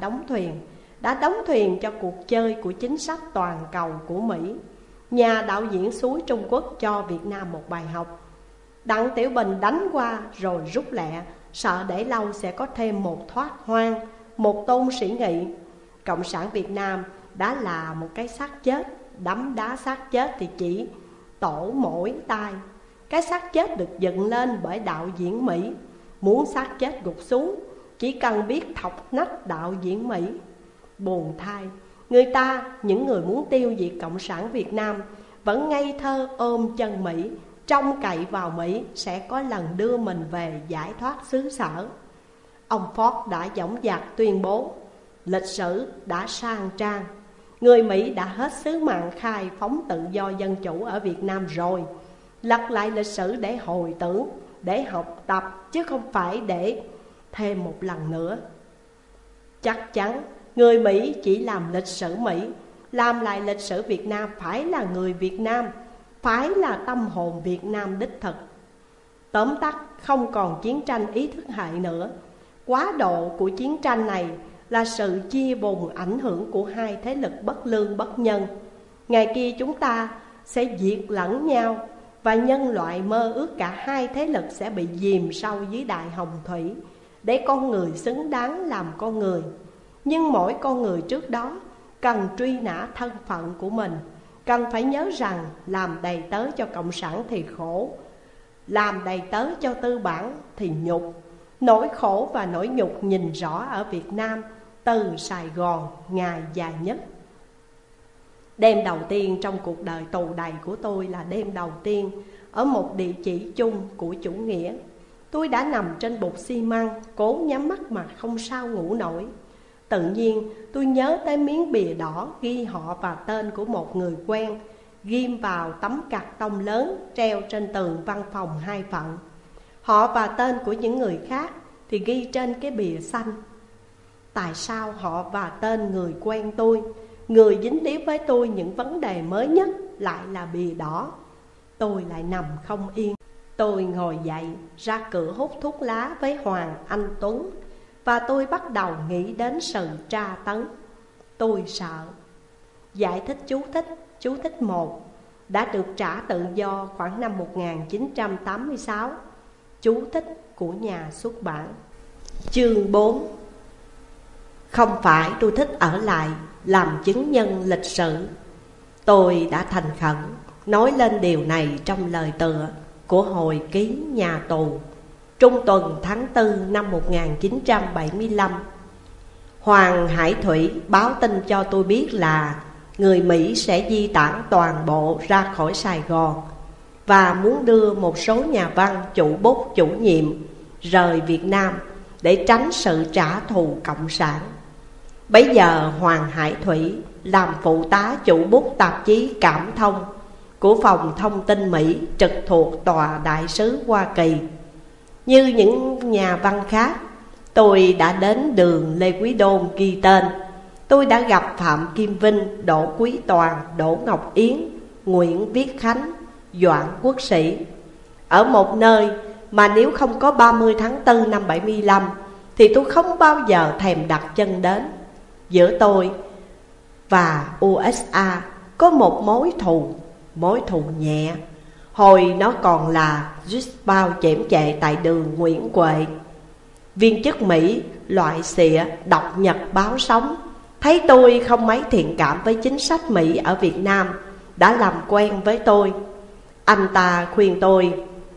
đóng thuyền cho cuộc chơi của chính sách toàn cầu của Mỹ. Nhà đạo diễn xúi Trung Quốc cho Việt Nam một bài học. Đặng Tiểu Bình đánh qua rồi rút lẹ, sợ để lâu sẽ có thêm một thoát hoang, một tôn sĩ nghị. Cộng sản Việt Nam đã là một cái xác chết, đấm đá xác chết thì chỉ tổ mỗi tay. Cái xác chết được dựng lên bởi đạo diễn Mỹ. Muốn xác chết gục xuống, chỉ cần biết thọc nách đạo diễn Mỹ. Buồn thay, người ta, những người muốn tiêu diệt Cộng sản Việt Nam, vẫn ngây thơ ôm chân Mỹ, trông cậy vào Mỹ sẽ có lần đưa mình về giải thoát xứ sở. Ông Ford đã dõng dạc tuyên bố, lịch sử đã sang trang. Người Mỹ đã hết sứ mạng khai phóng tự do dân chủ ở Việt Nam rồi. Lật lại lịch sử để hồi tưởng, để học tập, chứ không phải để thêm một lần nữa. Chắc chắn người Mỹ chỉ làm lịch sử Mỹ, làm lại lịch sử Việt Nam phải là người Việt Nam, phải là tâm hồn Việt Nam đích thực. Tóm tắt, không còn chiến tranh ý thức hệ nữa. Quá độ của chiến tranh này là sự chia vùng ảnh hưởng của hai thế lực bất lương bất nhân. Ngày kia chúng ta sẽ diệt lẫn nhau, và nhân loại mơ ước cả hai thế lực sẽ bị chìm sâu dưới đại hồng thủy, để con người xứng đáng làm con người. Nhưng mỗi con người trước đó cần truy nã thân phận của mình, cần phải nhớ rằng làm đầy tớ cho Cộng sản thì khổ, làm đầy tớ cho tư bản thì nhục. Nỗi khổ và nỗi nhục nhìn rõ ở Việt Nam từ Sài Gòn ngày dài nhất. Đêm đầu tiên trong cuộc đời tù đầy của tôi là đêm đầu tiên ở một địa chỉ chung của chủ nghĩa. Tôi đã nằm trên bục xi măng, cố nhắm mắt mà không sao ngủ nổi. Tự nhiên tôi nhớ tới miếng bìa đỏ ghi họ và tên của một người quen, ghim vào tấm cạc tông lớn treo trên tường văn phòng 2 phận. Họ và tên của những người khác thì ghi trên cái bìa xanh. Tại sao họ và tên người quen tôi, người dính líu với tôi những vấn đề mới nhất lại là bìa đỏ? Tôi lại nằm không yên. Tôi ngồi dậy ra cửa hút thuốc lá với Hoàng Anh Tuấn, và tôi bắt đầu nghĩ đến sự tra tấn. Tôi sợ. Giải thích chú thích 1 đã được trả tự do khoảng năm 1986. Chú thích của nhà xuất bản. Chương 4. Không phải tôi thích ở lại làm chứng nhân lịch sử. Tôi đã thành khẩn nói lên điều này trong lời tựa của hồi ký nhà tù trung tuần tháng 4 năm 1975. Hoàng Hải Thủy báo tin cho tôi biết là người Mỹ sẽ di tản toàn bộ ra khỏi Sài Gòn và muốn đưa một số nhà văn chủ bút chủ nhiệm rời Việt Nam để tránh sự trả thù cộng sản. Bấy giờ Hoàng Hải Thủy làm phụ tá chủ bút tạp chí Cảm Thông của phòng thông tin Mỹ trực thuộc Tòa Đại sứ Hoa Kỳ. Như những nhà văn khác, tôi đã đến đường Lê Quý Đôn ghi tên. Tôi đã gặp Phạm Kim Vinh, Đỗ Quý Toàn, Đỗ Ngọc Yến, Nguyễn Viết Khánh, Doãn Quốc Sĩ, ở một nơi mà nếu không có 30 tháng 4 năm 75 thì tôi không bao giờ thèm đặt chân đến. Giữa tôi và USA có một mối thù nhẹ. Hồi nó còn là rít bao chễm chệ tại đường Nguyễn Huệ. Viên chức Mỹ loại xịa đọc nhật báo sống, thấy tôi không mấy thiện cảm với chính sách Mỹ ở Việt Nam, đã làm quen với tôi. Anh ta khuyên tôi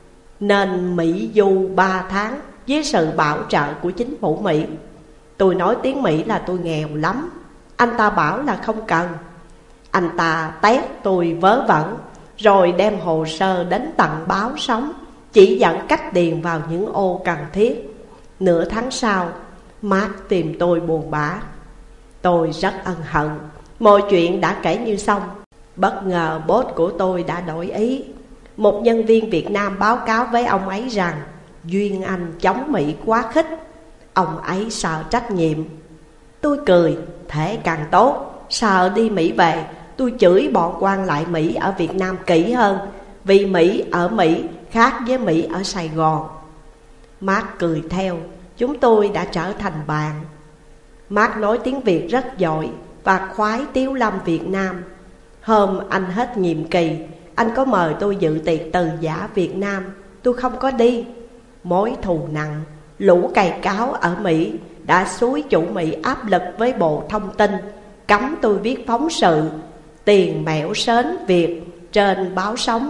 nên Mỹ du 3 tháng với sự bảo trợ của chính phủ Mỹ. Tôi nói tiếng Mỹ là tôi nghèo lắm. Anh ta bảo là không cần. Anh ta tét tôi vớ vẩn, rồi đem hồ sơ đến tận báo sống, chỉ dẫn cách điền vào những ô cần thiết. Nửa tháng sau, Mark tìm tôi buồn bã. Tôi rất ân hận. Mọi chuyện đã kể như xong. Bất ngờ boss của tôi đã đổi ý. Một nhân viên Việt Nam báo cáo với ông ấy rằng Duyên Anh chống Mỹ quá khích. Ông ấy sợ trách nhiệm. Tôi cười, thế càng tốt. Sợ đi Mỹ về, tôi chửi bọn quan lại Mỹ ở Việt Nam kỹ hơn, vì Mỹ ở Mỹ khác với Mỹ ở Sài Gòn. Mark cười theo. Chúng tôi đã trở thành bạn. Mark nói tiếng Việt rất giỏi và khoái Tiếu Lâm Việt Nam. Hôm anh hết nhiệm kỳ, anh có mời tôi dự tiệc từ giả Việt Nam. Tôi không có đi. Mối thù nặng, lũ cày cáo ở Mỹ đã xúi chủ Mỹ áp lực với Bộ Thông tin, cấm tôi viết phóng sự tiền mẻo sến Việt trên báo sống.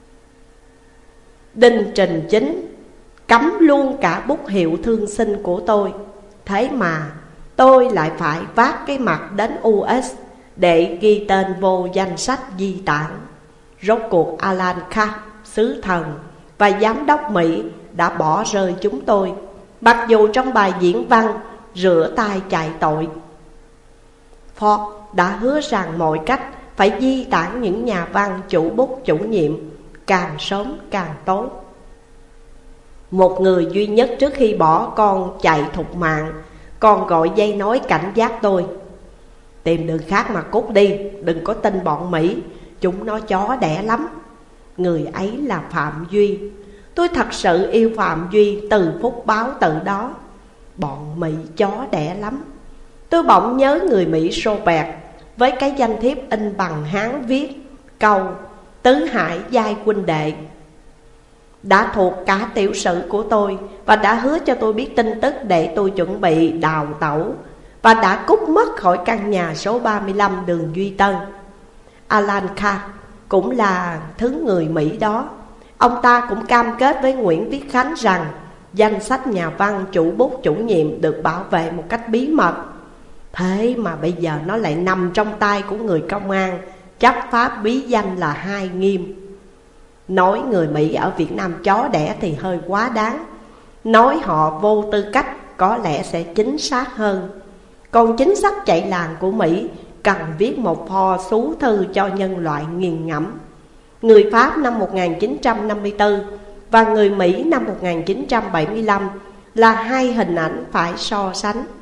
Đinh Trình Chính cấm luôn cả bút hiệu thương sinh của tôi. Thế mà tôi lại phải vác cái mặt đến US để ghi tên vô danh sách di tản. Rốt cuộc Alan Katz, sứ thần và giám đốc Mỹ đã bỏ rơi chúng tôi, mặc dù trong bài diễn văn rửa tay chạy tội, Ford đã hứa rằng mọi cách phải di tản những nhà văn chủ bút chủ nhiệm, càng sớm càng tốt. Một người duy nhất trước khi bỏ con chạy thục mạng còn gọi dây nói cảnh giác tôi: tìm đường khác mà cút đi, đừng có tin bọn Mỹ, chúng nó chó đẻ lắm. Người ấy là Phạm Duy. Tôi thật sự yêu Phạm Duy từ phút báo tự đó. Bọn Mỹ chó đẻ lắm. Tôi bỗng nhớ người Mỹ Robert với cái danh thiếp in bằng Hán viết câu Tứ Hải giai huynh đệ, đã thuộc cả tiểu sử của tôi và đã hứa cho tôi biết tin tức để tôi chuẩn bị đào tẩu, và đã cút mất khỏi căn nhà số 35 đường Duy Tân. Alan Katz cũng là thứ người Mỹ đó. Ông ta cũng cam kết với Nguyễn Viết Khánh rằng danh sách nhà văn chủ bút chủ nhiệm được bảo vệ một cách bí mật. Thế mà bây giờ nó lại nằm trong tay của người công an, chấp pháp bí danh là Hai Nghiêm. Nói người Mỹ ở Việt Nam chó đẻ thì hơi quá đáng. Nói họ vô tư cách có lẽ sẽ chính xác hơn. Còn chính sách chạy làng của Mỹ cần viết một pho xú thư cho nhân loại nghiền ngẫm. Người Pháp năm 1954 và người Mỹ năm 1975 là hai hình ảnh phải so sánh.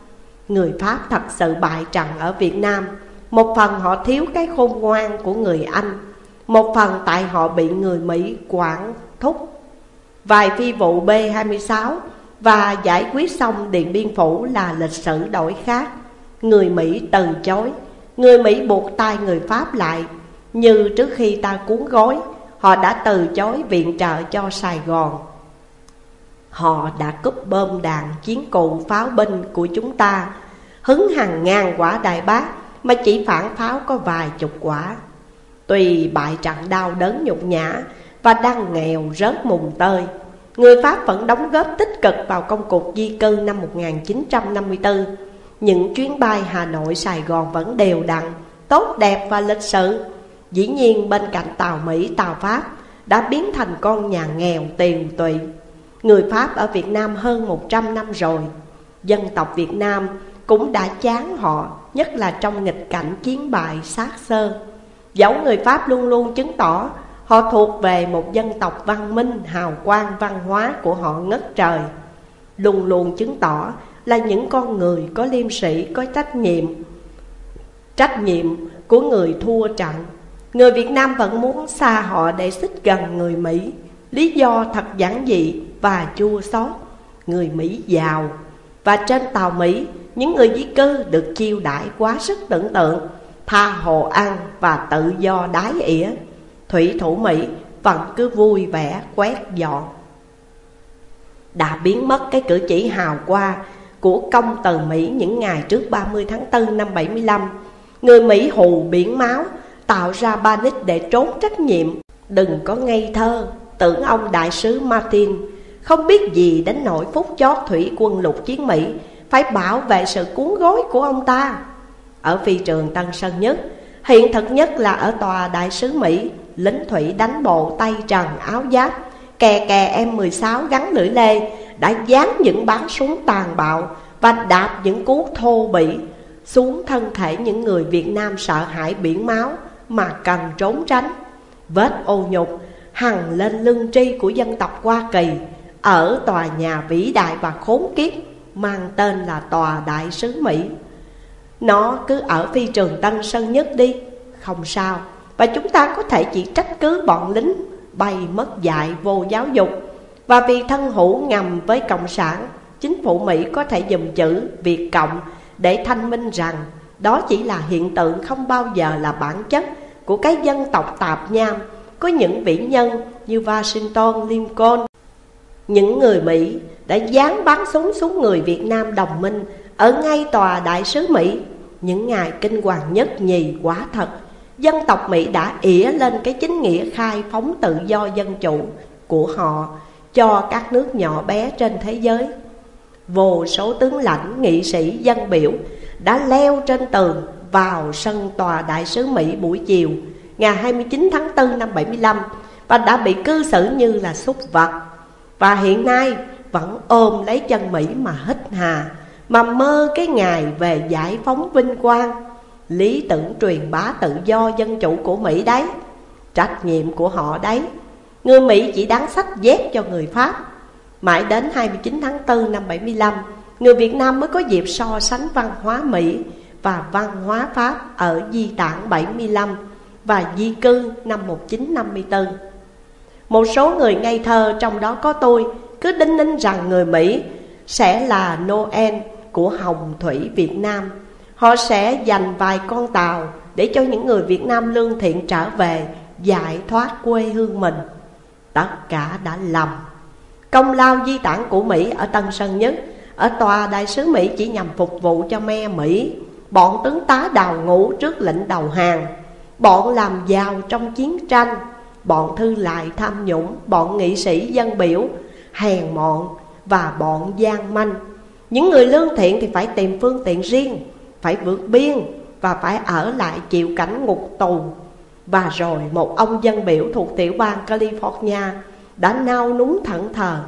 Người Pháp thật sự bại trận ở Việt Nam. Một phần họ thiếu cái khôn ngoan của người Anh, một phần tại họ bị người Mỹ quản thúc. Vài phi vụ B-26 và giải quyết xong Điện Biên Phủ là lịch sử đổi khác. Người Mỹ từ chối, người Mỹ buộc tay người Pháp lại. Như trước khi ta cuốn gói, họ đã từ chối viện trợ cho Sài Gòn. Họ đã cúp bom đạn chiến cụ pháo binh của chúng ta, hứng hàng ngàn quả Đại Bác mà chỉ phản pháo có vài chục quả. Tuy bại trận đau đớn nhục nhã và đang nghèo rớt mùng tơi, người Pháp vẫn đóng góp tích cực vào công cuộc di cư năm 1954. Những chuyến bay Hà Nội Sài Gòn vẫn đều đặn, tốt đẹp và lịch sự. Dĩ nhiên bên cạnh tàu Mỹ, tàu Pháp đã biến thành con nhà nghèo tiền tụy. Người Pháp ở Việt Nam hơn 100 năm rồi. Dân tộc Việt Nam cũng đã chán họ, nhất là trong nghịch cảnh chiến bại xác xơ. Dẫu người Pháp luôn luôn chứng tỏ họ thuộc về một dân tộc văn minh, hào quang văn hóa của họ ngất trời. Luôn luôn chứng tỏ là những con người có liêm sĩ, có trách nhiệm. Trách nhiệm của người thua trận. Người Việt Nam vẫn muốn xa họ để xích gần người Mỹ. Lý do thật giản dị và chua xót. Người Mỹ giàu, và trên tàu Mỹ, những người di cư được chiêu đãi quá sức tưởng tượng, tha hồ ăn và tự do đái ỉa. Thủy thủ Mỹ vẫn cứ vui vẻ quét dọn. Đã biến mất cái cử chỉ hào hoa của công tờ Mỹ những ngày trước 30 tháng 4 năm 75. Người Mỹ hù biển máu, tạo ra panic để trốn trách nhiệm. Đừng có ngây thơ tưởng ông đại sứ Martin không biết gì đến nỗi phút chót thủy quân lục chiến Mỹ phải bảo vệ sự cuốn gói của ông ta. Ở phi trường Tân Sơn Nhất, hiện thực nhất là ở tòa đại sứ Mỹ, lính thủy đánh bộ tay trần áo giáp, kè kè M16 gắn lưỡi lê đã dán những bắn súng tàn bạo và đạp những cú thô bỉ xuống thân thể những người Việt Nam sợ hãi biển máu mà cần trốn tránh. Vết ô nhục hằn lên lưng tri của dân tộc Hoa Kỳ ở tòa nhà vĩ đại và khốn kiếp mang tên là tòa đại sứ Mỹ. Nó cứ ở phi trường Tân Sơn Nhất đi, không sao. Và chúng ta có thể chỉ trách cứ bọn lính bay mất dạy vô giáo dục. Và vì thân hữu ngầm với Cộng sản, chính phủ Mỹ có thể dùng chữ Việt Cộng để thanh minh rằng đó chỉ là hiện tượng, không bao giờ là bản chất của cái dân tộc tạp nham. Có những vĩ nhân như Washington, Lincoln. Những người Mỹ đã dán bắn súng xuống người Việt Nam đồng minh ở ngay tòa đại sứ Mỹ. Những ngày kinh hoàng nhất nhì quả thật, dân tộc Mỹ đã ỉa lên cái chính nghĩa khai phóng tự do dân chủ của họ cho các nước nhỏ bé trên thế giới. Vô số tướng lãnh, nghị sĩ, dân biểu đã leo trên tường vào sân tòa đại sứ Mỹ buổi chiều ngày 29 tháng 4 năm 75 và đã bị cư xử như là súc vật. Và hiện nay vẫn ôm lấy chân Mỹ mà hít hà, mà mơ cái ngày về giải phóng vinh quang. Lý tưởng truyền bá tự do dân chủ của Mỹ đấy, trách nhiệm của họ đấy. Người Mỹ chỉ đáng xách dép cho người Pháp. Mãi đến 29 tháng 4 năm 75, người Việt Nam mới có dịp so sánh văn hóa Mỹ và văn hóa Pháp ở di tản 75 và di cư năm 1954. Một số người ngây thơ, trong đó có tôi, cứ đinh ninh rằng người Mỹ sẽ là Noel của hồng thủy Việt Nam. Họ sẽ dành vài con tàu để cho những người Việt Nam lương thiện trở về giải thoát quê hương mình. Tất cả đã lầm. Công lao di tản của Mỹ ở Tân Sơn Nhất, ở tòa đại sứ Mỹ chỉ nhằm phục vụ cho me Mỹ, bọn tướng tá đào ngũ trước lệnh đầu hàng, bọn làm giàu trong chiến tranh, bọn thư lại tham nhũng, bọn nghị sĩ dân biểu hèn mọn và bọn gian manh. Những người lương thiện thì phải tìm phương tiện riêng, phải vượt biên và phải ở lại chịu cảnh ngục tù. Và rồi một ông dân biểu thuộc tiểu bang California đã nao núng thẫn thờ.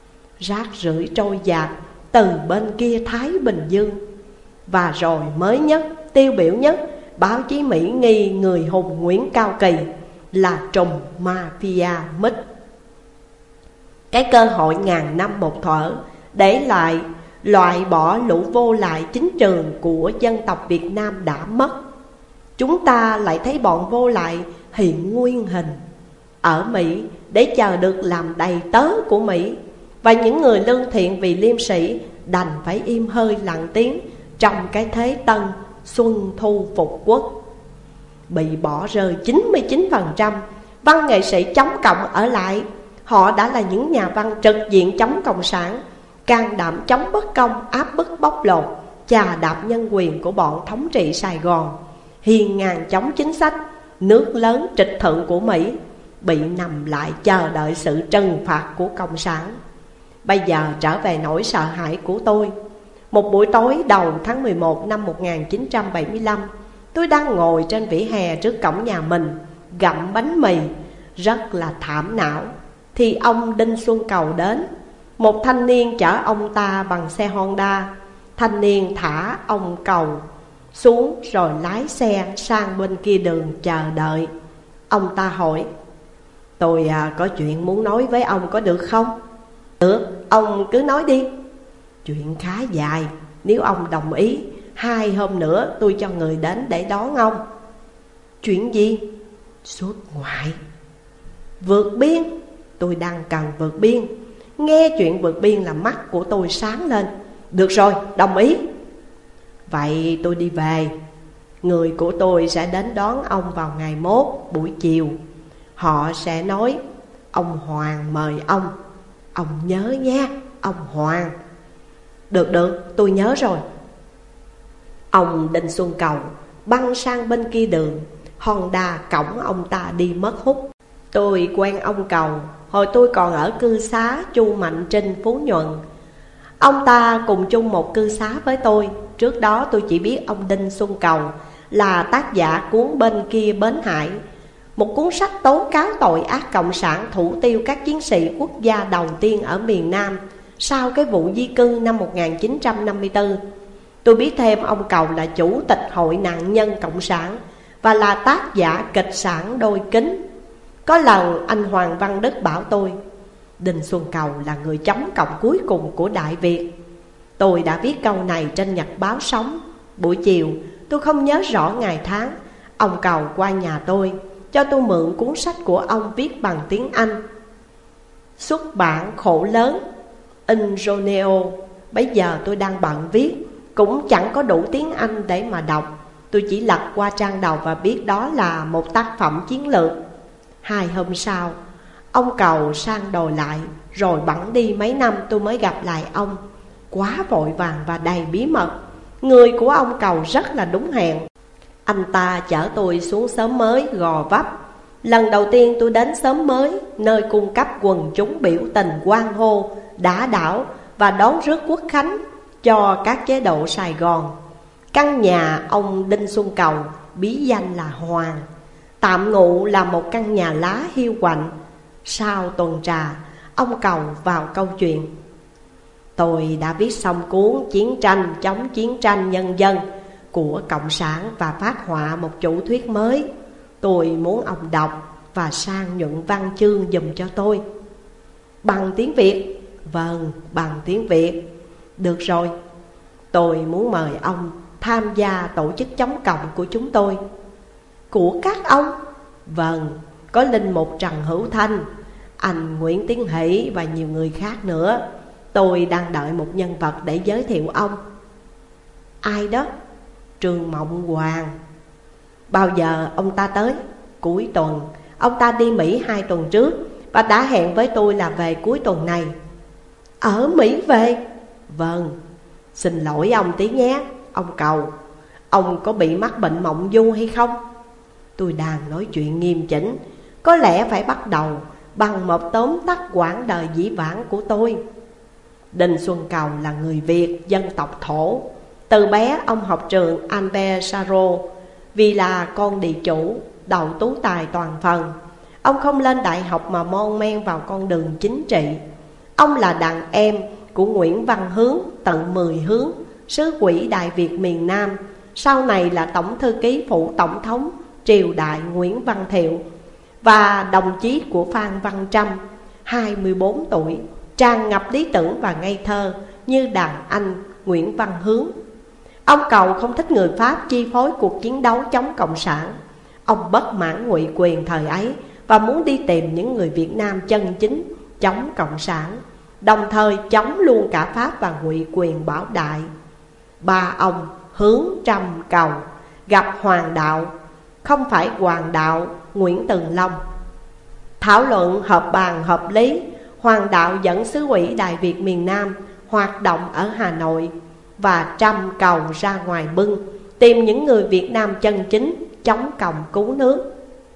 Rác rưởi trôi dạt từ bên kia Thái Bình Dương. Và rồi mới nhất, tiêu biểu nhất, báo chí Mỹ nghi người hùng Nguyễn Cao Kỳ là trùm mafia MIT. Cái cơ hội ngàn năm một thuở để lại loại bỏ lũ vô lại chính trường của dân tộc Việt Nam đã mất. Chúng ta lại thấy bọn vô lại hiện nguyên hình ở Mỹ để chờ được làm đầy tớ của Mỹ. Và những người lương thiện vì liêm sĩ đành phải im hơi lặng tiếng trong cái thế tân xuân thu phục quốc. Bị bỏ rơi 99%, văn nghệ sĩ chống cộng ở lại. Họ đã là những nhà văn trực diện chống cộng sản, can đảm chống bất công, áp bức bóc lột, chà đạp nhân quyền của bọn thống trị Sài Gòn, hiên ngang chống chính sách nước lớn trịch thượng của Mỹ, bị nằm lại chờ đợi sự trừng phạt của Cộng sản. Bây giờ trở về nỗi sợ hãi của tôi. Một buổi tối đầu tháng 11 năm 1975, tôi đang ngồi trên vỉa hè trước cổng nhà mình, gặm bánh mì, rất là thảm não, thì ông Đinh Xuân Cầu đến. Một thanh niên chở ông ta bằng xe Honda. Thanh niên thả ông Cầu xuống rồi lái xe sang bên kia đường chờ đợi. Ông ta hỏi: "Tôi có chuyện muốn nói với ông, có được không?" "Được, ông cứ nói đi." "Chuyện khá dài, nếu ông đồng ý 2 hôm nữa tôi cho người đến để đón ông." "Chuyện gì?" "Xuất ngoại." "Vượt biên?" "Tôi đang cần vượt biên." Nghe chuyện vượt biên là mắt của tôi sáng lên. "Được rồi, đồng ý." "Vậy tôi đi về. Người của tôi sẽ đến đón ông vào ngày mốt buổi chiều. Họ sẽ nói: ông Hoàng mời ông. Ông nhớ nha, ông Hoàng." "Được được, tôi nhớ rồi." Ông Đinh Xuân Cầu băng sang bên kia đường. Honda cõng ông ta đi mất hút. Tôi quen ông Cầu hồi tôi còn ở cư xá Chu Mạnh Trinh, Phú Nhuận. Ông ta cùng chung một cư xá với tôi. Trước đó tôi chỉ biết ông Đinh Xuân Cầu là tác giả cuốn Bên Kia Bến Hải, một cuốn sách tố cáo tội ác cộng sản thủ tiêu các chiến sĩ quốc gia đầu tiên ở miền Nam sau cái vụ di cư năm 1954. Tôi biết thêm ông Cầu là chủ tịch hội nạn nhân cộng sản và là tác giả kịch sản Đôi Kính. Có lần anh Hoàng Văn Đức bảo tôi: "Đinh Xuân Cầu là người chống cộng cuối cùng của Đại Việt." Tôi đã viết câu này trên nhật báo Sống. Buổi chiều, tôi không nhớ rõ ngày tháng, ông Cầu qua nhà tôi, cho tôi mượn cuốn sách của ông viết bằng tiếng Anh. Xuất bản khổ lớn, in Roneo. Bây giờ tôi đang bận viết, cũng chẳng có đủ tiếng Anh để mà đọc. Tôi chỉ lật qua trang đầu và biết đó là một tác phẩm chiến lược. 2 hôm sau, ông Cầu sang đòi lại, rồi bẵng đi mấy năm tôi mới gặp lại ông. Quá vội vàng và đầy bí mật. Người của ông Cầu rất là đúng hẹn. Anh ta chở tôi xuống xóm mới Gò Vấp. Lần đầu tiên tôi đến xóm mới, nơi cung cấp quần chúng biểu tình hoan hô, đả đảo và đón rước Quốc khánh cho các chế độ Sài Gòn. Căn nhà ông Đinh Xuân Cầu bí danh là Hoàng tạm ngụ là một căn nhà lá hiu quạnh. Sau tuần trà, ông Cầu vào câu chuyện: "Tôi đã viết xong cuốn Chiến tranh chống chiến tranh nhân dân của Cộng sản và phát họa một chủ thuyết mới. Tôi muốn ông đọc và sang nhuận văn chương giùm cho tôi." "Bằng tiếng Việt?" "Vâng, bằng tiếng Việt." "Được rồi, tôi muốn mời ông tham gia tổ chức chống cộng của chúng tôi." "Của các ông?" "Vâng, có linh mục Trần Hữu Thanh, anh Nguyễn Tiến Hỷ và nhiều người khác nữa. Tôi đang đợi một nhân vật để giới thiệu ông." "Ai đó?" "Trương Mộng Hoàng." "Bao giờ ông ta tới?" "Cuối tuần. Ông ta đi Mỹ 2 tuần trước và đã hẹn với tôi là về cuối tuần này." "Ở Mỹ về?" "Vâng." "Xin lỗi ông tí nhé, ông Cầu. Ông có bị mắc bệnh mộng du hay không?" Tôi đang nói chuyện nghiêm chỉnh, có lẽ phải bắt đầu bằng một tóm tắt quãng đời dĩ vãng của tôi. Đinh Xuân Cầu là người Việt dân tộc Thổ. Từ bé ông học trường Albert Sarraut. Vì là con địa chủ, đậu tú tài toàn phần, ông không lên đại học mà mon men vào con đường chính trị. Ông là đàn em của Nguyễn Văn Hướng, tận 10 hướng, sứ quỹ Đại Việt miền Nam, sau này là tổng thư ký phụ tổng thống triều đại Nguyễn Văn Thiệu, và đồng chí của Phan Văn Trâm, 24 tuổi, tràn ngập lý tưởng và ngây thơ, như đàn anh Nguyễn Văn Hướng. Ông Cầu không thích người Pháp chi phối cuộc chiến đấu chống Cộng sản. Ông bất mãn ngụy quyền thời ấy và muốn đi tìm những người Việt Nam chân chính chống Cộng sản, đồng thời chống luôn cả Pháp và ngụy quyền Bảo Đại. Ba ông Hướng, Trâm, Cầu gặp Hoàng đạo, không phải Hoàng đạo Nguyễn Tường Long. Thảo luận họp bàn hợp lý, Hoàng đạo dẫn sứ ủy Đại Việt miền Nam hoạt động ở Hà Nội, và Trâm, Cầu ra ngoài Bưng tìm những người Việt Nam chân chính chống Cộng cứu nước.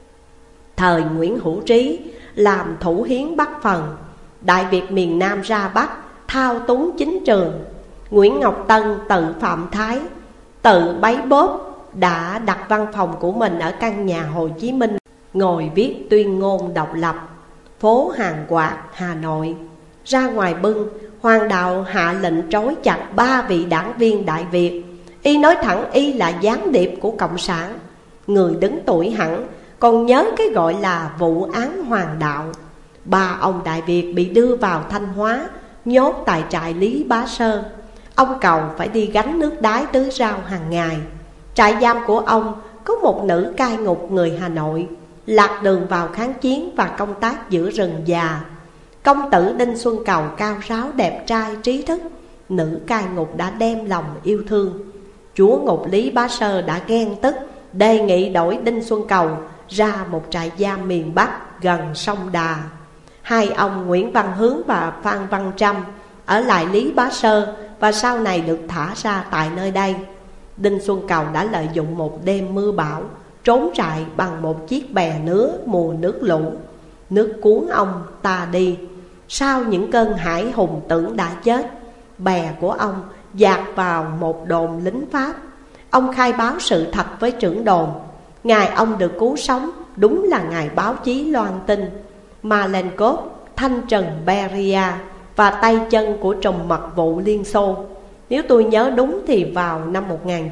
Thời Nguyễn Hữu Trí làm thủ hiến Bắc phần, Đại Việt miền Nam ra Bắc thao túng chính trường. Nguyễn Ngọc Tân tự phạm thái, tự bấy bóp, đã đặt văn phòng của mình ở căn nhà Hồ Chí Minh, ngồi viết tuyên ngôn độc lập, phố Hàng Quạt, Hà Nội. Ra ngoài Bưng, Hoàng đạo hạ lệnh trói chặt 3 vị đảng viên Đại Việt. Y nói thẳng y là gián điệp của Cộng sản. Người đứng tuổi hẳn còn nhớ cái gọi là vụ án Hoàng đạo. 3 ông Đại Việt bị đưa vào Thanh Hóa, nhốt tại trại Lý Bá Sơ. Ông Cầu phải đi gánh nước đái tưới rau hàng ngày. Trại giam của ông có một nữ cai ngục người Hà Nội, lạc đường vào kháng chiến và công tác giữa rừng già. Công tử Đinh Xuân Cầu cao ráo đẹp trai trí thức, nữ cai ngục đã đem lòng yêu thương. Chúa ngục Lý Bá Sơ đã ghen tức, đề nghị đổi Đinh Xuân Cầu ra một trại giam miền Bắc gần sông Đà. Hai ông Nguyễn Văn Hướng và Phan Văn Trâm ở lại Lý Bá Sơ và sau này được thả ra tại nơi đây. Đinh Xuân Cầu đã lợi dụng một đêm mưa bão trốn trại bằng một chiếc bè nứa mùa nước lũ. Nước cuốn ông ta đi. Sau những cơn hải hùng tưởng đã chết, bè của ông dạt vào một đồn lính Pháp. Ông khai báo sự thật với trưởng đồn. Ngày ông được cứu sống đúng là ngày báo chí loan tin Malenkov, thanh trần Beria và tay chân của trùm mật vụ Liên Xô. Nếu tôi nhớ đúng thì vào năm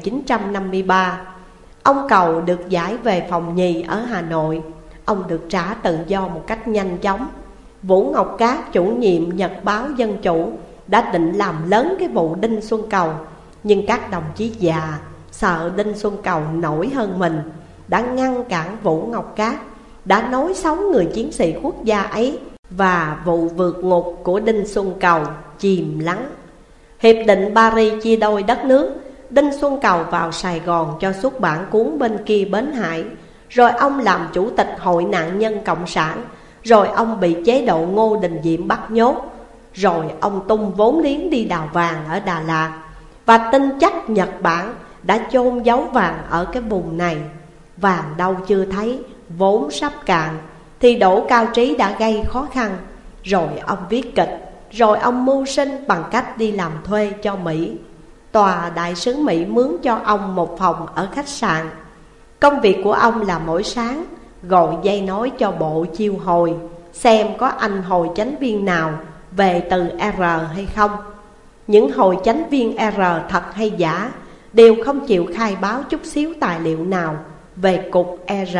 1953, ông Cầu được giải về phòng nhì ở Hà Nội. Ông được trả tự do một cách nhanh chóng. Vũ Ngọc Cát, chủ nhiệm Nhật báo Dân Chủ, đã định làm lớn cái vụ Đinh Xuân Cầu. Nhưng các đồng chí già sợ Đinh Xuân Cầu nổi hơn mình, đã ngăn cản Vũ Ngọc Cát, đã nói xấu người chiến sĩ quốc gia ấy, và vụ vượt ngục của Đinh Xuân Cầu chìm lắng. Hiệp định Paris chia đôi đất nước. Đinh Xuân Cầu vào Sài Gòn cho xuất bản cuốn Bên Kia Bến Hải. Rồi ông làm chủ tịch Hội nạn nhân Cộng sản. Rồi ông bị chế độ Ngô Đình Diệm bắt nhốt. Rồi ông tung vốn liếng đi đào vàng ở Đà Lạt, và tin chắc Nhật Bản đã chôn giấu vàng ở cái vùng này. Vàng đâu chưa thấy, vốn sắp cạn, thì Đỗ Cao Trí đã gây khó khăn. Rồi ông viết kịch, rồi ông mưu sinh bằng cách đi làm thuê cho Mỹ. Tòa đại sứ Mỹ mướn cho ông một phòng ở khách sạn. Công việc của ông là mỗi sáng gọi dây nói cho bộ chiêu hồi, xem có anh hồi chánh viên nào về từ R hay không. Những hồi chánh viên R thật hay giả đều không chịu khai báo chút xíu tài liệu nào về cục R.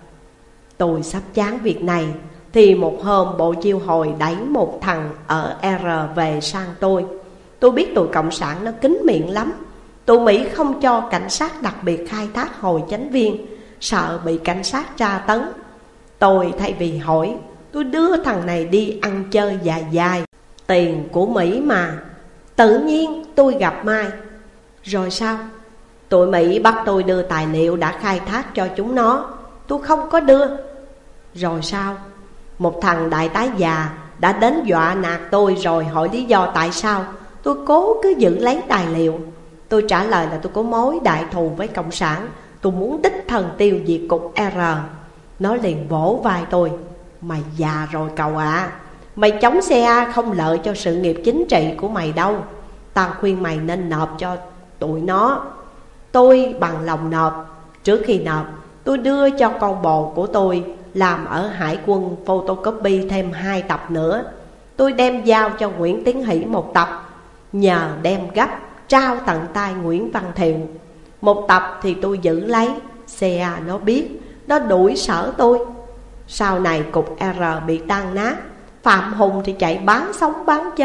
Tôi sắp chán việc này thì một hôm bộ chiêu hồi đẩy một thằng ở R về sang tôi. Tôi biết tụi cộng sản nó kín miệng lắm. Tụi Mỹ không cho cảnh sát đặc biệt khai thác hồi chánh viên, sợ bị cảnh sát tra tấn. Tôi thay vì hỏi, tôi đưa thằng này đi ăn chơi dài dài, tiền của Mỹ mà. Tự nhiên tôi gặp Mai. Rồi sao? Tụi Mỹ bắt tôi đưa tài liệu đã khai thác cho chúng nó. Tôi không có đưa. Rồi sao? Một thằng đại tá già đã đến dọa nạt tôi, rồi hỏi lý do tại sao tôi cố cứ giữ lấy tài liệu. Tôi trả lời là tôi có mối đại thù với Cộng sản, tôi muốn đích thân tiêu diệt cục R. Nó liền vỗ vai tôi. Mày già rồi cậu ạ. Mày chống CA không lợi cho sự nghiệp chính trị của mày đâu. Tao khuyên mày nên nộp cho tụi nó. Tôi bằng lòng nộp. Trước khi nộp, tôi đưa cho con bồ của tôi làm ở Hải quân photocopy thêm 2 tập nữa. Tôi đem giao cho Nguyễn Tiến Hỷ 1 tập, nhờ đem gấp trao tận tay Nguyễn Văn Thiệu. 1 tập thì tôi giữ lấy. CA nó biết, nó đuổi sở tôi. Sau này cục R bị tan nát, Phạm Hùng thì chạy bán sống bán chết,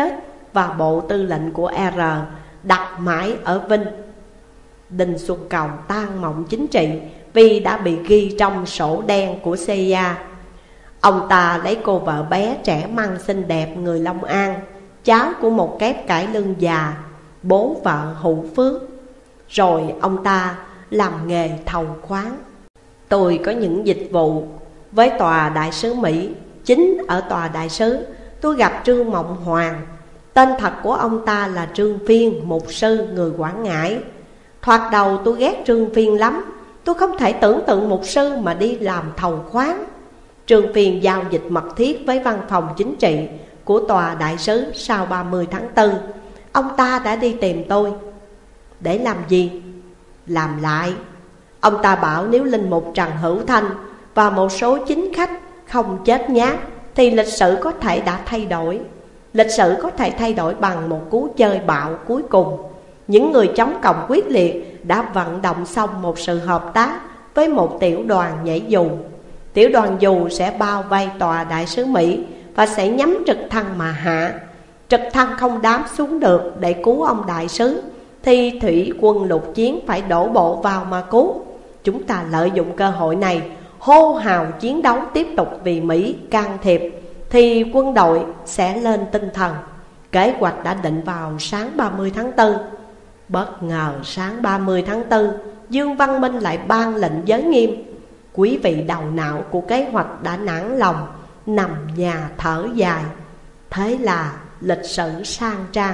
và bộ tư lệnh của R đặt mãi ở Vinh. Đinh Xuân Cầu tan mộng chính trị vì đã bị ghi trong sổ đen của CIA. Ông ta lấy cô vợ bé trẻ măng xinh đẹp người Long An, cháu của một kép cải lương già, bố vợ hữu phước. Rồi ông ta làm nghề thầu khoáng. Tôi có những dịch vụ với tòa đại sứ Mỹ. Chính ở tòa đại sứ tôi gặp Trương Mộng Hoàng. Tên thật của ông ta là Trương Phiên, mục sư người Quảng Ngãi. Thoạt đầu tôi ghét Trương Phiên lắm. Tôi không thể tưởng tượng mục sư mà đi làm thầu khoáng. Trương Phiên giao dịch mật thiết với văn phòng chính trị của tòa đại sứ. Sau 30 tháng 4, ông ta đã đi tìm tôi. Để làm gì? Làm lại. Ông ta bảo nếu linh mục Trần Hữu Thanh và một số chính khách không chết nhát thì lịch sử có thể đã thay đổi. Lịch sử có thể thay đổi bằng một cú chơi bạo cuối cùng. Những người chống cộng quyết liệt đã vận động xong một sự hợp tác với một tiểu đoàn nhảy dù. Tiểu đoàn dù sẽ bao vây tòa đại sứ Mỹ và sẽ nhắm trực thăng mà hạ. Trực thăng không đáp xuống được để cứu ông đại sứ thì thủy quân lục chiến phải đổ bộ vào mà cứu. Chúng ta lợi dụng cơ hội này hô hào chiến đấu tiếp tục vì Mỹ can thiệp thì quân đội sẽ lên tinh thần. Kế hoạch đã định vào sáng 30 tháng 4. Bất ngờ sáng 30 tháng 4, Dương Văn Minh lại ban lệnh giới nghiêm. Quý vị đầu não của kế hoạch đã nản lòng, nằm nhà thở dài. Thế là lịch sử sang trang.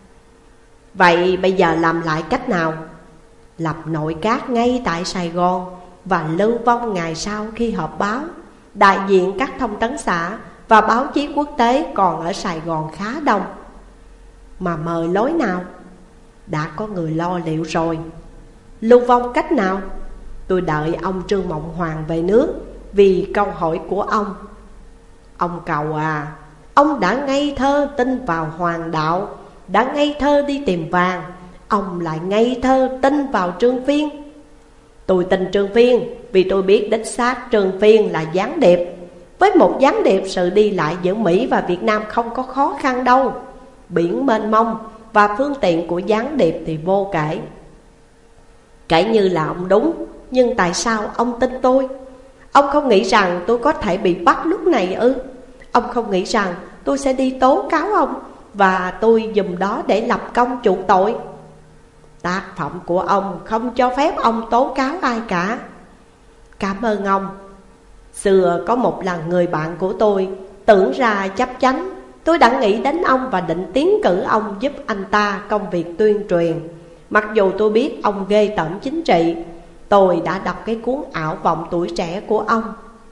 Vậy bây giờ làm lại cách nào? Lập nội các ngay tại Sài Gòn và lưu vong ngày sau khi họp báo. Đại diện các thông tấn xã và báo chí quốc tế còn ở Sài Gòn khá đông. Mà mời lối nào? Đã có người lo liệu rồi. Lưu vong cách nào? Tôi đợi ông Trương Mộng Hoàng về nước vì câu hỏi của ông. Ông Cầu à, ông đã ngây thơ tin vào hoàng đạo, đã ngây thơ đi tìm vàng, ông lại ngây thơ tin vào Trương Phiên. Tôi tin Trương Phiên vì tôi biết đích xác Trương Phiên là gián điệp. Với một gián điệp, sự đi lại giữa Mỹ và Việt Nam không có khó khăn đâu. Biển mênh mông và phương tiện của gián điệp thì vô kể. Kể như là ông đúng, nhưng tại sao ông tin tôi? Ông không nghĩ rằng tôi có thể bị bắt lúc này ư? Ông không nghĩ rằng tôi sẽ đi tố cáo ông và tôi dùng đó để lập công chuộc tội? Tác phẩm của ông không cho phép ông tố cáo ai cả. Cảm ơn ông. Xưa có một lần người bạn của tôi tưởng ra chấp chánh. Tôi đã nghĩ đến ông và định tiến cử ông giúp anh ta công việc tuyên truyền. Mặc dù tôi biết ông ghê tởm chính trị, tôi đã đọc cái cuốn Ảo vọng tuổi trẻ của ông.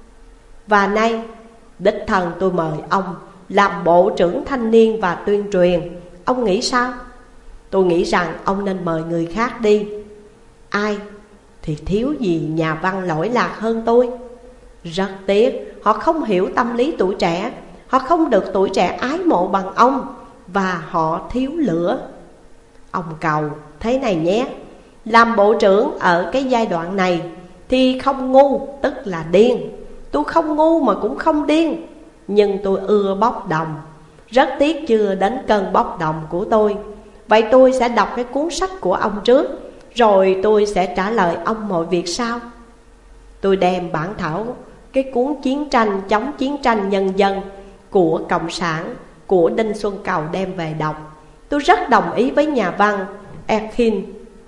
Và nay, đích thân tôi mời ông làm Bộ trưởng Thanh niên và Tuyên truyền. Ông nghĩ sao? Tôi nghĩ rằng ông nên mời người khác đi. Ai? Thì thiếu gì nhà văn lỗi lạc hơn tôi. Rất tiếc, họ không hiểu tâm lý tuổi trẻ. Họ không được tuổi trẻ ái mộ bằng ông. Và họ thiếu lửa. Ông Cầu, thế này nhé, làm bộ trưởng ở cái giai đoạn này thì không ngu tức là điên. Tôi không ngu mà cũng không điên, nhưng tôi ưa bốc đồng. Rất tiếc chưa đến cơn bốc đồng của tôi. Vậy tôi sẽ đọc cái cuốn sách của ông trước, rồi tôi sẽ trả lời ông mọi việc sau. Tôi đem bản thảo cái cuốn Chiến tranh chống chiến tranh nhân dân của Cộng sản của Đinh Xuân Cầu đem về đọc. Tôi rất đồng ý với nhà văn Erskine.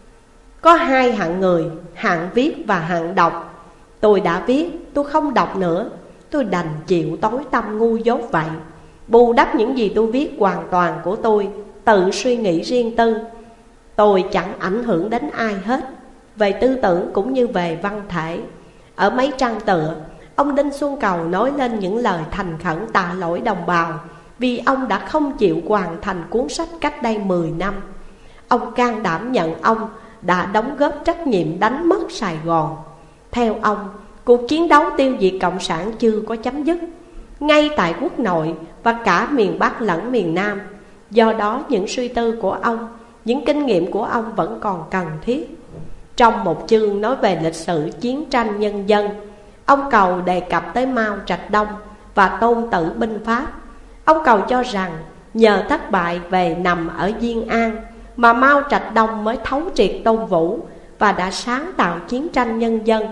Có hai hạng người, hạng viết và hạng đọc. Tôi đã viết, tôi không đọc nữa. Tôi đành chịu tối tăm ngu dốt vậy. Bù đắp những gì tôi viết hoàn toàn của tôi, tự suy nghĩ riêng tư. Tôi chẳng ảnh hưởng đến ai hết, về tư tưởng cũng như về văn thể. Ở mấy trang tựa, ông Đinh Xuân Cầu nói lên những lời thành khẩn tạ lỗi đồng bào vì ông đã không chịu hoàn thành cuốn sách cách đây 10 năm. Ông can đảm nhận ông đã đóng góp trách nhiệm đánh mất Sài Gòn. Theo ông, cuộc chiến đấu tiêu diệt Cộng sản chưa có chấm dứt ngay tại quốc nội và cả miền Bắc lẫn miền Nam. Do đó những suy tư của ông, những kinh nghiệm của ông vẫn còn cần thiết. Trong một chương nói về lịch sử chiến tranh nhân dân, ông Cầu đề cập tới Mao Trạch Đông và Tôn Tử binh Pháp. Ông Cầu cho rằng nhờ thất bại về nằm ở Diên An mà Mao Trạch Đông mới thấu triệt Tôn Vũ và đã sáng tạo chiến tranh nhân dân.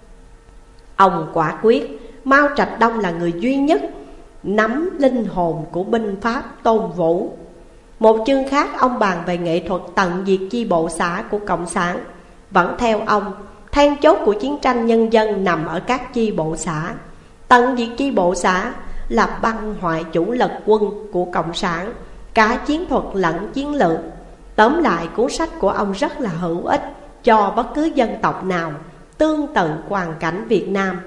Ông quả quyết Mao Trạch Đông là người duy nhất nắm linh hồn của binh pháp Tôn Vũ. Một chương khác ông bàn về nghệ thuật tận diệt chi bộ xã của Cộng sản. Vẫn theo ông, then chốt của chiến tranh nhân dân nằm ở các chi bộ xã. Tận diệt chi bộ xã là băng hoại chủ lực quân của Cộng sản, cả chiến thuật lẫn chiến lược. Tóm lại, cuốn sách của ông rất là hữu ích cho bất cứ dân tộc nào tương tự hoàn cảnh Việt Nam.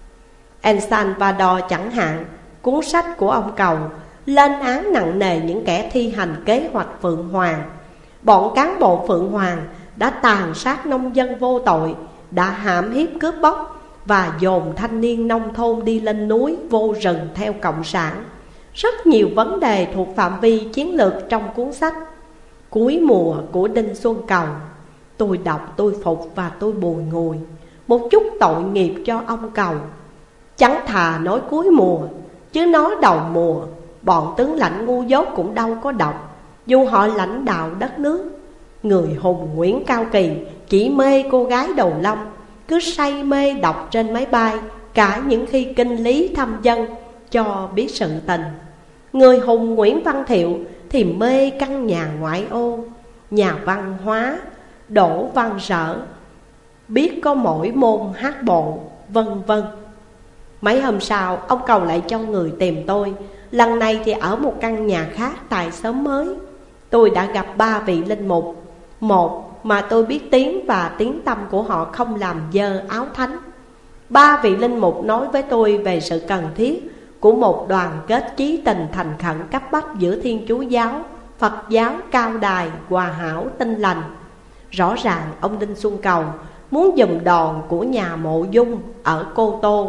El Salvador chẳng hạn, cuốn sách của ông Cầu lên án nặng nề những kẻ thi hành kế hoạch Phượng Hoàng. Bọn cán bộ Phượng Hoàng đã tàn sát nông dân vô tội, đã hãm hiếp cướp bóc và dồn thanh niên nông thôn đi lên núi vô rừng theo Cộng sản. Rất nhiều vấn đề thuộc phạm vi chiến lược trong cuốn sách. Cuối mùa của Đinh Xuân Cầu, tôi đọc tôi phục và tôi bùi ngùi. Một chút tội nghiệp cho ông Cầu. Chẳng thà nói cuối mùa, chứ nói đầu mùa, bọn tướng lãnh ngu dốt cũng đâu có đọc, dù họ lãnh đạo đất nước. Người hùng Nguyễn Cao Kỳ chỉ mê cô gái Đầu Long, cứ say mê đọc trên máy bay, cả những khi kinh lý thăm dân cho biết sự tình. Người hùng Nguyễn Văn Thiệu thì mê căn nhà ngoại ô, nhà văn hóa Đỗ Văn Sở, biết có mỗi môn hát bộ, vân vân. Mấy hôm sau, ông Cầu lại cho người tìm tôi. Lần này thì ở một căn nhà khác tại xóm mới. Tôi đã gặp 3 vị linh mục. Một mà tôi biết tiếng và tiếng tăm của họ không làm dơ áo thánh. 3 vị linh mục nói với tôi về sự cần thiết của một đoàn kết chí tình thành khẩn cấp bách giữa Thiên Chúa giáo, Phật giáo, Cao Đài, Hòa Hảo, Tinh Lành. Rõ ràng ông Đinh Xuân Cầu muốn giùm đòn của nhà Mộ Dung ở Cô Tô.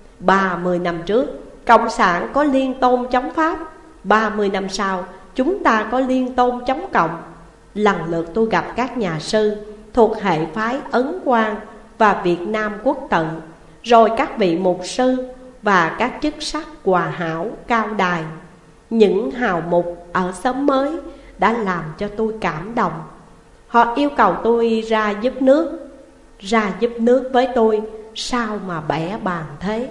30 năm trước, Cộng sản có liên tôn chống Pháp. 30 năm sau, chúng ta có liên tôn chống Cộng. Lần lượt tôi gặp các nhà sư thuộc hệ phái Ấn Quang và Việt Nam Quốc Tự, rồi các vị mục sư và các chức sắc Hòa Hảo, Cao Đài. Những hào mục ở xóm mới đã làm cho tôi cảm động. Họ yêu cầu tôi ra giúp nước. Ra giúp nước với tôi sao mà bẻ bàng thế.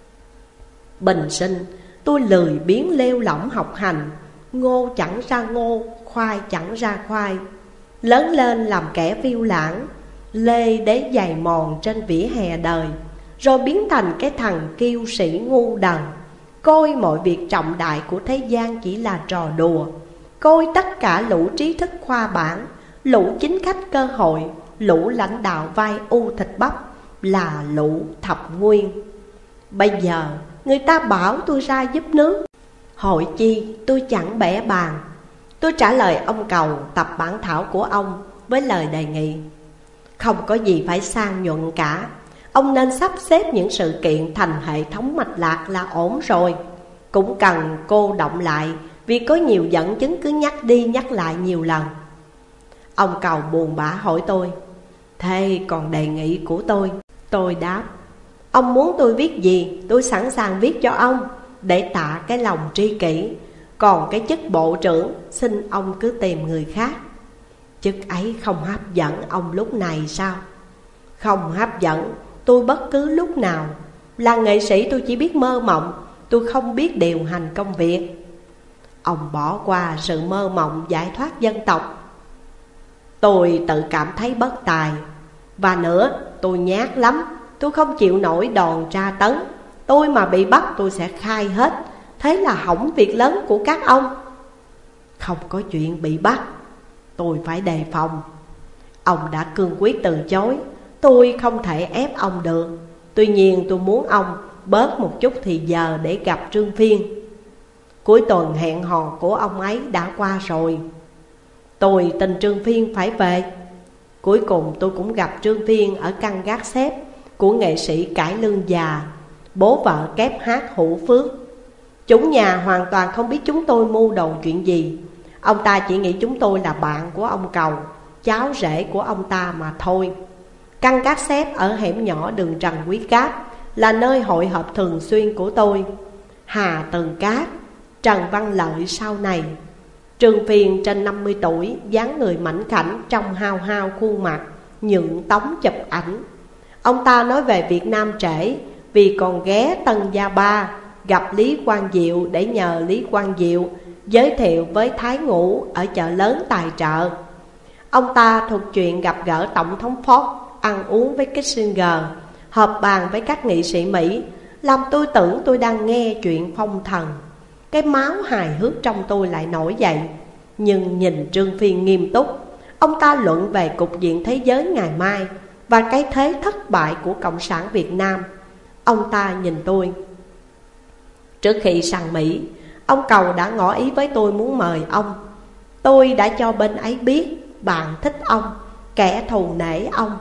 Bình sinh tôi lười biếng lêu lỏng học hành, ngô chẳng ra ngô, khoai chẳng ra khoai. Lớn lên làm kẻ phiêu lãng, lê đế giày mòn trên vỉa hè đời, rồi biến thành cái thằng kiêu sĩ ngu đần. Coi mọi việc trọng đại của thế gian chỉ là trò đùa. Coi tất cả lũ trí thức khoa bản, lũ chính khách cơ hội, lũ lãnh đạo vai u thịt bắp là lũ thập nguyên. Bây giờ người ta bảo tôi ra giúp nước, hội chi tôi chẳng bẻ bàng. Tôi trả lời ông Cầu tập bản thảo của ông với lời đề nghị: không có gì phải sang nhuận cả, ông nên sắp xếp những sự kiện thành hệ thống mạch lạc là ổn rồi. Cũng cần cô động lại, vì có nhiều dẫn chứng cứ nhắc đi nhắc lại nhiều lần. Ông Cầu buồn bã hỏi tôi: thế còn đề nghị của tôi? Tôi đáp: ông muốn tôi viết gì tôi sẵn sàng viết cho ông, để tạ cái lòng tri kỷ. Còn cái chức bộ trưởng xin ông cứ tìm người khác. Chức ấy không hấp dẫn ông lúc này sao? Không hấp dẫn tôi bất cứ lúc nào. Là nghệ sĩ tôi chỉ biết mơ mộng, tôi không biết điều hành công việc. Ông bỏ qua sự mơ mộng giải thoát dân tộc. Tôi tự cảm thấy bất tài. Và nữa, tôi nhát lắm, tôi không chịu nổi đòn tra tấn. Tôi mà bị bắt tôi sẽ khai hết. Thế là hỏng việc lớn của các ông. Không có chuyện bị bắt, tôi phải đề phòng. Ông đã cương quyết từ chối, tôi không thể ép ông được. Tuy nhiên tôi muốn ông bớt một chút thì giờ để gặp Trương Phiên. Cuối tuần hẹn hò của ông ấy đã qua rồi. Tôi tin Trương Phiên phải về. Cuối cùng tôi cũng gặp Trương Phiên ở căn gác xếp của nghệ sĩ Cải Lương già, bố vợ kép hát Hữu Phước. Chúng nhà hoàn toàn không biết chúng tôi mưu đồ chuyện gì. Ông ta chỉ nghĩ chúng tôi là bạn của ông Cầu, cháu rể của ông ta mà thôi. Căn gác xếp ở hẻm nhỏ đường Trần Quý Cáp là nơi hội họp thường xuyên của tôi. Hà Tường Cát, Trần Văn Lợi sau này. Trương Phiên trên 50 tuổi, dáng người mảnh khảnh, trông hao hao khuôn mặt, nhượng tống chụp ảnh. Ông ta nói về Việt Nam trễ vì còn ghé Tân Gia Ba gặp Lý Quang Diệu để nhờ Lý Quang Diệu giới thiệu với Thái Ngũ ở chợ lớn tài trợ. Ông ta thuật chuyện gặp gỡ Tổng thống Ford, ăn uống với Kissinger, họp bàn với các nghị sĩ Mỹ, làm tôi tưởng tôi đang nghe chuyện phong thần. Cái máu hài hước trong tôi lại nổi dậy. Nhưng nhìn Trương Phiên nghiêm túc, ông ta luận về cục diện thế giới ngày mai và cái thế thất bại của Cộng sản Việt Nam. Ông ta nhìn tôi. Trước khi sang Mỹ, ông Cầu đã ngỏ ý với tôi muốn mời ông. Tôi đã cho bên ấy biết bạn thích ông, kẻ thù nể ông.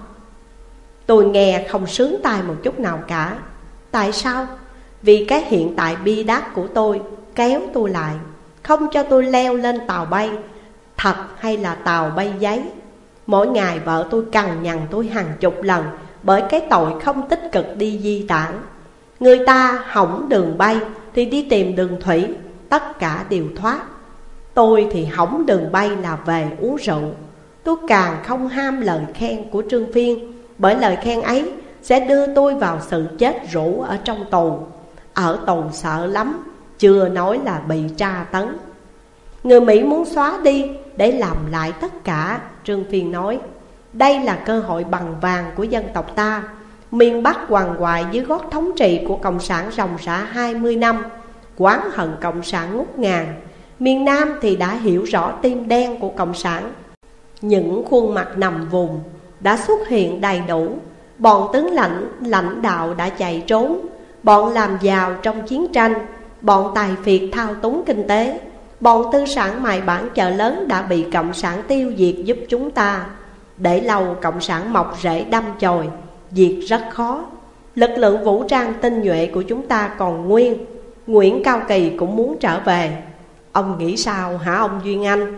Tôi nghe không sướng tai một chút nào cả. Tại sao? Vì cái hiện tại bi đát của tôi kéo tôi lại, không cho tôi leo lên tàu bay thật hay là tàu bay giấy. Mỗi ngày vợ tôi cằn nhằn tôi hàng chục lần bởi cái tội không tích cực đi di tản. Người ta hỏng đường bay thì đi tìm đường thủy, tất cả đều thoát. Tôi thì hỏng đường bay là về uống rượu. Tôi càng không ham lời khen của Trương Phiên, bởi lời khen ấy sẽ đưa tôi vào sự chết rũ ở trong tù. Ở tù sợ lắm, chưa nói là bị tra tấn. Người Mỹ muốn xóa đi để làm lại tất cả. Trương Phiên nói, đây là cơ hội bằng vàng của dân tộc ta. Miền Bắc quằn quại dưới gót thống trị của Cộng sản ròng rã 20 năm, oán hận Cộng sản ngút ngàn. Miền Nam thì đã hiểu rõ tim đen của Cộng sản. Những khuôn mặt nằm vùng đã xuất hiện đầy đủ. Bọn tướng lãnh đạo đã chạy trốn, bọn làm giàu trong chiến tranh, bọn tài phiệt thao túng kinh tế, bọn tư sản mại bản chợ lớn đã bị Cộng sản tiêu diệt giúp chúng ta. Để lâu Cộng sản mọc rễ đâm chồi, diệt rất khó. Lực lượng vũ trang tinh nhuệ của chúng ta còn nguyên. Nguyễn Cao Kỳ cũng muốn trở về. Ông nghĩ sao hả ông Duyên Anh?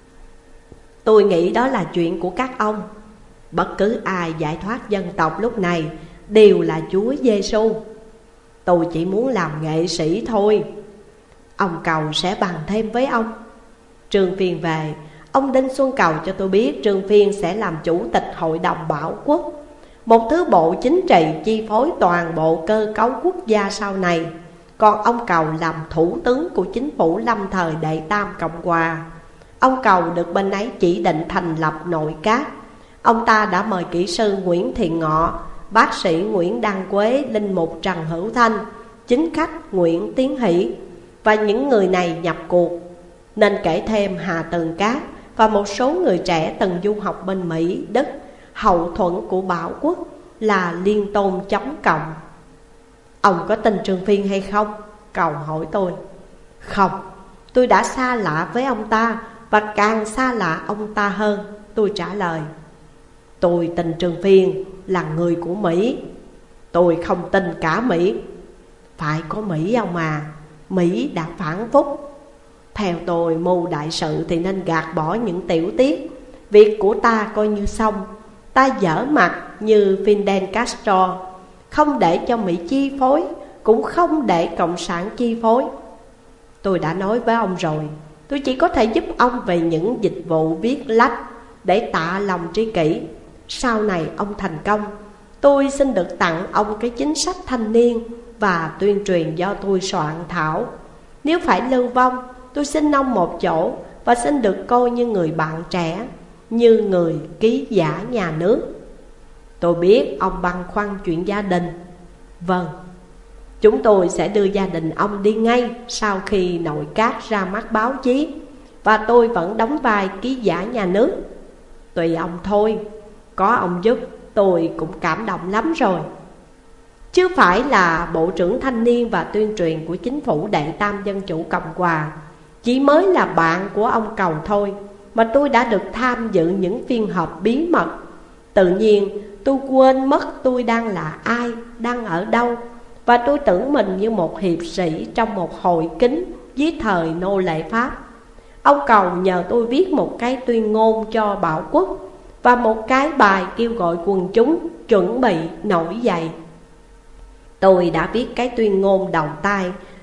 Tôi nghĩ đó là chuyện của các ông. Bất cứ ai giải thoát dân tộc lúc này đều là Chúa Giêsu. Tôi chỉ muốn làm nghệ sĩ thôi. Ông Cầu sẽ bàn thêm với ông. Trương Phiên về, ông Đinh Xuân Cầu cho tôi biết Trương Phiên sẽ làm chủ tịch Hội đồng Bảo Quốc, một thứ bộ chính trị chi phối toàn bộ cơ cấu quốc gia sau này. Còn ông Cầu làm thủ tướng của chính phủ lâm thời Đệ Tam Cộng Hòa. Ông Cầu được bên ấy chỉ định thành lập nội các. Ông ta đã mời kỹ sư Nguyễn Thiện Ngọ, bác sĩ Nguyễn Đăng Quế, linh mục Trần Hữu Thanh, chính khách Nguyễn Tiến Hỷ, và những người này nhập cuộc. Nên kể thêm Hà Tường Cát và một số người trẻ từng du học bên Mỹ, Đức, hậu thuẫn của Bảo Quốc là liên tôn chống cộng. Ông có tin Trương Phiên hay không? Cầu hỏi tôi. Không, tôi đã xa lạ với ông ta và càng xa lạ ông ta hơn. Tôi trả lời. Tôi tin Trương Phiên là người của Mỹ. Tôi không tin cả Mỹ. Phải có Mỹ ông mà. Mỹ đã phản phúc. Theo tôi, mưu đại sự thì nên gạt bỏ những tiểu tiết. Việc của ta coi như xong. Ta dở mặt như Fidel Castro, không để cho Mỹ chi phối, cũng không để Cộng sản chi phối. Tôi đã nói với ông rồi, tôi chỉ có thể giúp ông về những dịch vụ viết lách để tạ lòng tri kỷ. Sau này ông thành công, tôi xin được tặng ông cái chính sách thanh niên và tuyên truyền do tôi soạn thảo. Nếu phải lưu vong, tôi xin ông một chỗ và xin được coi như người bạn trẻ, như người ký giả nhà nước. Tôi biết ông băn khoăn chuyện gia đình. Vâng, chúng tôi sẽ đưa gia đình ông đi ngay sau khi nội các ra mắt báo chí, và tôi vẫn đóng vai ký giả nhà nước. Tùy ông thôi, có ông giúp tôi cũng cảm động lắm rồi. Chứ phải là Bộ trưởng Thanh niên và Tuyên truyền của chính phủ Đệ Tam Dân Chủ Cộng Hòa, chỉ mới là bạn của ông Cầu thôi mà tôi đã được tham dự những phiên họp bí mật. Tự nhiên tôi quên mất tôi đang là ai, đang ở đâu, và tôi tưởng mình như một hiệp sĩ trong một hội kính dưới thời nô lệ Pháp. Ông Cầu nhờ tôi viết một cái tuyên ngôn cho Bảo Quốc và một cái bài kêu gọi quần chúng chuẩn bị nổi dậy. Tôi đã viết cái tuyên ngôn đầu tay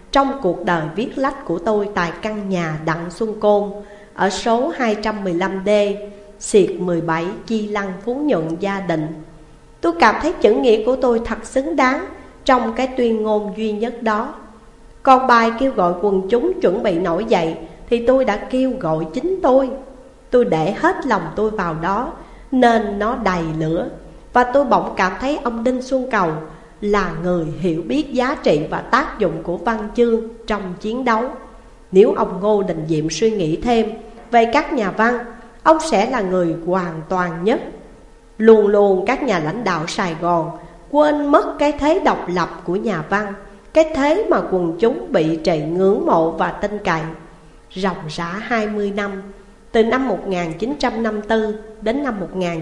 trong cuộc đời viết lách của tôi tại căn nhà Đặng Xuân Côn ở số 215D, xịt 17 Chi Lăng, Phú Nhuận, Gia Định. Tôi cảm thấy chữ nghĩa của tôi thật xứng đáng trong cái tuyên ngôn duy nhất đó. Còn bài kêu gọi quần chúng chuẩn bị nổi dậy thì tôi đã kêu gọi chính tôi. Tôi để hết lòng tôi vào đó nên nó đầy lửa. Và tôi bỗng cảm thấy ông Đinh Xuân Cầu là người hiểu biết giá trị và tác dụng của văn chương trong chiến đấu. Nếu ông Ngô Đình Diệm suy nghĩ thêm về các nhà văn, ông sẽ là người hoàn toàn nhất. Luôn luôn các nhà lãnh đạo Sài Gòn quên mất cái thế độc lập của nhà văn, cái thế mà quần chúng bị trì ngưỡng mộ và tin cậy. Ròng rã 20 năm, từ năm 1954 đến năm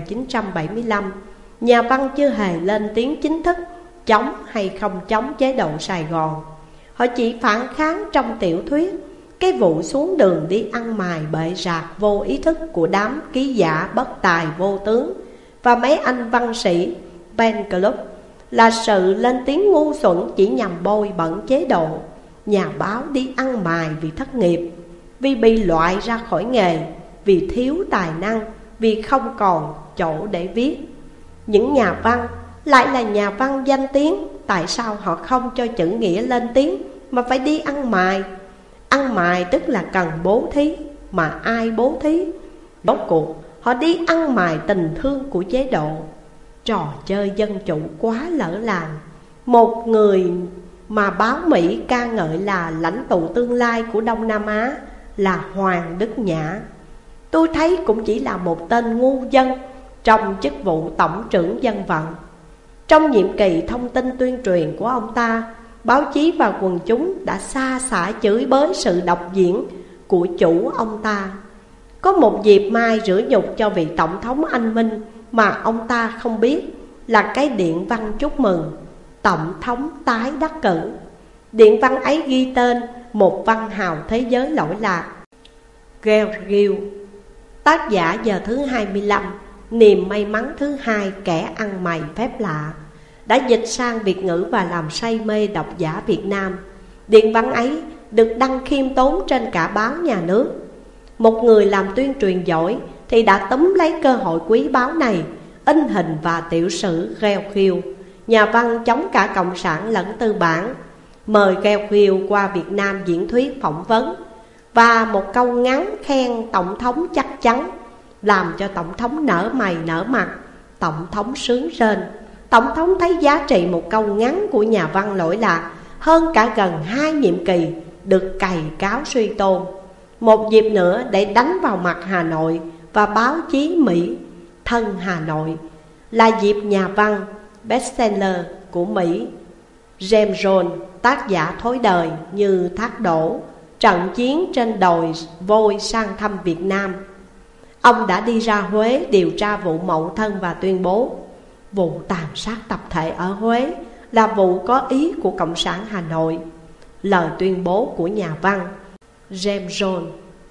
1975, nhà văn chưa hề lên tiếng chính thức chống hay không chống chế độ Sài Gòn. Họ chỉ phản kháng trong tiểu thuyết cái vụ xuống đường đi ăn mày bệ rạc vô ý thức của đám ký giả bất tài vô tướng và mấy anh văn sĩ Ben Club, là sự lên tiếng ngu xuẩn chỉ nhằm bôi bẩn chế độ. Nhà báo đi ăn mày vì thất nghiệp, vì bị loại ra khỏi nghề, vì thiếu tài năng, vì không còn chỗ để viết. Những nhà văn lại là nhà văn danh tiếng, tại sao họ không cho chữ nghĩa lên tiếng mà phải đi ăn mày? Ăn mày tức là cần bố thí, mà ai bố thí? Rốt cuộc họ đi ăn mày tình thương của chế độ. Trò chơi dân chủ quá lỡ làng. Một người mà báo Mỹ ca ngợi là lãnh tụ tương lai của Đông Nam Á là Hoàng Đức Nhã, tôi thấy cũng chỉ là một tên ngu dân trong chức vụ tổng trưởng dân vận. Trong nhiệm kỳ thông tin tuyên truyền của ông ta, báo chí và quần chúng đã xa xả chửi bới sự độc diễn của chủ ông ta. Có một dịp mai rửa nhục cho vị tổng thống anh minh mà ông ta không biết là cái điện văn chúc mừng tổng thống tái đắc cử. Điện văn ấy ghi tên một văn hào thế giới lỗi lạc, Gergil, tác giả giờ thứ 25, niềm may mắn thứ hai kẻ ăn mày phép lạ, đã dịch sang Việt ngữ và làm say mê độc giả Việt Nam. Điện văn ấy được đăng khiêm tốn trên cả báo nhà nước. Một người làm tuyên truyền giỏi thì đã túm lấy cơ hội quý báu này, in hình và tiểu sử Gergil, nhà văn chống cả cộng sản lẫn tư bản, mời Gergil qua Việt Nam diễn thuyết phỏng vấn. Và một câu ngắn khen tổng thống chắc chắn làm cho tổng thống nở mày nở mặt. Tổng thống sướng rên. Tổng thống thấy giá trị một câu ngắn của nhà văn lỗi lạc hơn cả gần 2 nhiệm kỳ được cày cáo suy tôn. Một dịp nữa để đánh vào mặt Hà Nội và báo chí Mỹ thân Hà Nội là dịp nhà văn bestseller của Mỹ James Jones, tác giả thối đời như Thác Đổ, trận chiến trên đồi vôi sang thăm Việt Nam. Ông đã đi ra Huế điều tra vụ Mậu Thân và tuyên bố vụ tàn sát tập thể ở Huế là vụ có ý của Cộng sản Hà Nội. Lời tuyên bố của nhà văn James Jones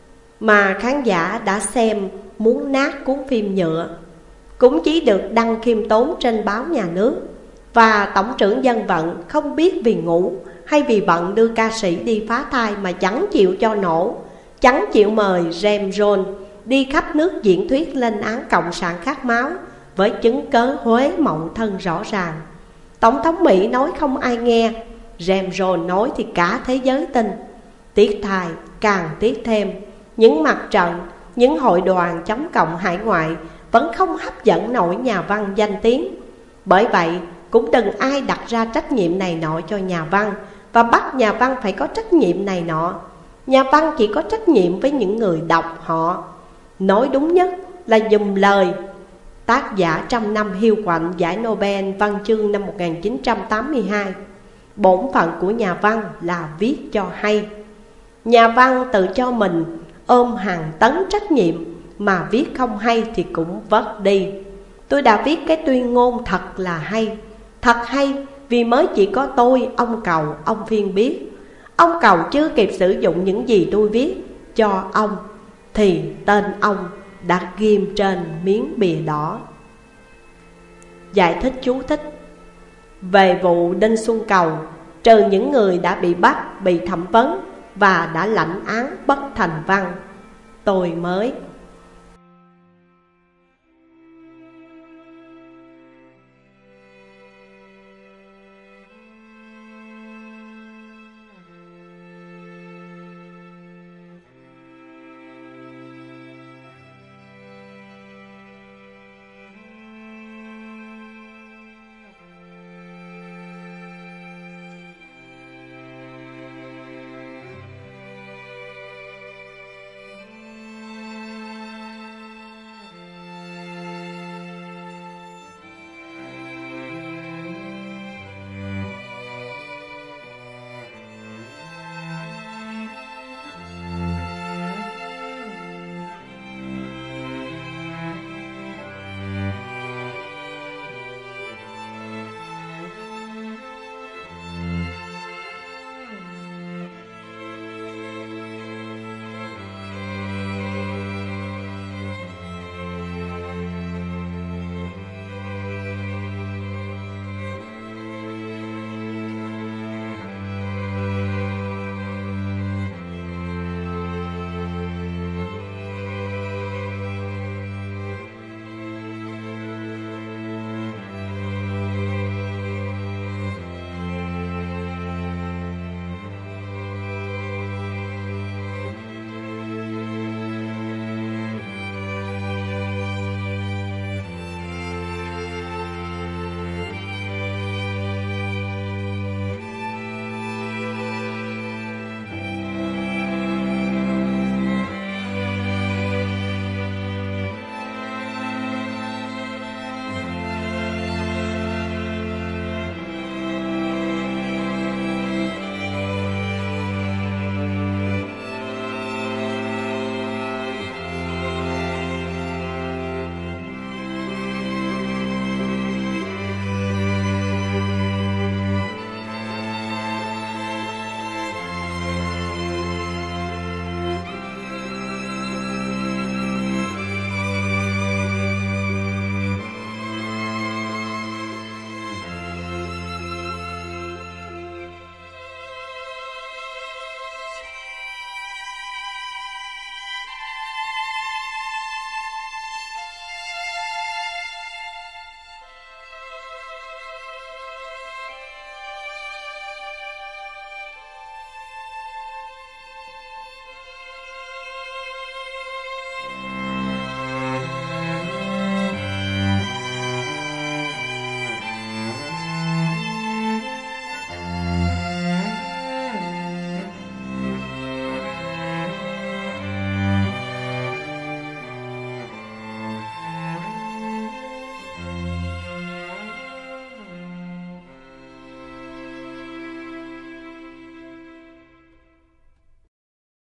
mà khán giả đã xem muốn nát cuốn phim nhựa cũng chỉ được đăng khiêm tốn trên báo nhà nước. Và tổng trưởng dân vận không biết vì ngủ hay vì bận đưa ca sĩ đi phá thai mà chẳng chịu cho nổ, chẳng chịu mời James Jones đi khắp nước diễn thuyết lên án cộng sản khát máu với chứng cớ Huế Mậu Thân rõ ràng. Tổng thống Mỹ nói không ai nghe, James Jones nói thì cả thế giới tin. Tiếc thay càng tiếc thêm, những mặt trận, những hội đoàn chống cộng hải ngoại vẫn không hấp dẫn nổi nhà văn danh tiếng. Bởi vậy cũng đừng ai đặt ra trách nhiệm này nọ cho nhà văn và bắt nhà văn phải có trách nhiệm này nọ. Nhà văn chỉ có trách nhiệm với những người đọc họ. Nói đúng nhất là dùng lời. Tác giả trăm năm hiu quạnh giải Nobel văn chương năm 1982. Bổn phận của nhà văn là viết cho hay. Nhà văn tự cho mình ôm hàng tấn trách nhiệm, mà viết không hay thì cũng vất đi. Tôi đã viết cái tuyên ngôn thật là hay. Thật hay vì mới chỉ có tôi, ông Cầu, ông Phiên biết. Ông Cầu chưa kịp sử dụng những gì tôi viết cho ông thì tên ông đã ghim trên miếng bìa đỏ. Giải thích chú thích. Về vụ Đinh Xuân Cầu, trừ những người đã bị bắt, bị thẩm vấn và đã lãnh án bất thành văn, tôi mới